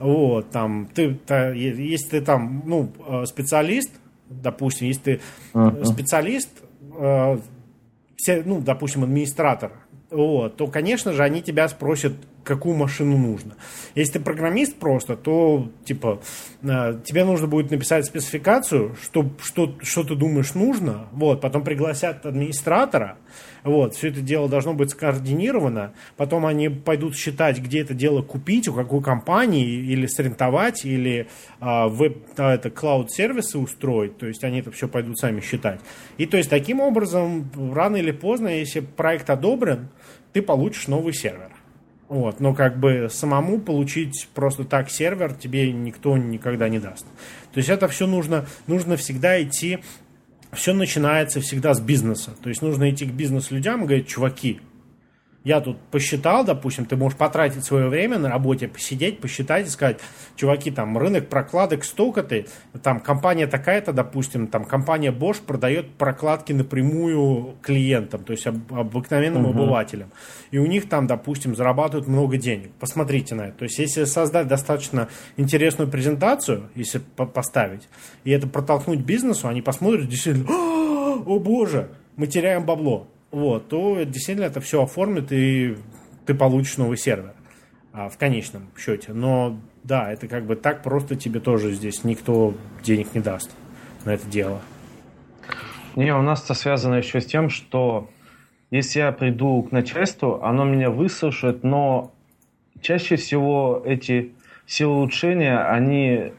Если ты там, специалист, допустим, если ты специалист, допустим, администратор, то, конечно же, они тебя спросят, какую машину нужно. Если ты программист просто, то, тебе нужно будет написать спецификацию, что ты думаешь нужно, потом пригласят администратора, все это дело должно быть скоординировано, потом они пойдут считать, где это дело купить, у какой компании, или срентовать, или клауд-сервисы устроить, то есть они это все пойдут сами считать. И то есть таким образом, рано или поздно, если проект одобрен, ты получишь новый сервер. Но самому получить просто так сервер тебе никто никогда не даст. То есть это все нужно всегда идти, все начинается всегда с бизнеса. То есть нужно идти к бизнес-людям и говорить, чуваки, Я тут посчитал, допустим, ты можешь потратить свое время на работе, посидеть, посчитать и сказать, чуваки, там рынок прокладок столько-то, там компания такая-то, допустим, там компания Bosch продает прокладки напрямую клиентам, то есть обыкновенным обывателям. И у них там, допустим, зарабатывают много денег. Посмотрите на это. То есть если создать достаточно интересную презентацию, если поставить, и это протолкнуть бизнесу, они посмотрят действительно, о боже, мы теряем бабло. Вот, то действительно это все оформит, и ты получишь новый сервер в конечном счете. Но да, это как бы так просто тебе тоже здесь никто денег не даст на это дело. Не, у нас это связано еще с тем, что если я приду к начальству, оно меня выслушает, но чаще всего эти все улучшения, они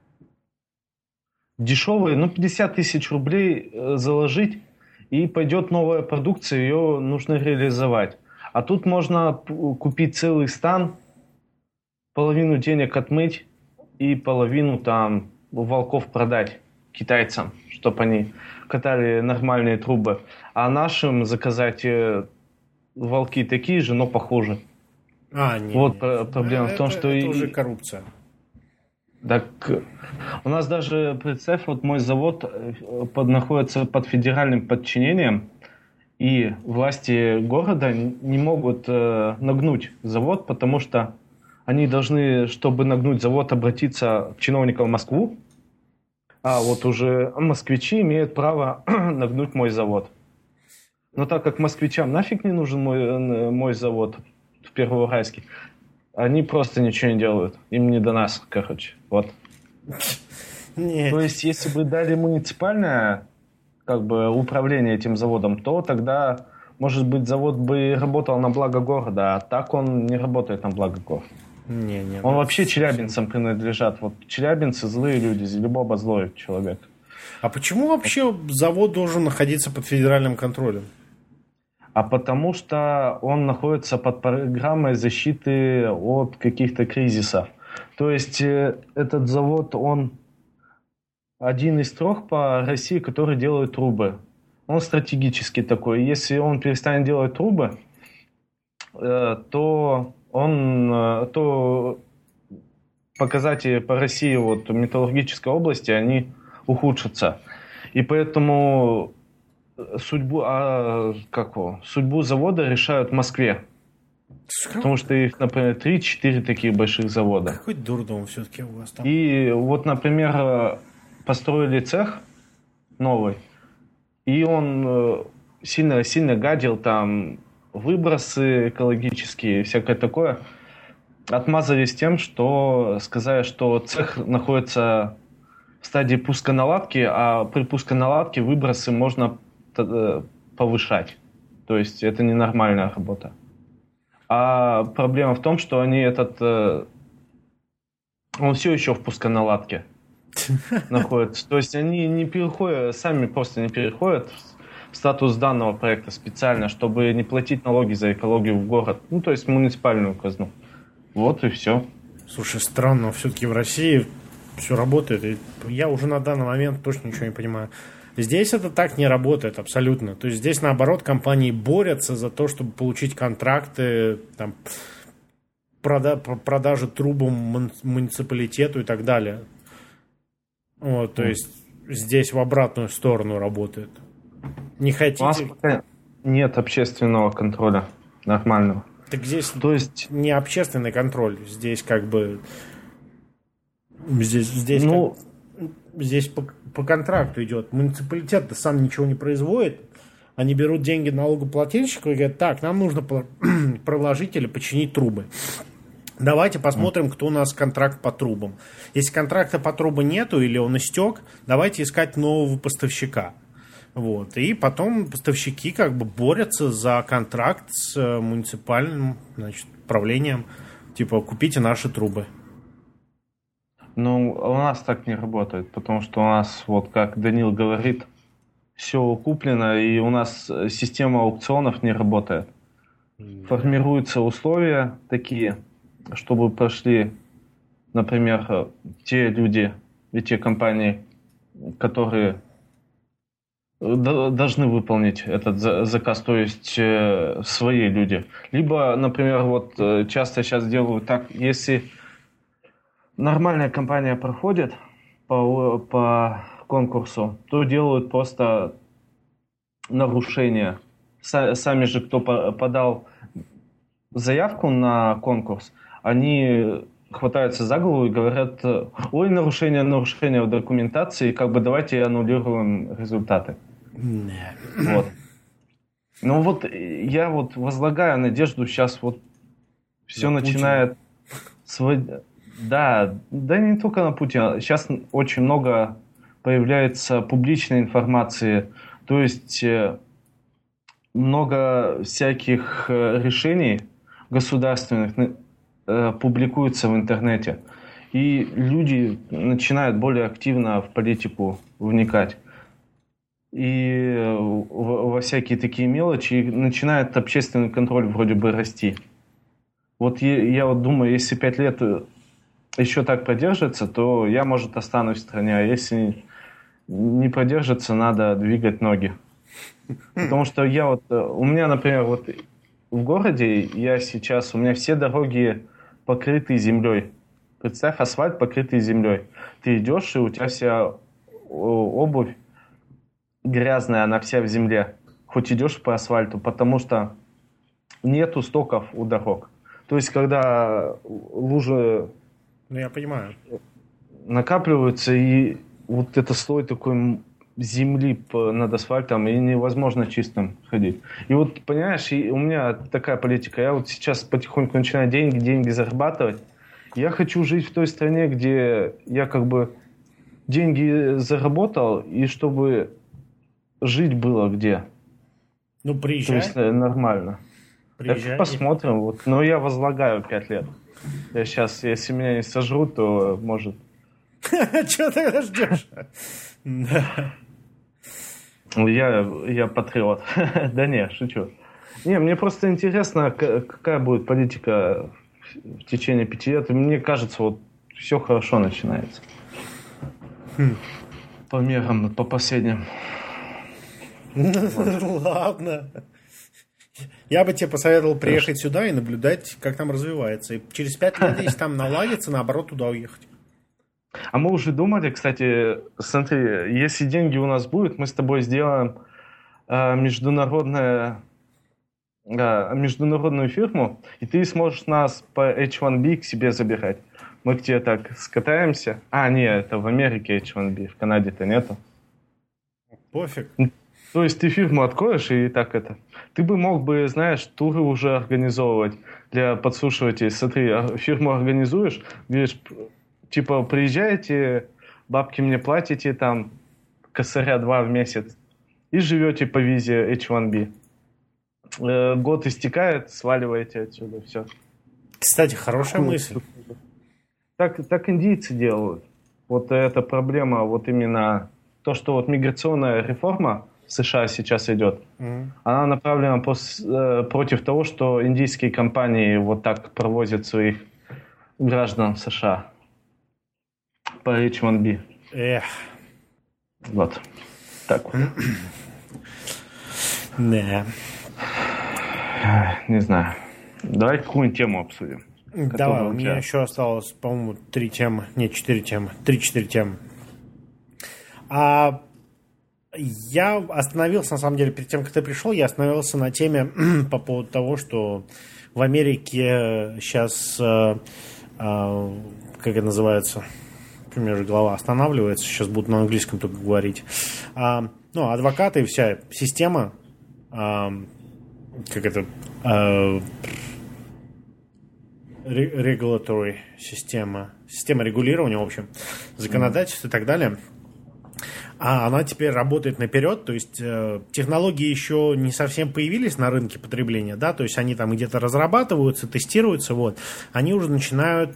дешевые, 50 тысяч рублей заложить, и пойдет новая продукция, ее нужно реализовать. А тут можно купить целый стан, половину денег отмыть и половину там волков продать китайцам, чтобы они катали нормальные трубы. А нашим заказать волки такие же, но похуже. Нет. Вот проблема в том, что... Это уже коррупция. Так, у нас даже, представь, вот мой завод находится под федеральным подчинением, и власти города не могут нагнуть завод, потому что они должны, чтобы нагнуть завод, обратиться к чиновникам в Москву, а вот уже москвичи имеют право нагнуть мой завод. Но так как москвичам нафиг не нужен мой завод в Первоуральске, они просто ничего не делают. Им не до нас, короче. Вот. Нет. То есть, если бы дали муниципальное управление этим заводом, то тогда, может быть, завод бы работал на благо города, а так он не работает на благо города. Он вообще челябинцам принадлежат. Вот челябинцы злые люди, Любоба злой человек. А почему вообще завод должен находиться под федеральным контролем? А потому что он находится под программой защиты от каких-то кризисов. То есть этот завод, он один из 3 по России, который делает трубы. Он стратегический такой. Если он перестанет делать трубы, то показатели по России вот, в металлургической области, они ухудшатся. И поэтому судьбу завода решают в Москве. Потому что их, например, 3-4 таких больших завода. Какой дурдом все-таки у вас там. И вот, например, построили цех новый, и он сильно гадил там выбросы экологические, всякое такое. Отмазались тем, что сказали, что цех находится в стадии пусконаладки, а при пусконаладке выбросы можно повышать. То есть это ненормальная работа. А проблема в том, что они он все еще в пусконаладке находится. То есть они не переходят, сами просто не переходят в статус данного проекта специально, чтобы не платить налоги за экологию в город. То есть в муниципальную казну. Вот и все. Слушай, странно, все-таки в России все работает. И я уже на данный момент точно ничего не понимаю. Здесь это так не работает абсолютно. То есть здесь, наоборот, компании борются за то, чтобы получить контракты, там, продажи трубам муниципалитету и так далее. Вот, то есть здесь в обратную сторону работает. Не хотите... У нас пока нет общественного контроля нормального. Так здесь не общественный контроль. Здесь как бы... Здесь по контракту идет. Муниципалитет-то сам ничего не производит. Они берут деньги налогоплательщика и говорят, так, нам нужно проложить или починить трубы. Давайте посмотрим, кто у нас контракт по трубам. Если контракта по трубам нету или он истек, давайте искать нового поставщика. Вот. И потом поставщики как бы борются за контракт с муниципальным, правлением. Типа, купите наши трубы. Ну, у нас так не работает, потому что у нас, вот как Данил говорит, все куплено, и у нас система аукционов не работает. Формируются условия такие, чтобы прошли, например, те люди и те компании, которые должны выполнить этот заказ, то есть свои люди. Либо, например, вот часто сейчас делают так, если нормальная компания проходит по конкурсу, то делают просто нарушения. Сами же, кто подал заявку на конкурс, они хватаются за голову и говорят: ой, нарушение в документации, как бы давайте аннулируем результаты. Вот. Ну вот я вот возлагаю надежду, сейчас вот все начинает... Да не только на Путина. Сейчас очень много появляется публичной информации, то есть много всяких решений государственных публикуется в интернете. И люди начинают более активно в политику вникать. И во всякие такие мелочи, и начинает общественный контроль вроде бы расти. Вот я вот думаю, если 5 лет еще так продержится, то я, может, останусь в стране. А если не продержится, надо двигать ноги. Потому что у меня, например, вот в городе у меня все дороги покрыты землей. Представь, асфальт покрытый землей. Ты идешь, и у тебя вся обувь грязная, она вся в земле. Хоть идешь по асфальту, потому что нету стоков у дорог. То есть, когда лужи я понимаю, накапливаются, и вот это слой такой земли над асфальтом, и невозможно чистым ходить. И вот, понимаешь, у меня такая политика. Я вот сейчас потихоньку начинаю деньги зарабатывать. Я хочу жить в той стране, где я как бы деньги заработал, и чтобы жить было где. Ну, приезжай. То есть нормально. Приезжай. Посмотрим. Вот. Но я возлагаю 5 лет. Я сейчас, если меня не сожрут, то может... Чего ты ждешь? Я патриот. Да не, шучу. Не, мне просто интересно, какая будет политика в течение 5 лет. И мне кажется, вот все хорошо начинается. По мерам, по последним. Ладно. Я бы тебе посоветовал приехать сюда и наблюдать, как там развивается. И через 5 лет, если там наладится, наоборот, туда уехать. А мы уже думали, кстати, смотри, если деньги у нас будут, мы с тобой сделаем международную фирму, и ты сможешь нас по H1B к себе забирать. Мы к тебе так скатаемся. Нет, это в Америке H1B, в Канаде-то нету. Пофиг. То есть ты фирму откроешь и так это... Ты бы мог бы, знаешь, туры уже организовывать для подслушивателей. Смотри, фирму организуешь, говоришь, типа, приезжаете, бабки мне платите, там, косаря 2 в месяц, и живете по визе H1B. Год истекает, сваливаете отсюда, все. Кстати, хорошая мысль. Так индийцы делают. Вот эта проблема, вот именно то, что вот миграционная реформа в США сейчас идет, она направлена против того, что индийские компании вот так провозят своих граждан в США по H1B. Эх. Вот. Так вот. Да. Не знаю. Давай какую-нибудь тему обсудим. Давай, у меня еще осталось, по-моему, 4 темы. 3-4 темы. Я остановился, на самом деле, перед тем, как ты пришел, я остановился на теме по поводу того, что в Америке сейчас, как это называется, у меня же голова останавливается, сейчас буду на английском только говорить. Адвокаты и вся система, regulatory система регулирования, в общем, законодательство и так далее, она теперь работает наперед, то есть технологии еще не совсем появились на рынке потребления, да, то есть они там где-то разрабатываются, тестируются, вот, они уже начинают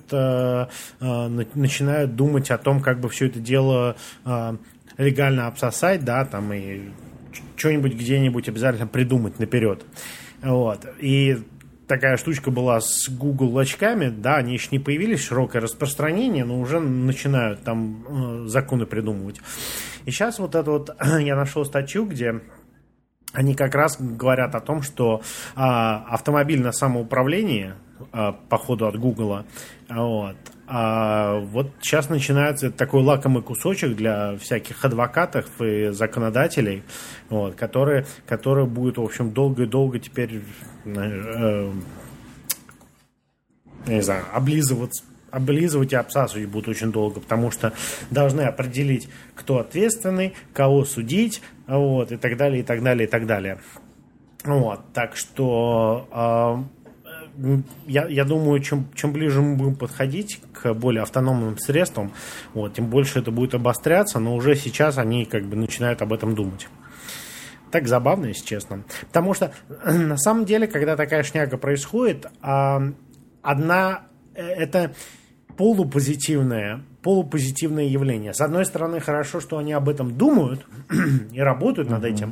думать о том, как бы все это дело легально обсосать, да, там и что-нибудь где-нибудь обязательно придумать наперед, вот, и такая штучка была с Google очками, да, они еще не появились, широкое распространение, но уже начинают там законы придумывать. И сейчас вот это вот, я нашел статью, где они как раз говорят о том, что автомобильное самоуправление, по ходу от Google, вот сейчас начинается такой лакомый кусочек для всяких адвокатов и законодателей, вот, которые будут, в общем, долго и долго теперь, не знаю, облизывать и обсасывать будут очень долго, потому что должны определить, кто ответственный, кого судить, вот, и так далее, и так далее, и так далее. Вот, так что я думаю, чем ближе мы будем подходить к более автономным средствам, вот, тем больше это будет обостряться, но уже сейчас они как бы начинают об этом думать. Так забавно, если честно. Потому что на самом деле, когда такая шняга происходит, это полупозитивное явление. С одной стороны, хорошо, что они об этом думают и работают над этим.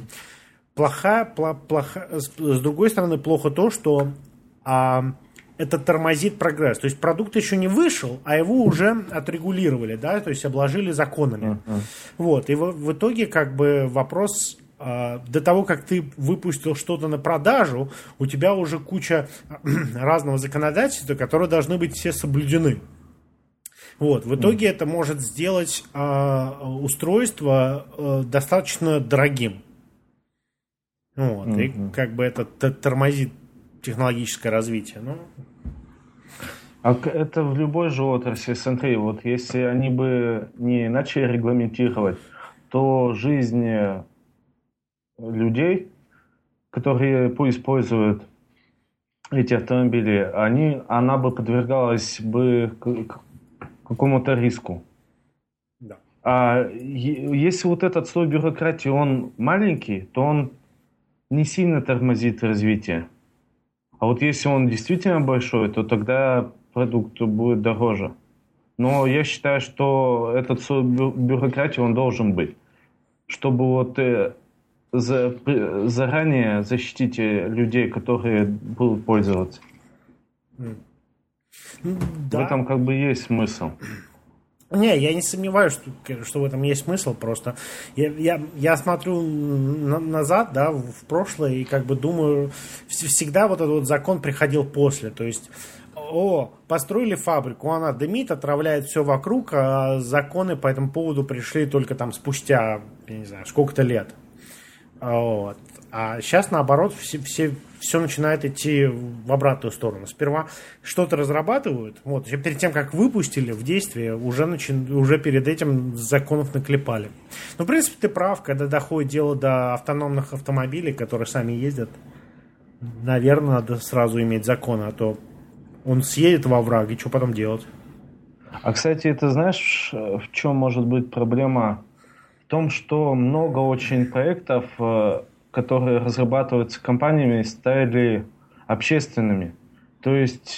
С другой стороны, плохо то, что это тормозит прогресс. То есть продукт еще не вышел, а его уже отрегулировали, да, то есть обложили законами. Вот. И в итоге как бы вопрос: до того, как ты выпустил что-то на продажу, у тебя уже куча разного законодательства, которые должны быть все соблюдены. Вот. В итоге это может сделать устройство достаточно дорогим. Вот. И как бы это тормозит технологическое развитие. Ну. А это в любой же отрасли, смотри, вот если они бы не начали регламентировать, то жизнь людей, которые используют эти автомобили, она бы подвергалась бы к какому-то риску. Да. А если вот этот слой бюрократии, он маленький, то он не сильно тормозит развитие. А вот если он действительно большой, то тогда продукт будет дороже. Но я считаю, что этот слой бюрократии, он должен быть, чтобы вот заранее защитить людей, которые будут пользоваться. Да. В этом как бы есть смысл. Не, я не сомневаюсь, что в этом есть смысл. Просто я смотрю назад, да, в прошлое, и как бы думаю, всегда вот этот вот закон приходил после. То есть, построили фабрику, она дымит, отравляет все вокруг, а законы по этому поводу пришли только там спустя, я не знаю, сколько-то лет. Вот. А сейчас, наоборот, все начинает идти в обратную сторону. Сперва что-то разрабатывают, вот, перед тем, как выпустили в действие, уже перед этим законов наклепали. Но, в принципе, ты прав, когда доходит дело до автономных автомобилей, которые сами ездят, наверное, надо сразу иметь законы, а то он съедет во враг, и что потом делать? А, кстати, ты знаешь, в чем может быть проблема? В том, что много очень проектов, которые разрабатываются компаниями, стали общественными. То есть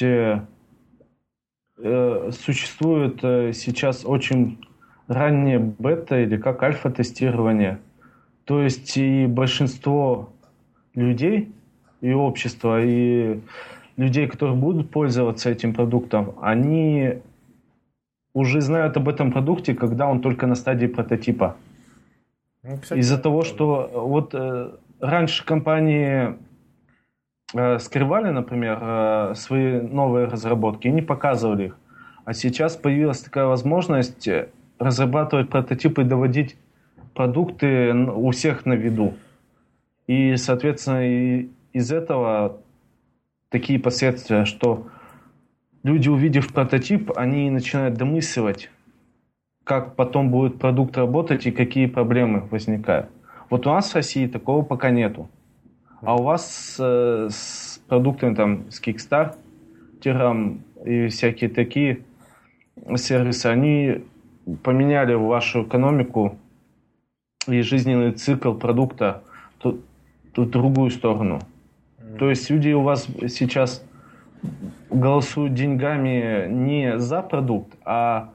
существует сейчас очень раннее бета или как альфа-тестирование. То есть и большинство людей, и общества, и людей, которые будут пользоваться этим продуктом, они уже знают об этом продукте, когда он только на стадии прототипа. Ну, кстати, из-за того, что вот раньше компании скрывали, например, свои новые разработки и не показывали их. А сейчас появилась такая возможность разрабатывать прототипы и доводить продукты у всех на виду. И, соответственно, из этого такие последствия, что люди, увидев прототип, они начинают домысливать, как потом будет продукт работать и какие проблемы возникают. Вот у нас в России такого пока нету. А у вас с продуктами там, с Kickstarter и всякие такие сервисы, они поменяли вашу экономику и жизненный цикл продукта в другую сторону. То есть люди у вас сейчас голосуют деньгами не за продукт, а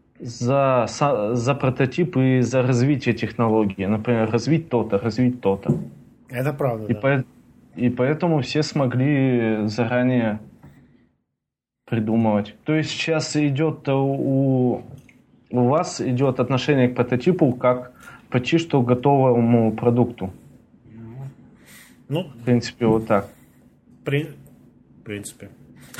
за прототип и за развитие технологии. Например, развить то-то. Это правда, И поэтому все смогли заранее придумывать. То есть сейчас идет у вас идет отношение к прототипу как почти что готовому продукту. Ну, в принципе, вот так. В принципе.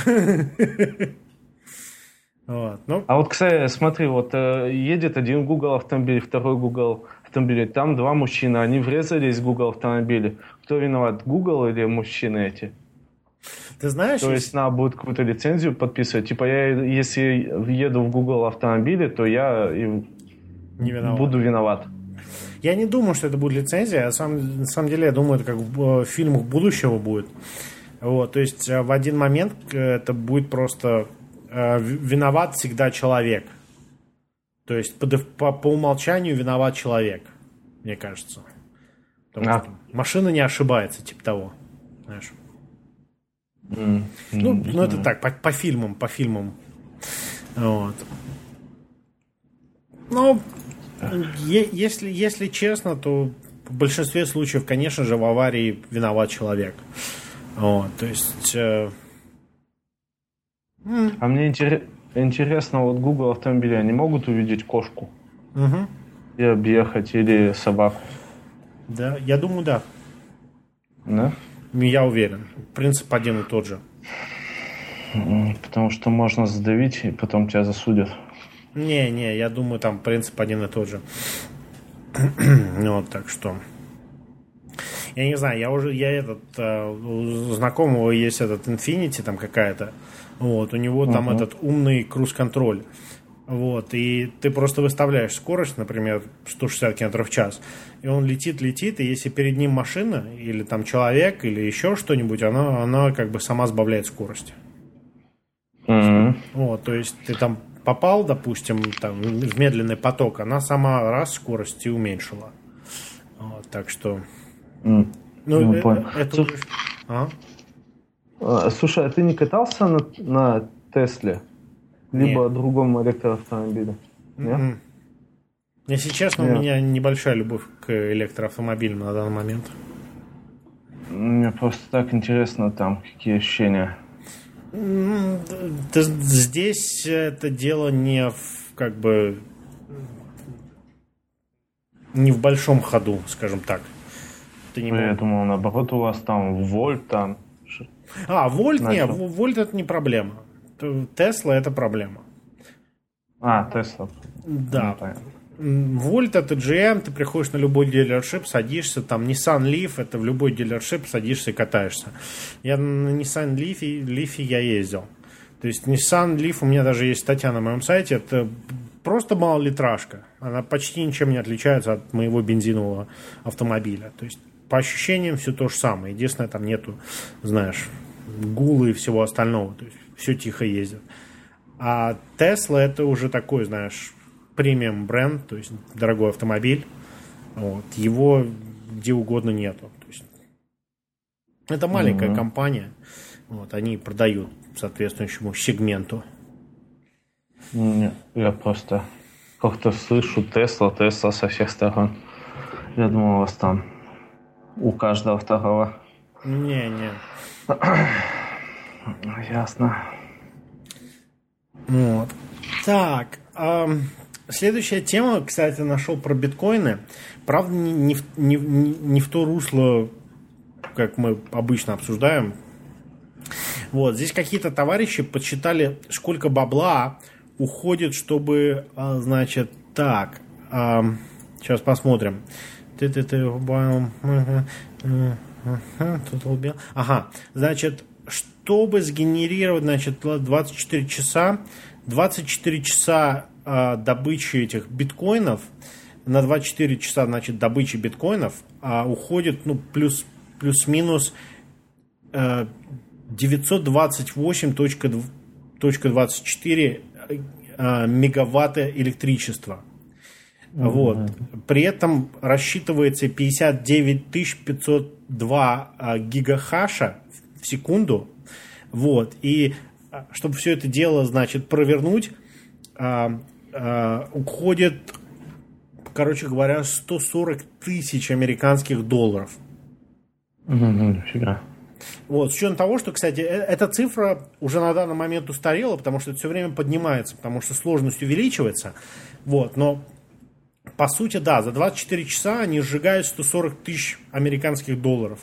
Вот, ну. А вот, кстати, смотри, вот едет один Google автомобиль, второй Google автомобиль, там два мужчины, они врезались в Google автомобили. Кто виноват, Google или мужчины эти? Ты знаешь, то есть надо будет какую-то лицензию подписывать. Типа я, если еду в Google автомобиле, то я не виноват. буду виноват. Я не думаю, что это будет лицензия. На самом деле, я думаю, это как в фильмах будущего будет. Вот, то есть в один момент это будет просто виноват всегда человек. То есть по умолчанию виноват человек, мне кажется. Потому что машина не ошибается, типа того. Знаешь? Ну, это так, по фильмам. Вот. Ну, если честно, то в большинстве случаев, конечно же, в аварии виноват человек. Вот, то есть... А мне интересно, вот Google автомобили, они могут увидеть кошку и объехать, или собаку? Да, я думаю, да. Да? Я уверен. Принцип один и тот же. Потому что можно задавить, и потом тебя засудят. Не, я думаю, там принцип один и тот же. Вот, так что... Я не знаю, у знакомого есть этот Infiniti там какая-то. Вот, у него там этот умный круз-контроль. Вот, и ты просто выставляешь скорость, например, 160 км в час, и он летит, и если перед ним машина, или там человек, или еще что-нибудь, она как бы сама сбавляет скорость. Вот, то есть ты там попал, допустим, там, в медленный поток, она сама раз скорость и уменьшила. Вот, так что... Слушай, а ты не катался на Тесле? Либо другом электроавтомобиле? Нет? Если честно, у меня небольшая любовь к электроавтомобилям на данный момент. Мне просто так интересно там, какие ощущения. Здесь это дело не в большом ходу, скажем так. Я думал, наоборот, у вас там вольт там. Вольт нет, вольт это не проблема. Тесла это проблема. Тесла. Да. Вольт это GM, ты приходишь на любой дилершип, садишься, там Nissan Leaf, это в любой дилершип садишься и катаешься. Я на Nissan Leaf я ездил. То есть Nissan Leaf, у меня даже есть статья на моем сайте, это просто малолитражка. Она почти ничем не отличается от моего бензинового автомобиля. То есть по ощущениям все то же самое. Единственное, там нету, знаешь, гула и всего остального. То есть все тихо ездит. А Tesla это уже такой, знаешь, премиум бренд, то есть дорогой автомобиль. Вот. Его где угодно нету. То есть это маленькая компания. Вот, они продают соответствующему сегменту. Нет, я просто как-то слышу Тесла со всех сторон. Я думал, у вас там у каждого второго. Не. Ясно. Вот. Так, следующая тема, кстати, нашел про биткоины. Правда, не в то русло, как мы обычно обсуждаем. Вот, здесь какие-то товарищи подсчитали, сколько бабла уходит, чтобы, значит, так, сейчас посмотрим. Ага, значит, чтобы сгенерировать, значит, 24 часа добычи этих биткоинов, на 24 часа, значит, добычи биткоинов уходит, плюс-минус 928.24 мегаватта электричества. Вот. При этом рассчитывается 59 502 гигахаша в секунду. Вот. И чтобы все это дело, значит, провернуть, уходит, короче говоря, 140 тысяч американских долларов. Фига. Вот, с учетом того, что, кстати, эта цифра уже на данный момент устарела, потому что это все время поднимается, потому что сложность увеличивается. Вот, но по сути, да, за 24 часа они сжигают 140 тысяч американских долларов.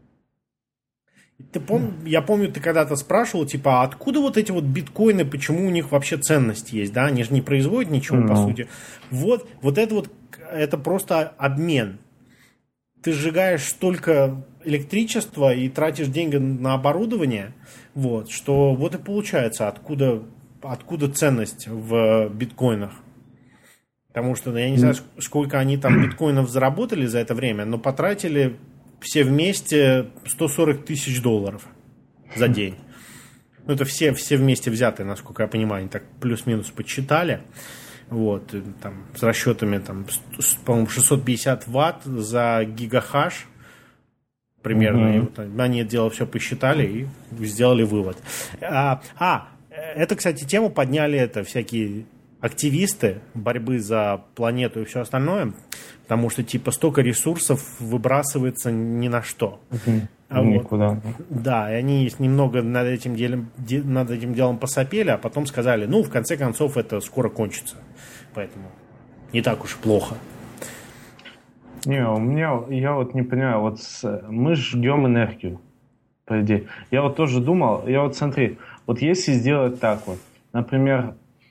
Я помню, ты когда-то спрашивал, типа, а откуда вот эти вот биткоины, почему у них вообще ценность есть, да? Они же не производят ничего, по сути. Вот это просто обмен. Ты сжигаешь столько электричества и тратишь деньги на оборудование, вот, что вот и получается, откуда ценность в биткоинах. Потому что я не знаю, сколько они там биткоинов заработали за это время, но потратили все вместе 140 тысяч долларов за день. Ну, это все вместе взятые, насколько я понимаю, они так плюс-минус подсчитали. Вот, там, с расчетами, там, по-моему, 650 ватт за гигахаш примерно. И вот они это дело все посчитали и сделали вывод. Это, кстати, тему подняли всякие активисты борьбы за планету и все остальное, потому что, типа, столько ресурсов выбрасывается ни на что. Никуда. Вот, да, и они немного над этим делом посопели, а потом сказали, в конце концов, это скоро кончится. Поэтому не так уж плохо. Не, я вот не понимаю, мы жгем энергию, по идее. Я вот тоже думал, смотри, вот если сделать так вот, например,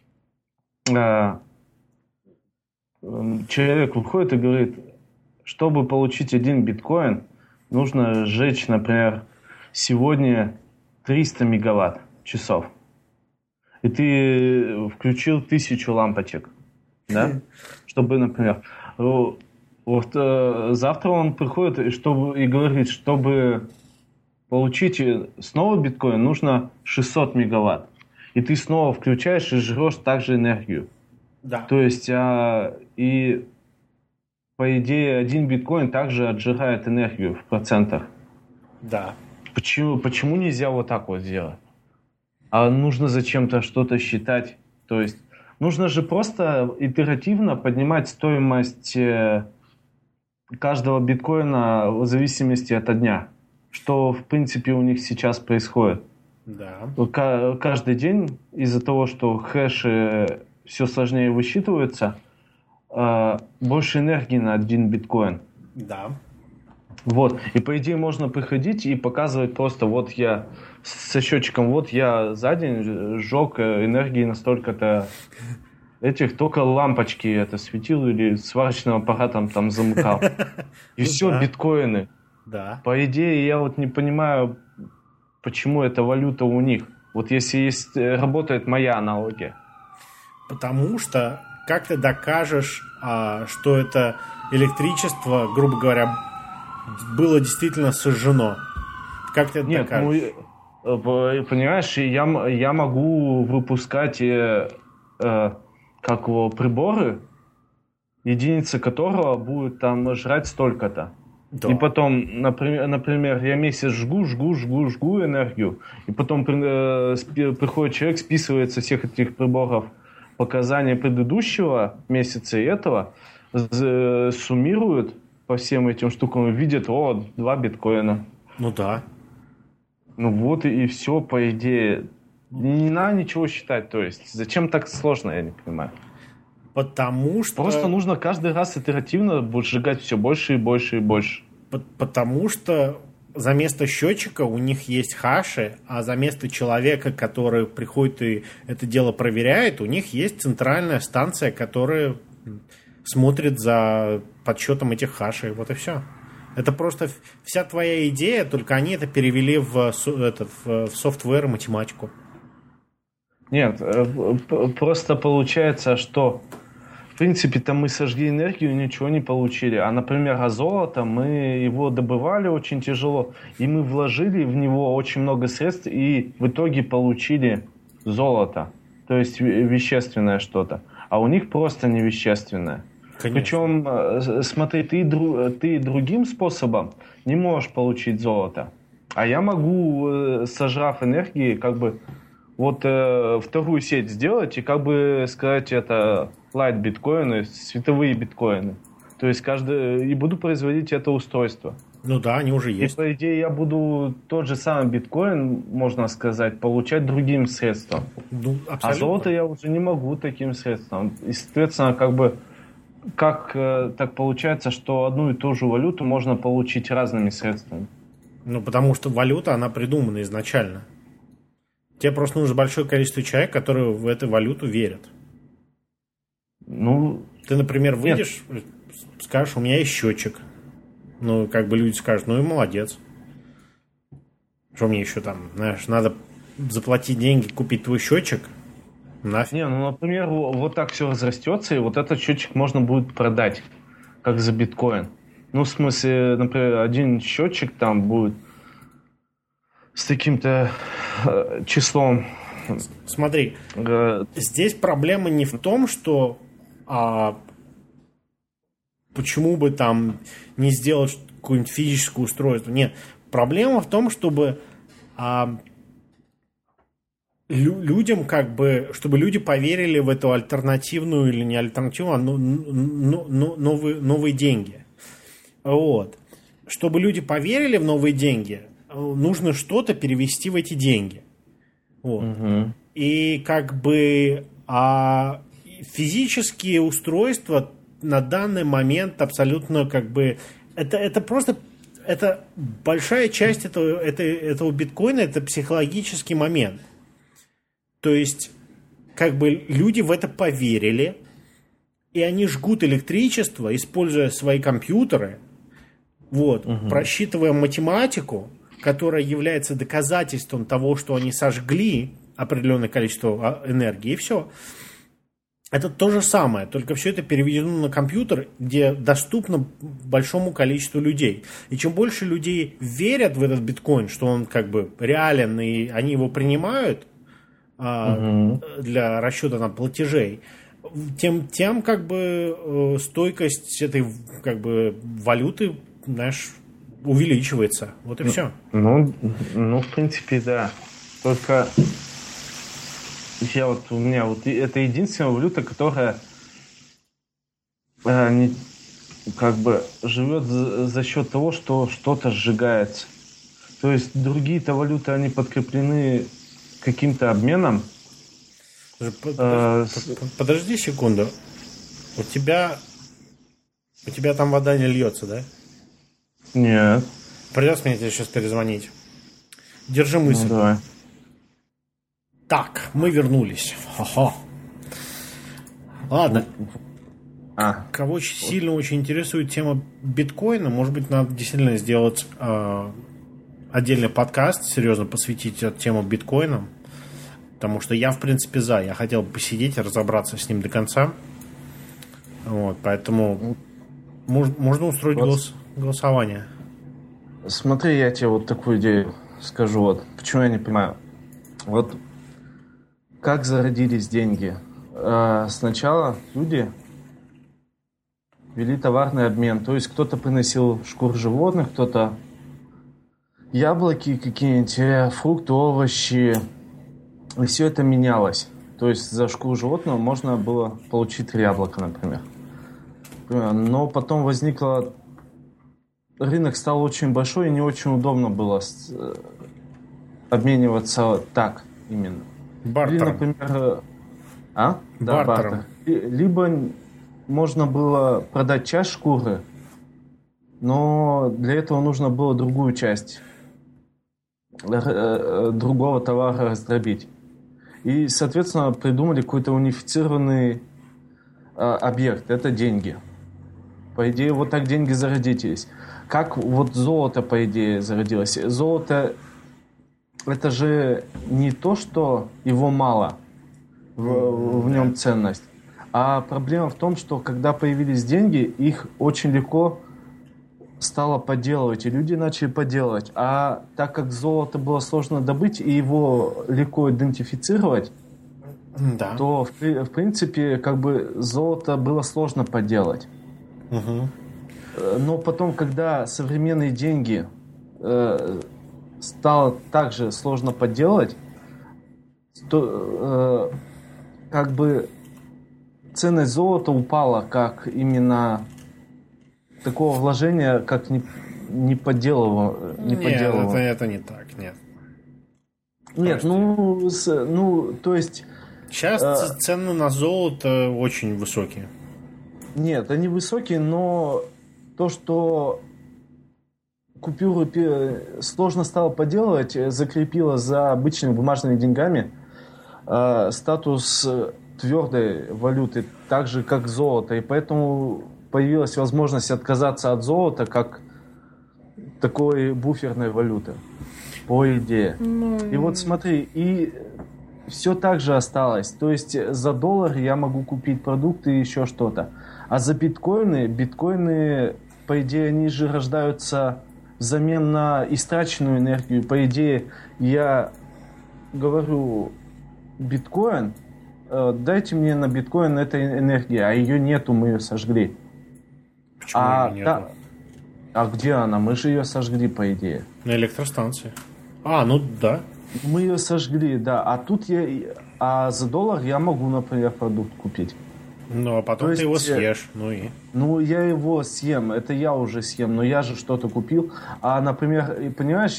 человек выходит и говорит, чтобы получить 1 биткоин, нужно сжечь, например, сегодня 300 мегаватт часов. И ты включил 1000 лампочек, да? Чтобы, например, завтра он приходит и говорит, чтобы получить снова биткоин, нужно 600 мегаватт. И ты снова включаешь и жрешь также энергию. Да. То есть, и по идее, 1 биткоин также отжирает энергию в процентах. Да. Почему нельзя вот так вот сделать? А нужно зачем-то что-то считать. То есть, нужно же просто итеративно поднимать стоимость каждого биткоина в зависимости от дня. Что, в принципе, у них сейчас происходит. Да. Каждый день из-за того, что хэши все сложнее высчитываются, больше энергии на 1 биткоин. Да. Вот. И по идее можно приходить и показывать просто, вот я со счетчиком, вот я за день сжег энергии на столько-то только лампочки это светил или сварочным аппаратом там замыкал. И все, биткоины. Да. По идее, я вот не понимаю, почему эта валюта у них. Вот если работает моя аналогия. Потому что как ты докажешь, что это электричество, грубо говоря, было действительно сожжено? Как ты это докажешь? Понимаешь, я могу выпускать приборы, единица которого будет там жрать столько-то. Да. И потом, например, я месяц жгу энергию, и потом приходит человек, списывает со всех этих приборов показания предыдущего месяца и этого, суммирует по всем этим штукам и видит, 2 биткоина. Ну да. Ну вот и все, по идее. Не надо ничего считать, то есть. Зачем так сложно, я не понимаю. Потому что... Просто нужно каждый раз итеративно сжигать все больше и больше и больше. Потому что за место счетчика у них есть хаши, а за место человека, который приходит и это дело проверяет, у них есть центральная станция, которая смотрит за подсчетом этих хашей. Вот и все. Это просто вся твоя идея, только они это перевели в софтвер и математику. Нет, просто получается, что в принципе-то мы сожгли энергию, ничего не получили. А, например, золото, мы его добывали очень тяжело, и мы вложили в него очень много средств, и в итоге получили золото. То есть вещественное что-то. А у них просто невещественное. Конечно. Причем, смотри, ты другим способом не можешь получить золото. А я могу, сожрав энергии, вторую сеть сделать и сказать, это light биткоины, световые биткоины. То есть и буду производить это устройство. Ну да, они уже И, есть. по идее, я буду тот же самый биткоин, можно сказать, получать другим средством. Ну, А абсолютно. золото я уже не могу таким средством. И, соответственно, как так получается, что одну и ту же валюту можно получить разными средствами? Ну, потому что валюта, она придумана изначально. Тебе просто нужно большое количество человек, которые в эту валюту верят. Ну, Ты, например, выйдешь, скажешь, у меня есть счетчик. Ну, как бы люди скажут, ну и молодец. Что мне еще там, знаешь, надо заплатить деньги, купить твой счетчик? Нафиг. не, ну, например, вот так все разрастется, и вот этот счетчик можно будет продать, как за биткоин. Ну, в смысле, например, один счетчик там будет с таким-то числом. Смотри, э, здесь проблема не в том, что почему бы там не сделать какое-нибудь физическое устройство. Нет, проблема в том, чтобы людям как бы, чтобы люди поверили в эту альтернативную или не альтернативную, а новые деньги. Вот. Чтобы люди поверили в новые деньги, нужно что-то перевести в эти деньги. Вот. угу. И как бы физические устройства на данный момент абсолютно как бы это просто это большая часть этого биткоина, это психологический момент. То есть как бы люди в это поверили, и они жгут электричество, используя свои компьютеры, вот, просчитывая математику, которая является доказательством того, что они сожгли определенное количество энергии, и все. Это то же самое, только все это переведено на компьютер, где доступно большому количеству людей. И чем больше людей верят в этот биткоин, что он как бы реален, и они его принимают для расчета там, платежей, тем как бы стойкость этой как бы валюты, знаешь, увеличивается. Вот и все. Ну, в принципе, да. Только у меня это единственная валюта, которая как бы живет за счет того, что что-то сжигается. То есть другие-то валюты, они подкреплены каким-то обменом. Подожди секунду. У тебя там вода не льется, да? Нет. Придется мне тебе сейчас перезвонить. Держи мысль. Ну, давай. Так, мы вернулись. Ха-ха. Ладно. Кого сильно очень интересует тема биткоина, может быть, надо действительно сделать отдельный подкаст, серьезно посвятить эту тему биткоина. Потому что я, в принципе, за. Я хотел бы посидеть и разобраться с ним до конца. Вот, поэтому можно устроить голосование. Смотри, я тебе вот такую идею скажу. Вот почему я не понимаю. Вот как зародились деньги? Сначала люди вели товарный обмен. То есть кто-то приносил шкур животных, кто-то яблоки какие-нибудь, фрукты, овощи. И все это менялось. То есть за шкуру животного можно было получить 3 яблока, например. Но потом возникло... Рынок стал очень большой, и не очень удобно было обмениваться так именно. Бартером. Или, например... Да, бартером. Либо можно было продать часть шкуры, но для этого нужно было другую часть другого товара раздробить. И, соответственно, придумали какой-то унифицированный объект. Это деньги. По идее, вот так деньги зародились. Как вот золото, по идее, зародилось. Золото – это же не то, что его мало, в нем ценность. А проблема в том, что когда появились деньги, их очень легко стало подделывать, и люди начали подделывать. А так как золото было сложно добыть и его легко идентифицировать, да. то в принципе как бы золото было сложно подделать. Угу. Но потом, когда современные деньги стало также сложно подделать, то как бы ценность золота упала как именно такого вложения, как не подделывал. Нет, это не так, нет. Нет, то есть... Сейчас цены на золото очень высокие. Нет, они высокие, но то, что купюры сложно стало подделывать, закрепило за обычными бумажными деньгами статус твердой валюты, так же, как золото. И поэтому появилась возможность отказаться от золота как такой буферной валюты, по идее. И вот смотри, и все так же осталось. То есть за $1 я могу купить продукты и еще что-то. А за биткоины, по идее, они же рождаются взамен на истраченную энергию. По идее, я говорю, биткоин, дайте мне на биткоин этой энергии, а ее нету, мы ее сожгли. Почему ее нету? А где она? Мы же ее сожгли, по идее. На электростанции. Да. Мы ее сожгли, да. А за $1 я могу, например, продукт купить. Ну, а потом ты его съешь, Ну, я его съем, это я уже съем, но я же что-то купил. А, например, понимаешь,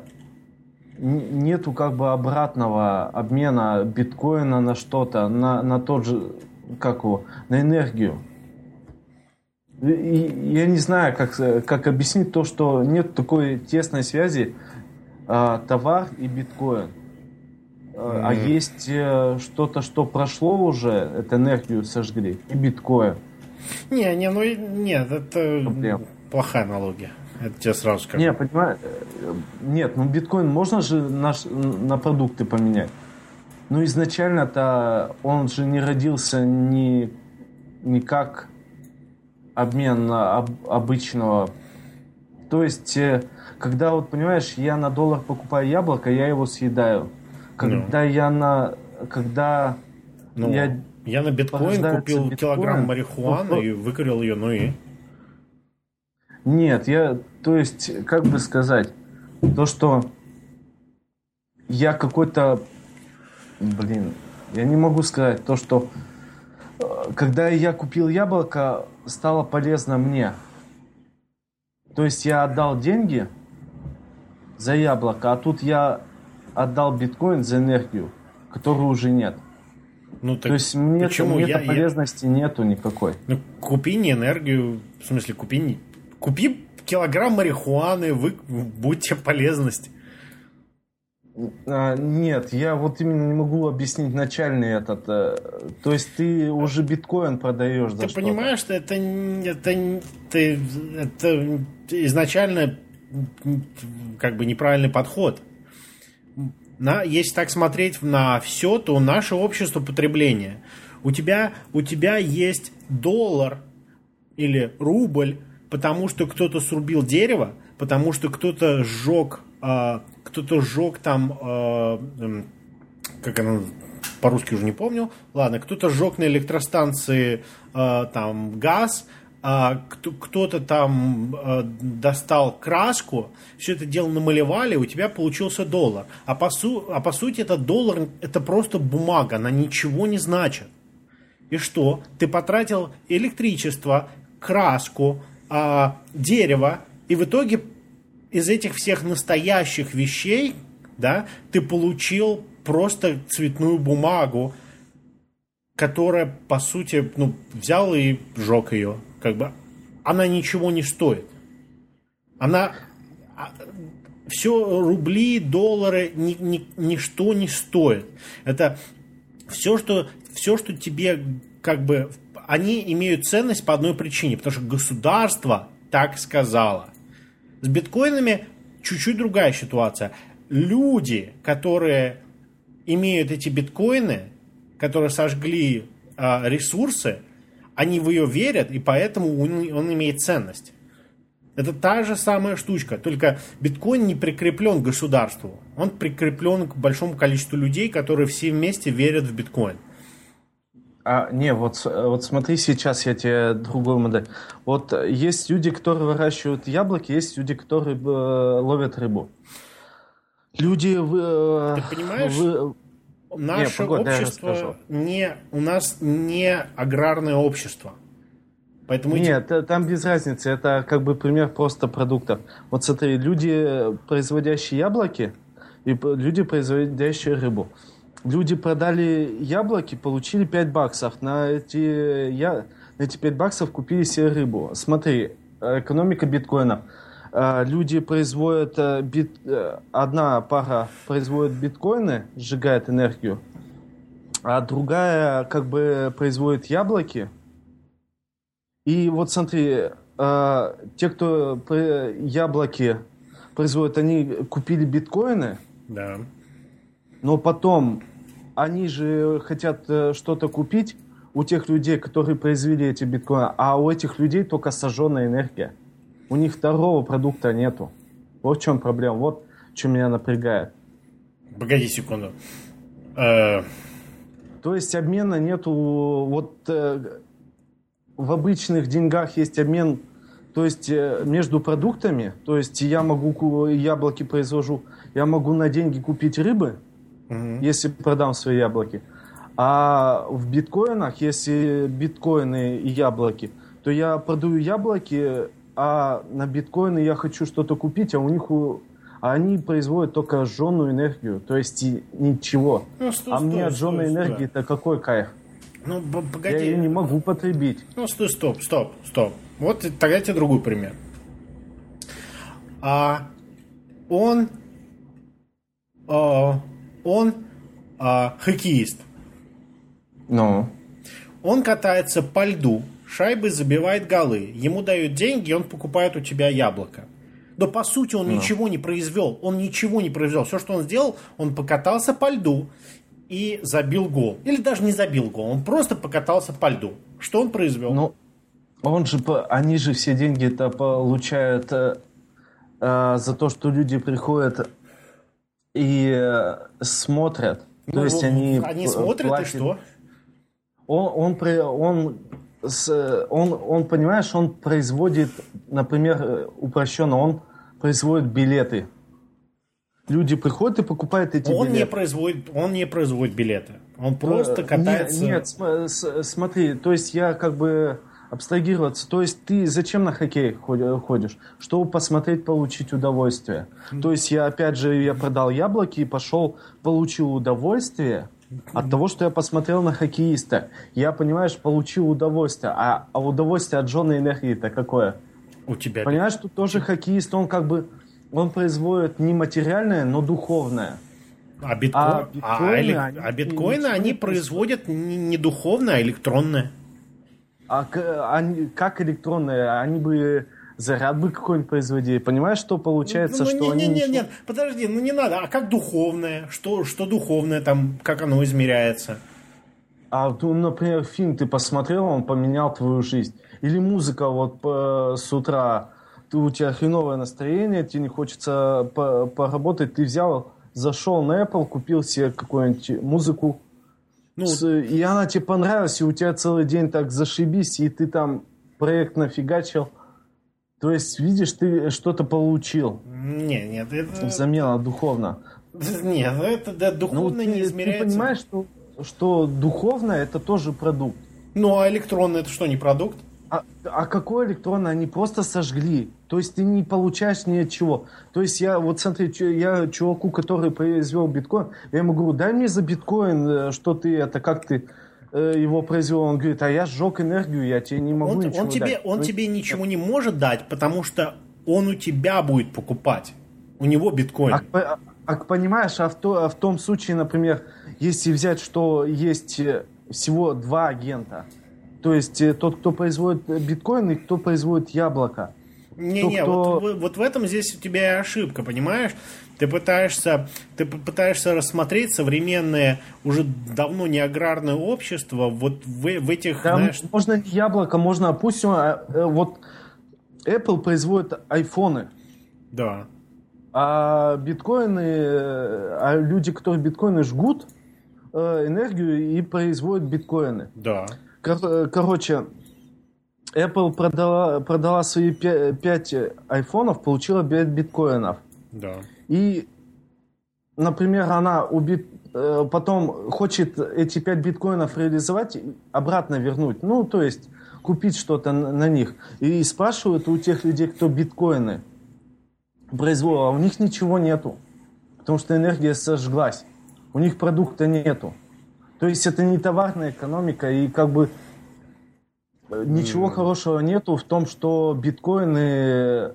нету как бы обратного обмена биткоина на что-то, на тот же, на энергию. И я не знаю, как объяснить то, что нет такой тесной связи товар и биткоин. А есть что-то, что прошло уже, это энергию сожгли, и биткоин. Нет, это плохая аналогия. Это тебе сразу скажу. Не, понимаешь, нет, биткоин можно же на продукты поменять. Но изначально-то он же не родился не как обмен обычного. То есть, когда, вот понимаешь, я на $1 покупаю яблоко, я его съедаю. Когда я на биткоин купил килограмм марихуаны и выкурил ее, Нет, то есть, как бы сказать, то, что я какой-то, я не могу сказать, то, что когда я купил яблоко, стало полезно мне. То есть я отдал деньги за яблоко, а тут я отдал биткоин за энергию, которой уже нет. То есть мне полезности нету никакой. Купи не энергию, в смысле, купи килограмм марихуаны, будьте полезность. Нет, я вот именно не могу объяснить начальный этот. То есть ты уже биткоин продаешь за что-то. Ты понимаешь, что это изначально как бы неправильный подход. Если так смотреть на все, то наше общество потребления. У тебя есть $1 или рубль, потому что кто-то срубил дерево, потому что кто-то сжег там, как оно по-русски уже не помню. Ладно, кто-то сжег на электростанции там газ, кто-то там достал краску, все это дело намалевали, у тебя получился $1. А по сути этот $1 это просто бумага, она ничего не значит. И что? Ты потратил электричество, краску, дерево, и в итоге из этих всех настоящих вещей, да, ты получил просто цветную бумагу, которая, по сути, взял и сжег ее. Как бы она ничего не стоит. Все рубли, доллары, ничто не стоит. Это все, что тебе как бы... Они имеют ценность по одной причине, потому что государство так сказало. С биткоинами чуть-чуть другая ситуация. Люди, которые имеют эти биткоины, которые сожгли ресурсы, они в ее верят, и поэтому он имеет ценность. Это та же самая штучка, только биткоин не прикреплен к государству. Он прикреплен к большому количеству людей, которые все вместе верят в биткоин. Вот смотри, сейчас я тебе другую модель. Вот есть люди, которые выращивают яблоки, есть люди, которые ловят рыбу. Люди... Ты понимаешь, наше общество у нас не аграрное общество. Поэтому Нет, там без разницы. Это как бы пример просто продуктов. Вот смотри, люди, производящие яблоки, и люди, производящие рыбу. Люди продали яблоки, получили $5. На эти $5 купили себе рыбу. Смотри, экономика биткоинов. Люди производят, одна пара производит биткоины, сжигает энергию, а другая как бы производит яблоки. И вот смотри, те, кто яблоки производят, они купили биткоины, да. но потом они же хотят что-то купить у тех людей, которые произвели эти биткоины, а у этих людей только сожженная энергия. У них второго продукта нету. Вот в чем проблема, вот что меня напрягает. Погоди секунду. То есть обмена нету, вот в обычных деньгах есть обмен, то есть между продуктами, то есть я могу, яблоки произвожу, я могу на деньги купить рыбы, если продам свои яблоки, а в биткоинах, если биткоины и яблоки, то я продаю яблоки, а на биткоины я хочу что-то купить, а у них они производят только сжженную энергию, то есть ничего. Ну, мне от сжженной энергии-то какой кайф? Ну, погоди. Я ее не могу потребить. Ну, стоп. Вот тогда тебе другой пример. Он хоккеист. Ну. Он катается по льду, шайбы забивает голы. Ему дают деньги, и он покупает у тебя яблоко. Но по сути он ничего не произвел. Все, что он сделал, он покатался по льду и забил гол. Или даже не забил гол, он просто покатался по льду. Что он произвел? Ну, они же все деньги-то получают за то, что люди приходят и смотрят. То есть они смотрят платят. И что? Он, понимаешь, он производит, например, упрощенно, он производит билеты. Люди приходят и покупают эти билеты. Он не производит билеты. Он просто катается... Нет, смотри, то есть я как бы абстрагироваться. То есть ты зачем на хоккей ходишь? Чтобы посмотреть, получить удовольствие. То есть я продал яблоки и пошел, получил удовольствие от того, что я посмотрел на хоккеиста. Я, понимаешь, получил удовольствие. А удовольствие от сжженной энергии-то какое? У тебя. Понимаешь, тут тоже хоккеист, он как бы... Он производит не материальное, но духовное. Биткоины они производят не духовное, а электронное. Как электронное? Они бы заряд бы какой-нибудь производили. Понимаешь, что получается, что они... Нет, подожди, не надо. А как духовное? Что духовное там, как оно измеряется? Например, фильм ты посмотрел, он поменял твою жизнь. Или музыка вот с утра... У тебя хреновое настроение, тебе не хочется поработать, ты зашел на Apple, купил себе какую-нибудь музыку, и она тебе понравилась, и у тебя целый день так зашибись, и ты там проект нафигачил. То есть, видишь, ты что-то получил. Нет, это... Взамен духовно. Нет, это духовно не измеряется. Ты понимаешь, что духовное это тоже продукт. Ну, а электронное это что, не продукт? А какое электронное? Они просто сожгли. То есть ты не получаешь ничего. То есть смотри, я чуваку, который произвел биткоин, я ему говорю, дай мне за биткоин, как ты его произвел. Он говорит, я сжег энергию, я тебе не могу ничего дать. Он тебе ничего не может дать, потому что он у тебя будет покупать. У него биткоин. Понимаешь, в том случае, например, если взять, что есть всего два агента, то есть тот, кто производит биткоин, и кто производит яблоко. Вот в этом здесь у тебя ошибка, понимаешь? Ты пытаешься рассмотреть современное, уже давно не аграрное общество вот в этих... Там знаешь... можно не яблоко, можно, допустим, вот Apple производит айфоны. Да. А люди, которые биткоины жгут энергию и производят биткоины. Да. Короче, Apple продала свои 5 айфонов, получила 5 биткоинов. Да. И, например, она потом хочет эти 5 биткоинов реализовать, обратно вернуть. Ну, то есть, купить что-то на них. И спрашивают у тех людей, кто биткоины производит, а у них ничего нету. Потому что энергия сожглась. У них продукта нету. То есть это не товарная экономика, и как бы ничего хорошего нету в том, что биткоины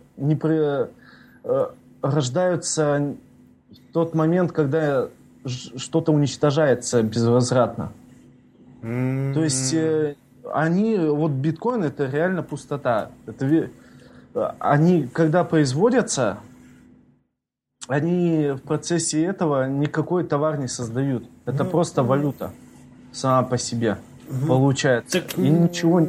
рождаются в тот момент, когда что-то уничтожается безвозвратно. То есть вот биткоин это реально пустота. Они, когда производятся, они в процессе этого никакой товар не создают. Это просто валюта сама по себе получается. Так и ничего.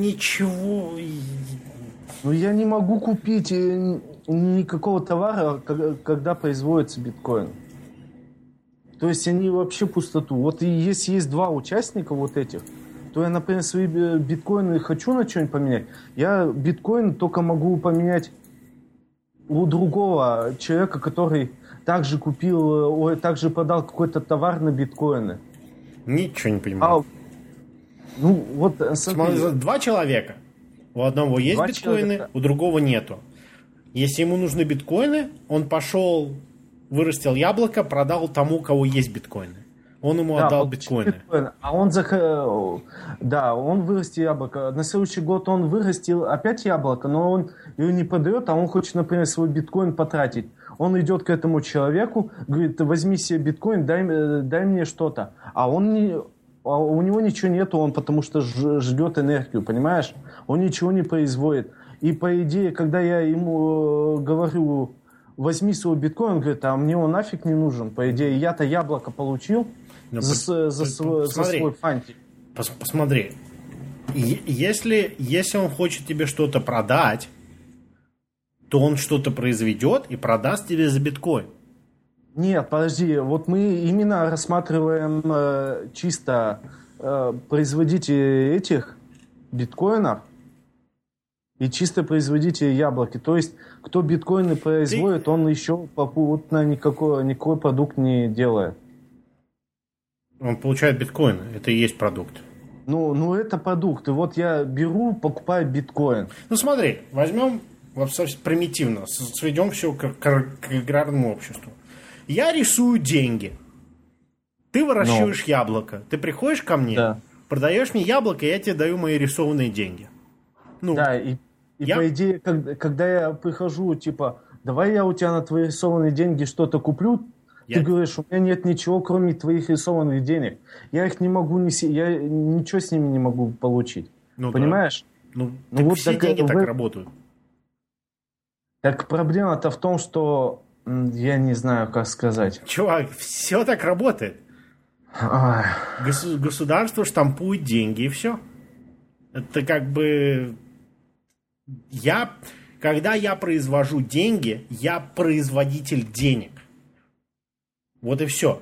Ну я не могу купить никакого товара, когда производится биткоин. То есть они вообще пустоту. Вот и если есть два участника вот этих, то я, например, свои биткоины хочу на что-нибудь поменять. Я биткоин только могу поменять у другого человека, который также купил, также продал какой-то товар на биткоины. Ничего не понимаю. Ну, вот, смотри, два человека. У одного есть биткоины, человека. У другого нету. Если ему нужны биткоины, он пошел, вырастил яблоко, продал тому, у кого есть биткоины. Он ему отдал биткоины. А он он вырастил яблоко. На следующий год он вырастил опять яблоко, но он его не продает, а он хочет, например, свой биткоин потратить. Он идет к этому человеку, говорит: возьми себе биткоин, дай мне что-то. А у него ничего нету, он потому что ждет энергию, понимаешь? Он ничего не производит. И по идее, когда я ему говорю: возьми свой биткоин, он говорит: а мне он нафиг не нужен. По идее, я-то яблоко получил за свой фантик. Посмотри, если он хочет тебе что-то продать, то он что-то произведет и продаст тебе за биткоин. Нет, подожди, вот мы именно рассматриваем чисто производителей этих биткоинов и чисто производителей яблоки. То есть, кто биткоины производит, он еще попутно никакой продукт не делает. Он получает биткоины, это и есть продукт. Ну это продукт. И вот я беру, покупаю биткоин. Ну смотри, возьмем примитивно, сведем все к аграрному обществу. Я рисую деньги. Ты выращиваешь яблоко. Ты приходишь ко мне, продаешь мне яблоко, и я тебе даю мои рисованные деньги. Да, и по идее, когда я прихожу, типа, давай я у тебя на твои рисованные деньги что-то куплю, ты говоришь: у меня нет ничего, кроме твоих рисованных денег. Я их не могу я ничего с ними не могу получить. Понимаешь? Да. Вот все деньги так работают. Так проблема-то в том, что я не знаю, как сказать. Чувак, все так работает. Государство штампует деньги, и все. Это как бы... Когда я произвожу деньги, я производитель денег. Вот и все.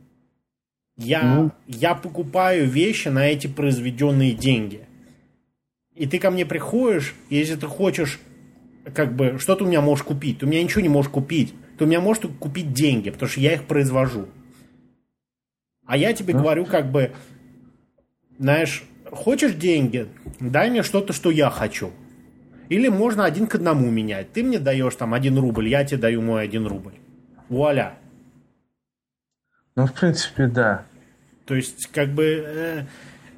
Я покупаю вещи на эти произведенные деньги. И ты ко мне приходишь, и если ты хочешь, как бы, что ты у меня можешь купить? Ты у меня ничего не можешь купить. Ты у меня можешь купить деньги, потому что я их произвожу. А я тебе говорю, как бы, знаешь, хочешь деньги? Дай мне что-то, что я хочу. Или можно 1 к 1 менять. Ты мне даешь там 1 рубль, я тебе даю мой 1 рубль. Вуаля. В принципе, да. То есть, как бы,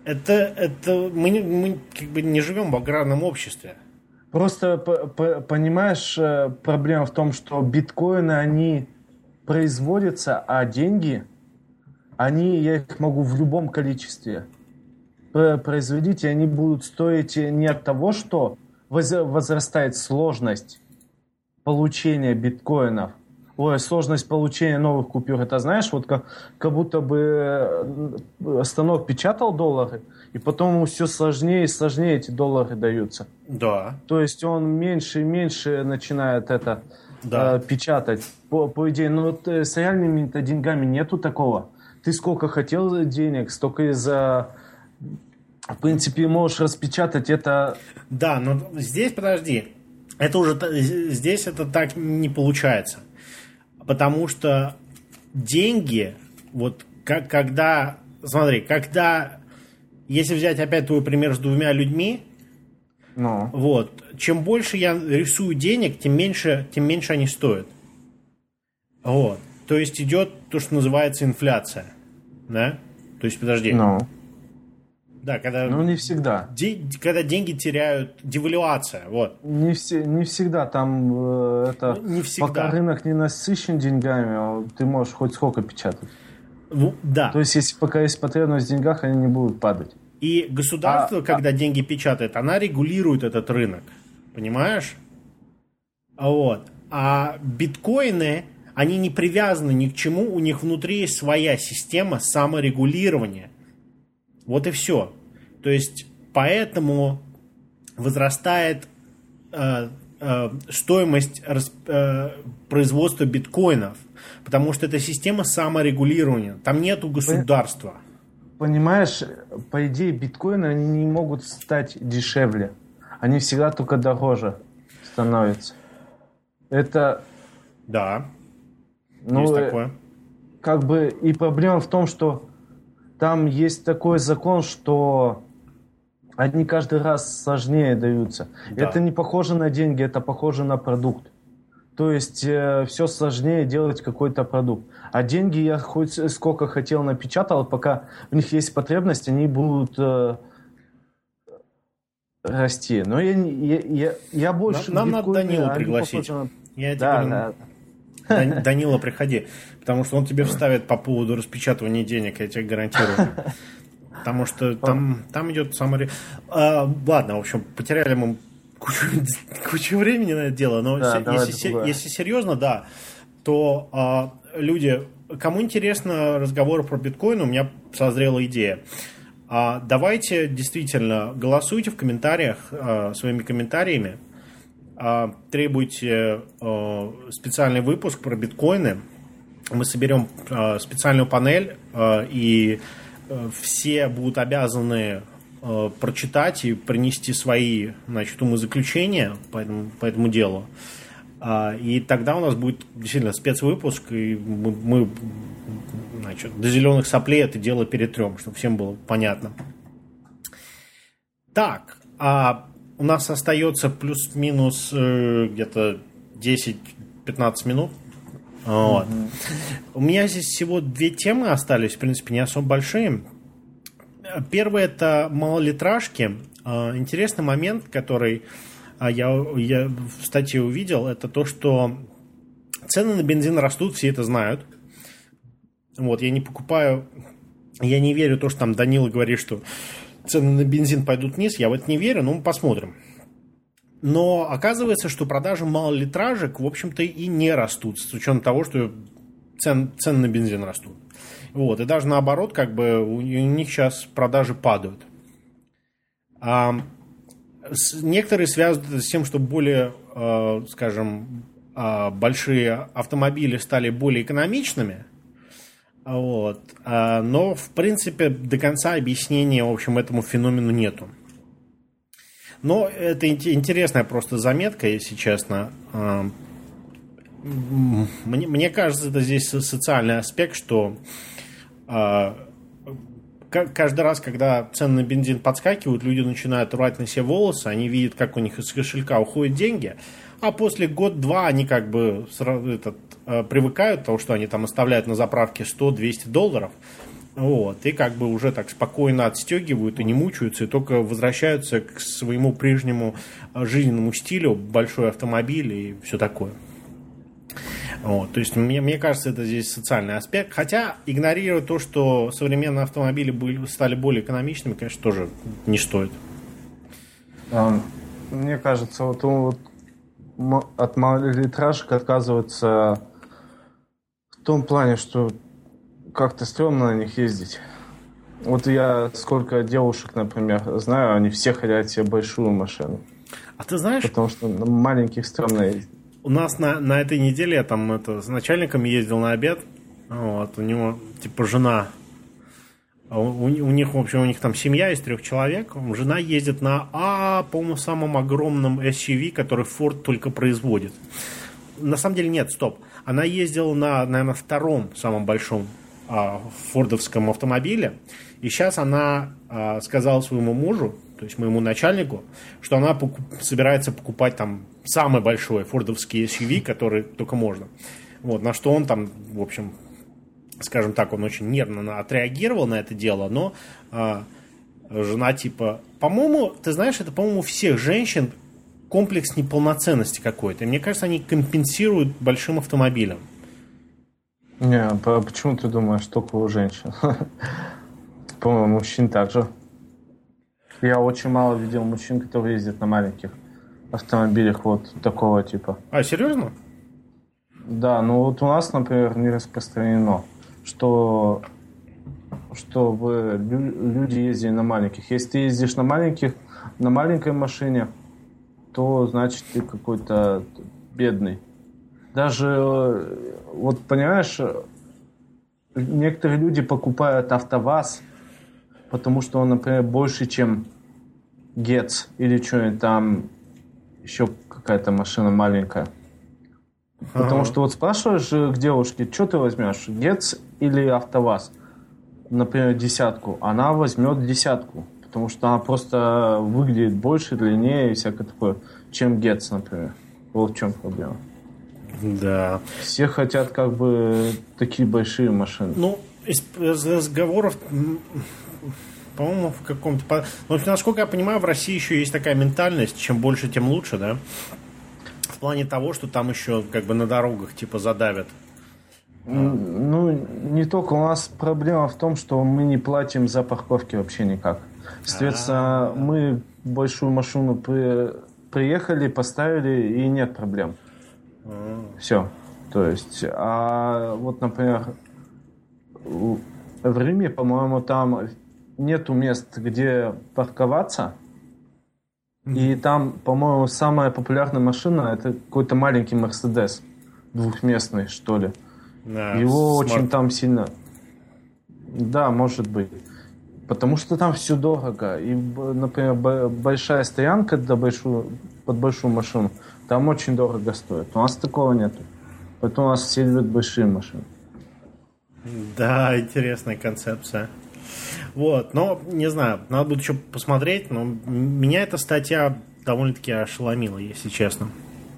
мы как бы не живем в аграрном обществе. Просто, понимаешь, проблема в том, что биткоины, они производятся, а деньги, я их могу в любом количестве производить, и они будут стоить не от того, что возрастает сложность получения биткоинов, сложность получения новых купюр. Это, знаешь, вот как будто бы станок печатал доллары, и потом ему все сложнее и сложнее эти доллары даются. Да. То есть он меньше и меньше начинает печатать. По идее, но вот с реальными-то деньгами нету такого. Ты сколько хотел денег, столько и в принципе, можешь распечатать это... Да, но здесь, подожди, здесь это так не получается. Потому что деньги, вот когда, если взять опять твой пример с 2 людьми, Ну. Вот. Чем больше я рисую денег, тем меньше они стоят. Вот. То есть идет то, что называется инфляция. Да? То есть, подожди. Ну. Да, когда... Ну, не всегда. Когда деньги теряют... Девальвация, вот. Не всегда. Там не всегда. Пока рынок не насыщен деньгами, ты можешь хоть сколько печатать. Да. То есть, если пока есть потребность в деньгах, они не будут падать. И государство, когда деньги печатает, она регулирует этот рынок. Понимаешь? Вот. А биткоины, они не привязаны ни к чему, у них внутри есть своя система саморегулирования. Вот и все. То есть, поэтому возрастает стоимость производства биткоинов. Потому что это система саморегулирования. Там нету государства. Понимаешь, по идее, биткоины, они не могут стать дешевле. Они всегда только дороже становятся. Это... Да. Ну, есть такое. Как бы и проблема в том, что там есть такой закон, что они каждый раз сложнее даются. Да. Это не похоже на деньги, это похоже на продукт. То есть все сложнее делать какой-то продукт. А деньги я хоть сколько хотел напечатал, пока в них есть потребность, они будут расти. Но я больше... Нам надо Данилу пригласить. Данила, приходи. Потому что он тебе вставит по поводу распечатывания денег, я тебе гарантирую. Потому что там идет самое... Ладно, в общем, потеряли мы кучу времени на это дело, но если серьезно, да, то люди, кому интересно разговор про биткоин, у меня созрела идея. Давайте действительно голосуйте в комментариях своими комментариями, требуйте специальный выпуск про биткоины, мы соберем специальную панель, и все будут обязаны прочитать и принести свои, значит, умозаключения по этому делу. И тогда у нас будет действительно спецвыпуск, и мы значит, до зеленых соплей это дело перетрем, чтобы всем было понятно. Так, у нас остается плюс-минус где-то 10-15 минут. Вот. У меня здесь всего 2 темы остались, в принципе, не особо большие. Первый – это малолитражки. Интересный момент, который я в статье увидел, это то, что цены на бензин растут, все это знают. Вот, я не покупаю, я не верю в то, что там Данила говорит, что цены на бензин пойдут вниз, я в это не верю, но мы посмотрим. Но оказывается, что продажи малолитражек, в общем-то, и не растут, с учетом того, что цены на бензин растут. Вот, и даже наоборот, как бы у них сейчас продажи падают. Некоторые связывают это с тем, что более, скажем, большие автомобили стали более экономичными. Вот. Но, в принципе, до конца объяснения, в общем, этому феномену нету. Но это интересная просто заметка, если честно. Мне кажется, это здесь социальный аспект, что каждый раз, когда цены на бензин подскакивают, люди начинают рвать на себе волосы, они видят, как у них из кошелька уходят деньги, а после год-два они как бы привыкают к тому, что они там оставляют на заправке $100-200, вот, и как бы уже так спокойно отстегивают и не мучаются, и только возвращаются к своему прежнему жизненному стилю, большой автомобиль и все такое. Вот, то есть, мне кажется, это здесь социальный аспект. Хотя игнорировать то, что современные автомобили стали более экономичными, конечно, тоже не стоит. Мне кажется, вот от малолитражек отказываются в том плане, что как-то стрёмно на них ездить. Вот я сколько девушек, например, знаю, они все хотят себе большую машину. А ты знаешь... Потому что на маленьких стрёмно ездить. У нас на этой неделе я там с начальником ездил на обед. Вот, у него типа жена. У них, в общем, у них там семья из 3 человек. Жена ездит на, по-моему, самом огромном SUV, который Ford только производит. На самом деле нет, стоп. Она ездила на, наверное, 2-м самом большом фордовском автомобиле. И сейчас она сказала своему мужу, то есть моему начальнику, что она собирается покупать там самый большой фордовский SUV, который только можно. Вот, на что он там, в общем, скажем так, он очень нервно отреагировал на это дело, но жена типа... По-моему, ты знаешь, это, по-моему, у всех женщин комплекс неполноценности какой-то. И мне кажется, они компенсируют большим автомобилем. Не, почему ты думаешь, только у женщин? По-моему, мужчин также. Я очень мало видел мужчин, которые ездят на маленьких автомобилях вот такого типа. А, серьезно? Да, ну вот у нас, например, не распространено, чтобы люди ездили на маленьких. Если ты ездишь на маленькой машине, то значит ты какой-то бедный. Даже, вот понимаешь, некоторые люди покупают АвтоВАЗ, потому что он, например, больше, чем Getz или что-нибудь там, еще какая-то машина маленькая. Потому что вот спрашиваешь к девушке, что ты возьмешь, Getz или АвтоВАЗ? Например, 10, она возьмет 10, потому что она просто выглядит больше, длиннее и всякое такое, чем Getz, например. Вот в чем проблема. Да. Все хотят как бы такие большие машины. Ну, из разговоров, по-моему, в каком-то... Ну, насколько я понимаю, в России еще есть такая ментальность, чем больше, тем лучше, да? В плане того, что там еще как бы на дорогах типа задавят. Ну, не только. У нас проблема в том, что мы не платим за парковки вообще никак. Соответственно, мы большую машину приехали, поставили, и нет проблем. Все. То есть, а вот, например, в Риме, по-моему, там нету мест, где парковаться. И там, по-моему, самая популярная машина это какой-то маленький Мерседес. Двухместный, что ли. Да, его очень там сильно... Да, может быть. Потому что там все дорого. И, например, большая стоянка под большую машину там очень дорого стоит. У нас такого нету. Поэтому у нас все любят большие машины. Да, интересная концепция. Вот, но, не знаю, надо будет еще посмотреть, но меня эта статья довольно-таки ошеломила, если честно.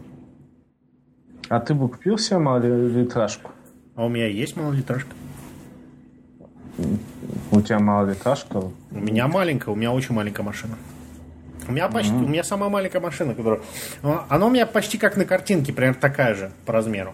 А ты бы купил себе малолитражку? А у меня есть малолитражка. У тебя малолитражка? У меня маленькая, у меня очень маленькая машина. У меня почти, у меня самая маленькая машина, которая... Она у меня почти как на картинке, примерно такая же по размеру.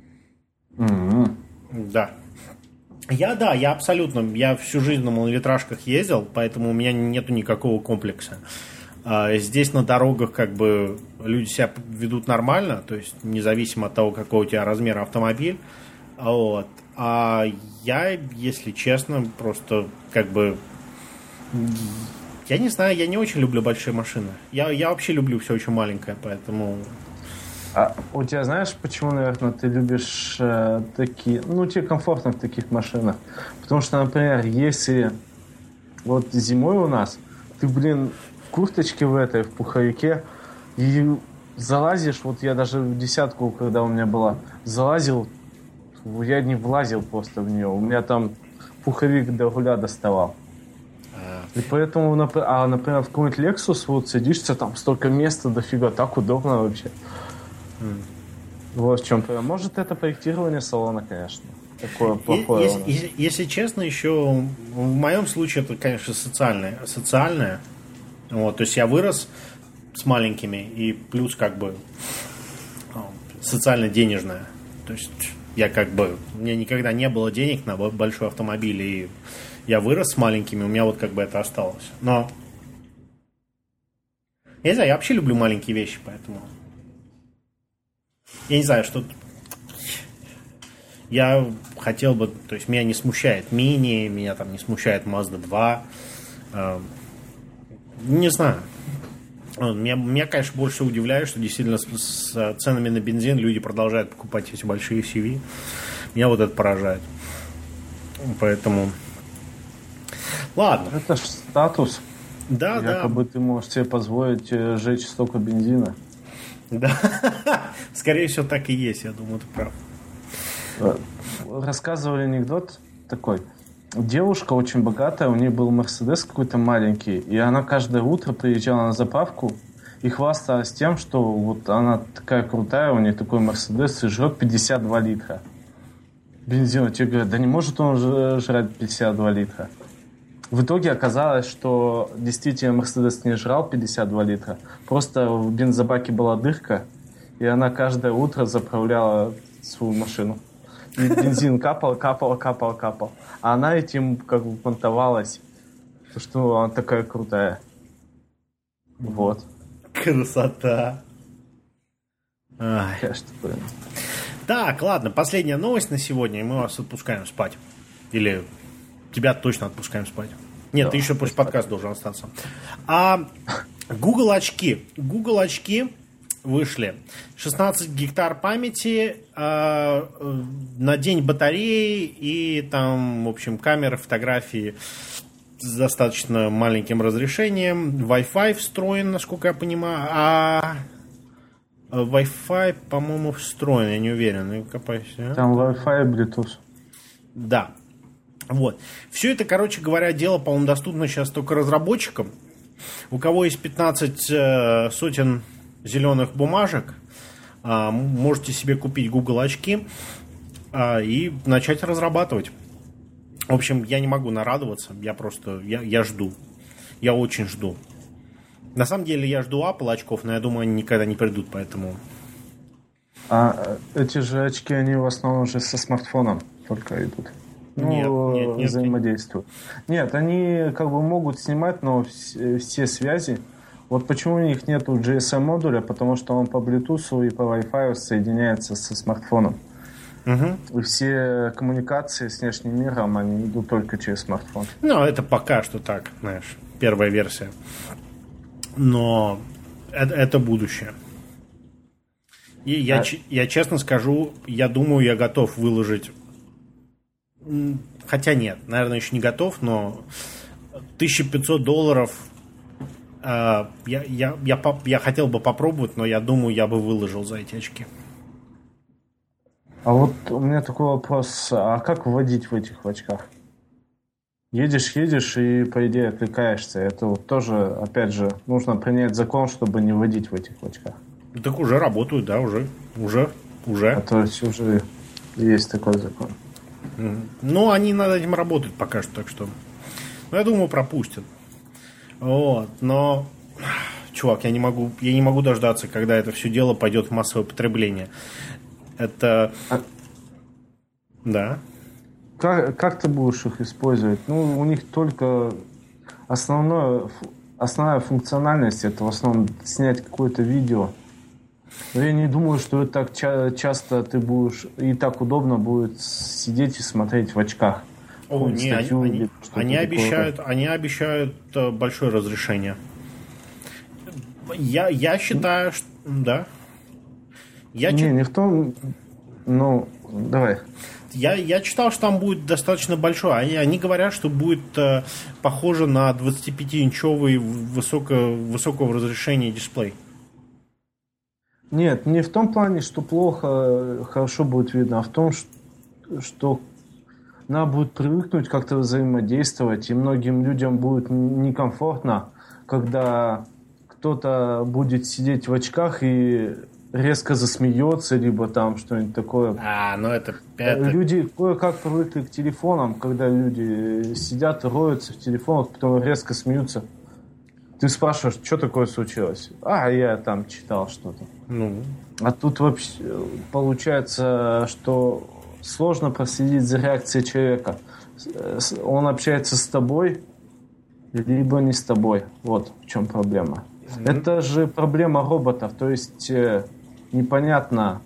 Да. Я абсолютно, я всю жизнь на малолитражках ездил, поэтому у меня нету никакого комплекса. Здесь на дорогах как бы люди себя ведут нормально, то есть независимо от того, какой у тебя размер автомобиль. Вот. А я, если честно, просто как бы... Я не знаю, я не очень люблю большие машины. Я вообще люблю все очень маленькое, поэтому... А у тебя, знаешь, почему, наверное, ты любишь такие... Ну, тебе комфортно в таких машинах. Потому что, например, если вот зимой у нас, ты, в курточке в пуховике, и залазишь, вот я даже в 10, когда у меня была, залазил, я не влазил просто в нее. У меня там пуховик до руля доставал. И поэтому, например, в какой-нибудь Lexus вот садишься, там столько места дофига, так удобно вообще. Вот в чем проблема. Может, это проектирование салона, конечно. Такое плохое. Если честно, еще в моем случае это, конечно, социальное. Вот, то есть я вырос с маленькими, и плюс как бы социально-денежное. То есть я как бы... У меня никогда не было денег на большой автомобиль, и я вырос с маленькими, у меня вот как бы это осталось. Но я не знаю, я вообще люблю маленькие вещи, поэтому... Я не знаю, что... Я хотел бы... То есть меня не смущает Мини, меня там не смущает Mazda 2. Не знаю. Меня, конечно, больше удивляет, что действительно с ценами на бензин люди продолжают покупать эти большие SUV. Меня вот это поражает. Поэтому... Ладно. Это ж статус. Да, Якобы ты можешь себе позволить сжечь столько бензина. Да. Скорее всего, так и есть, я думаю, ты прав. Рассказывали анекдот такой. девушка очень богатая, у нее был Мерседес какой-то маленький, и она каждое утро приезжала на заправку и хвасталась тем, что вот она такая крутая, у нее такой Мерседес и жрет 52 литра. Бензина. Тебе говорят, да не может он жрать 52 литра. В итоге оказалось, что действительно Мерседес не жрал 52 литра. Просто в бензобаке была дырка, и она каждое утро заправляла свою машину. И бензин капал. А она этим как бы понтовалась, что она такая крутая. Вот. Красота. Ай. Так, ладно, последняя новость на сегодня, и мы вас отпускаем спать. Или тебя точно отпускаем спать. Нет, да, ты еще после подкаста должен остаться. Google очки. Google очки вышли. 16 гектар памяти, на день батареи и там, в общем, камеры, фотографии с достаточно маленьким разрешением. Wi-Fi встроен, насколько я понимаю. Wi-Fi, по-моему, встроен, я не уверен. Там Wi-Fi и Bluetooth. Да. Вот. Все это, короче говоря, дело, по-моему, доступно сейчас только разработчикам. У кого есть 15 сотен зеленых бумажек, можете себе купить Google очки и начать разрабатывать. В общем, я не могу нарадоваться, я жду. Я очень жду. На самом деле я жду Apple очков, но я думаю, они никогда не придут, поэтому... А эти же очки, они в основном уже со смартфоном только идут. Нет. Взаимодействуют. Нет, они как бы могут снимать, но все связи... Вот почему у них нету GSM-модуля, потому что он по Bluetooth и по Wi-Fi соединяется со смартфоном. Угу. И все коммуникации с внешним миром, они идут только через смартфон. Ну, это пока что так, знаешь, первая версия. Но это будущее. И я честно скажу, я думаю, я готов выложить... Хотя нет, наверное, еще не готов, но $1500 я хотел бы попробовать, но я думаю, я бы выложил за эти очки. А вот у меня такой вопрос. А как вводить в этих очках? Едешь, и, по идее, отвлекаешься. Это вот тоже, опять же, нужно принять закон, чтобы не вводить в этих очках. Так уже работают, да, уже. А то есть уже есть такой закон. Ну, они над этим работают пока что, так что... Ну, я думаю, пропустят. Вот, но... Чувак, я не могу дождаться, когда это все дело пойдет в массовое потребление. Это... Да. Как ты будешь их использовать? Ну, у них только основная функциональность это в основном снять какое-то видео. Но я не думаю, что это так часто ты будешь и так удобно будет сидеть и смотреть в очках. Они обещают большое разрешение. Я считаю, что... Да. Не в том... Ну, давай. Я читал, что там будет достаточно большой. Они говорят, что будет похоже на 25-инчовый высокого разрешения дисплей. Нет, не в том плане, что плохо, хорошо будет видно, а в том, что надо будет привыкнуть как-то взаимодействовать, и многим людям будет некомфортно, когда кто-то будет сидеть в очках и резко засмеется, либо там что-нибудь такое. Это... Люди кое-как привыкли к телефонам, когда люди сидят и роются в телефонах, потом резко смеются. Ты спрашиваешь, что такое случилось? Я там читал что-то. А тут вообще получается, что сложно проследить за реакцией человека. Он общается с тобой, либо не с тобой. Вот в чем проблема. Это же проблема роботов. То есть непонятно,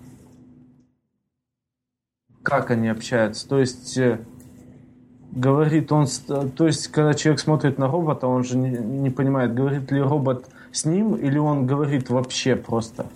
как они общаются. То есть говорит он... То есть когда человек смотрит на робота, он же не понимает, говорит ли робот с ним, или он говорит вообще просто.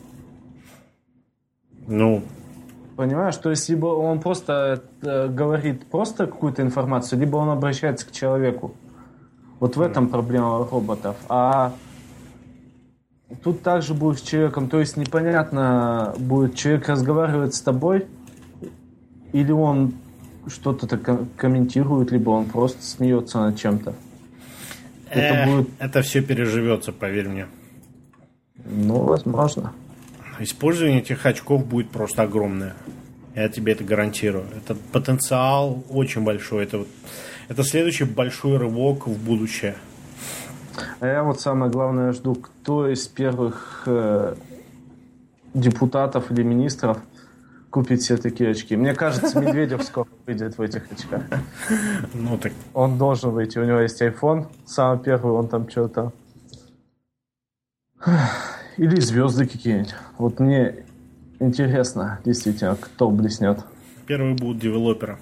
Понимаешь? То есть либо он просто говорит просто какую-то информацию, либо он обращается к человеку. Вот в этом проблема роботов. А тут также будет с человеком. То есть непонятно, будет человек разговаривать с тобой, или он что-то комментирует, либо он просто смеется над чем-то. Это все переживется, поверь мне. Ну, возможно. Использование этих очков будет просто огромное. Я тебе это гарантирую. Это потенциал очень большой. Это следующий большой рывок в будущее. А я вот самое главное жду, кто из первых депутатов или министров купит все такие очки. Мне кажется, Медведев скоро выйдет в этих очках. Ну, так... Он должен выйти. У него есть iPhone, самый первый, он там что-то... Или звезды какие-нибудь. Вот мне интересно, действительно, кто блеснет. Первые будут девелоперы.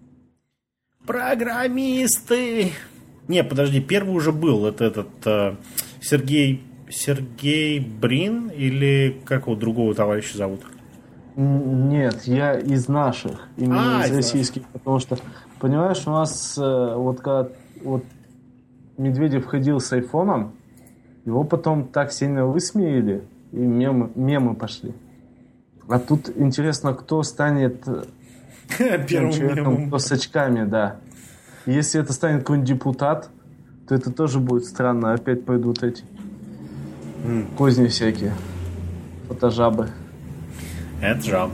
Программисты! Не, подожди, первый уже был. Это этот Сергей Брин или как его другого товарища зовут? Нет, я из наших, именно из российских, потому что, понимаешь, у нас вот когда вот Медведев ходил с айфоном, его потом так сильно высмеяли, и мемы пошли. А тут интересно, кто станет первым человеком, кто с очками, да. И если это станет какой-нибудь депутат, то это тоже будет странно. Опять пойдут эти козни всякие, фотожабы. Это жаб.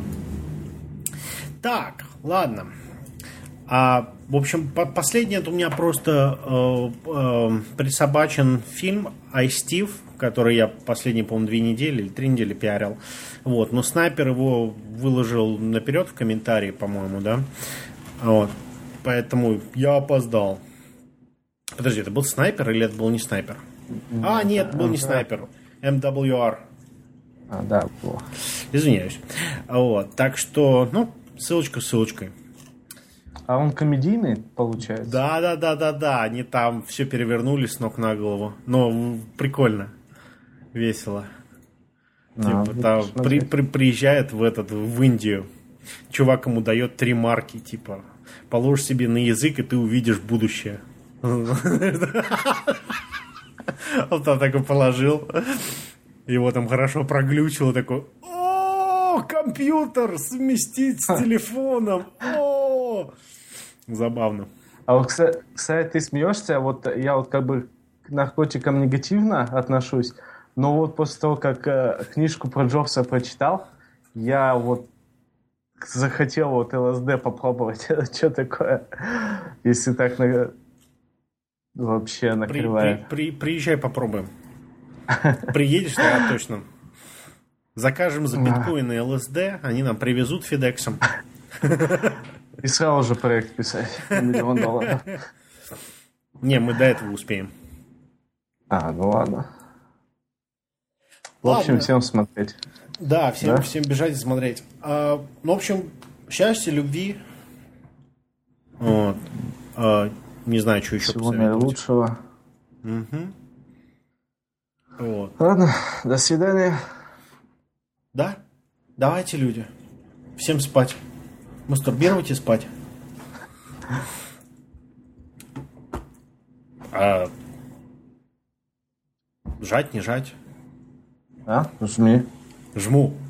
Так, ладно. В общем, последнее у меня просто присобачен фильм «I, Steve», который я последние, по-моему, 2 недели или 3 недели пиарил. Вот. Но Снайпер его выложил наперед в комментарии, по-моему, да? Вот. Поэтому я опоздал. Подожди, это был Снайпер или это был не Снайпер? Нет, был не Снайпер. MWR. Да, было. Извиняюсь. Вот. Так что, ссылочка ссылочкой. А он комедийный, получается? Да. Они там все перевернули с ног на голову. Но прикольно. Весело. Там приезжает в Индию. Чувак ему дает 3 марки, типа, положишь себе на язык, и ты увидишь будущее. Он там такой положил. Его там хорошо проглючило, такой: о, компьютер совместить с телефоном. О, забавно. А вот, кстати, ты смеешься, вот я вот как бы к наркотикам негативно отношусь, но вот после того, как книжку про Джобса прочитал, я вот захотел вот ЛСД попробовать. Что такое, если так вообще накрывает? Приезжай, попробуем. Приедешь, тогда точно. Закажем за биткоины ЛСД, они нам привезут Федексом. И сразу же проект писать. $1 миллион. Не, мы до этого успеем. Ну ладно. В общем, всем смотреть. Да, всем бежать и смотреть. В общем, счастья, любви. Вот. Не знаю, что еще всего наилучшего. Угу. Вот. Ладно, до свидания. Да? Давайте, люди. Всем спать. Мастурбировать и спать. Жать, не жать? Жми. Жму.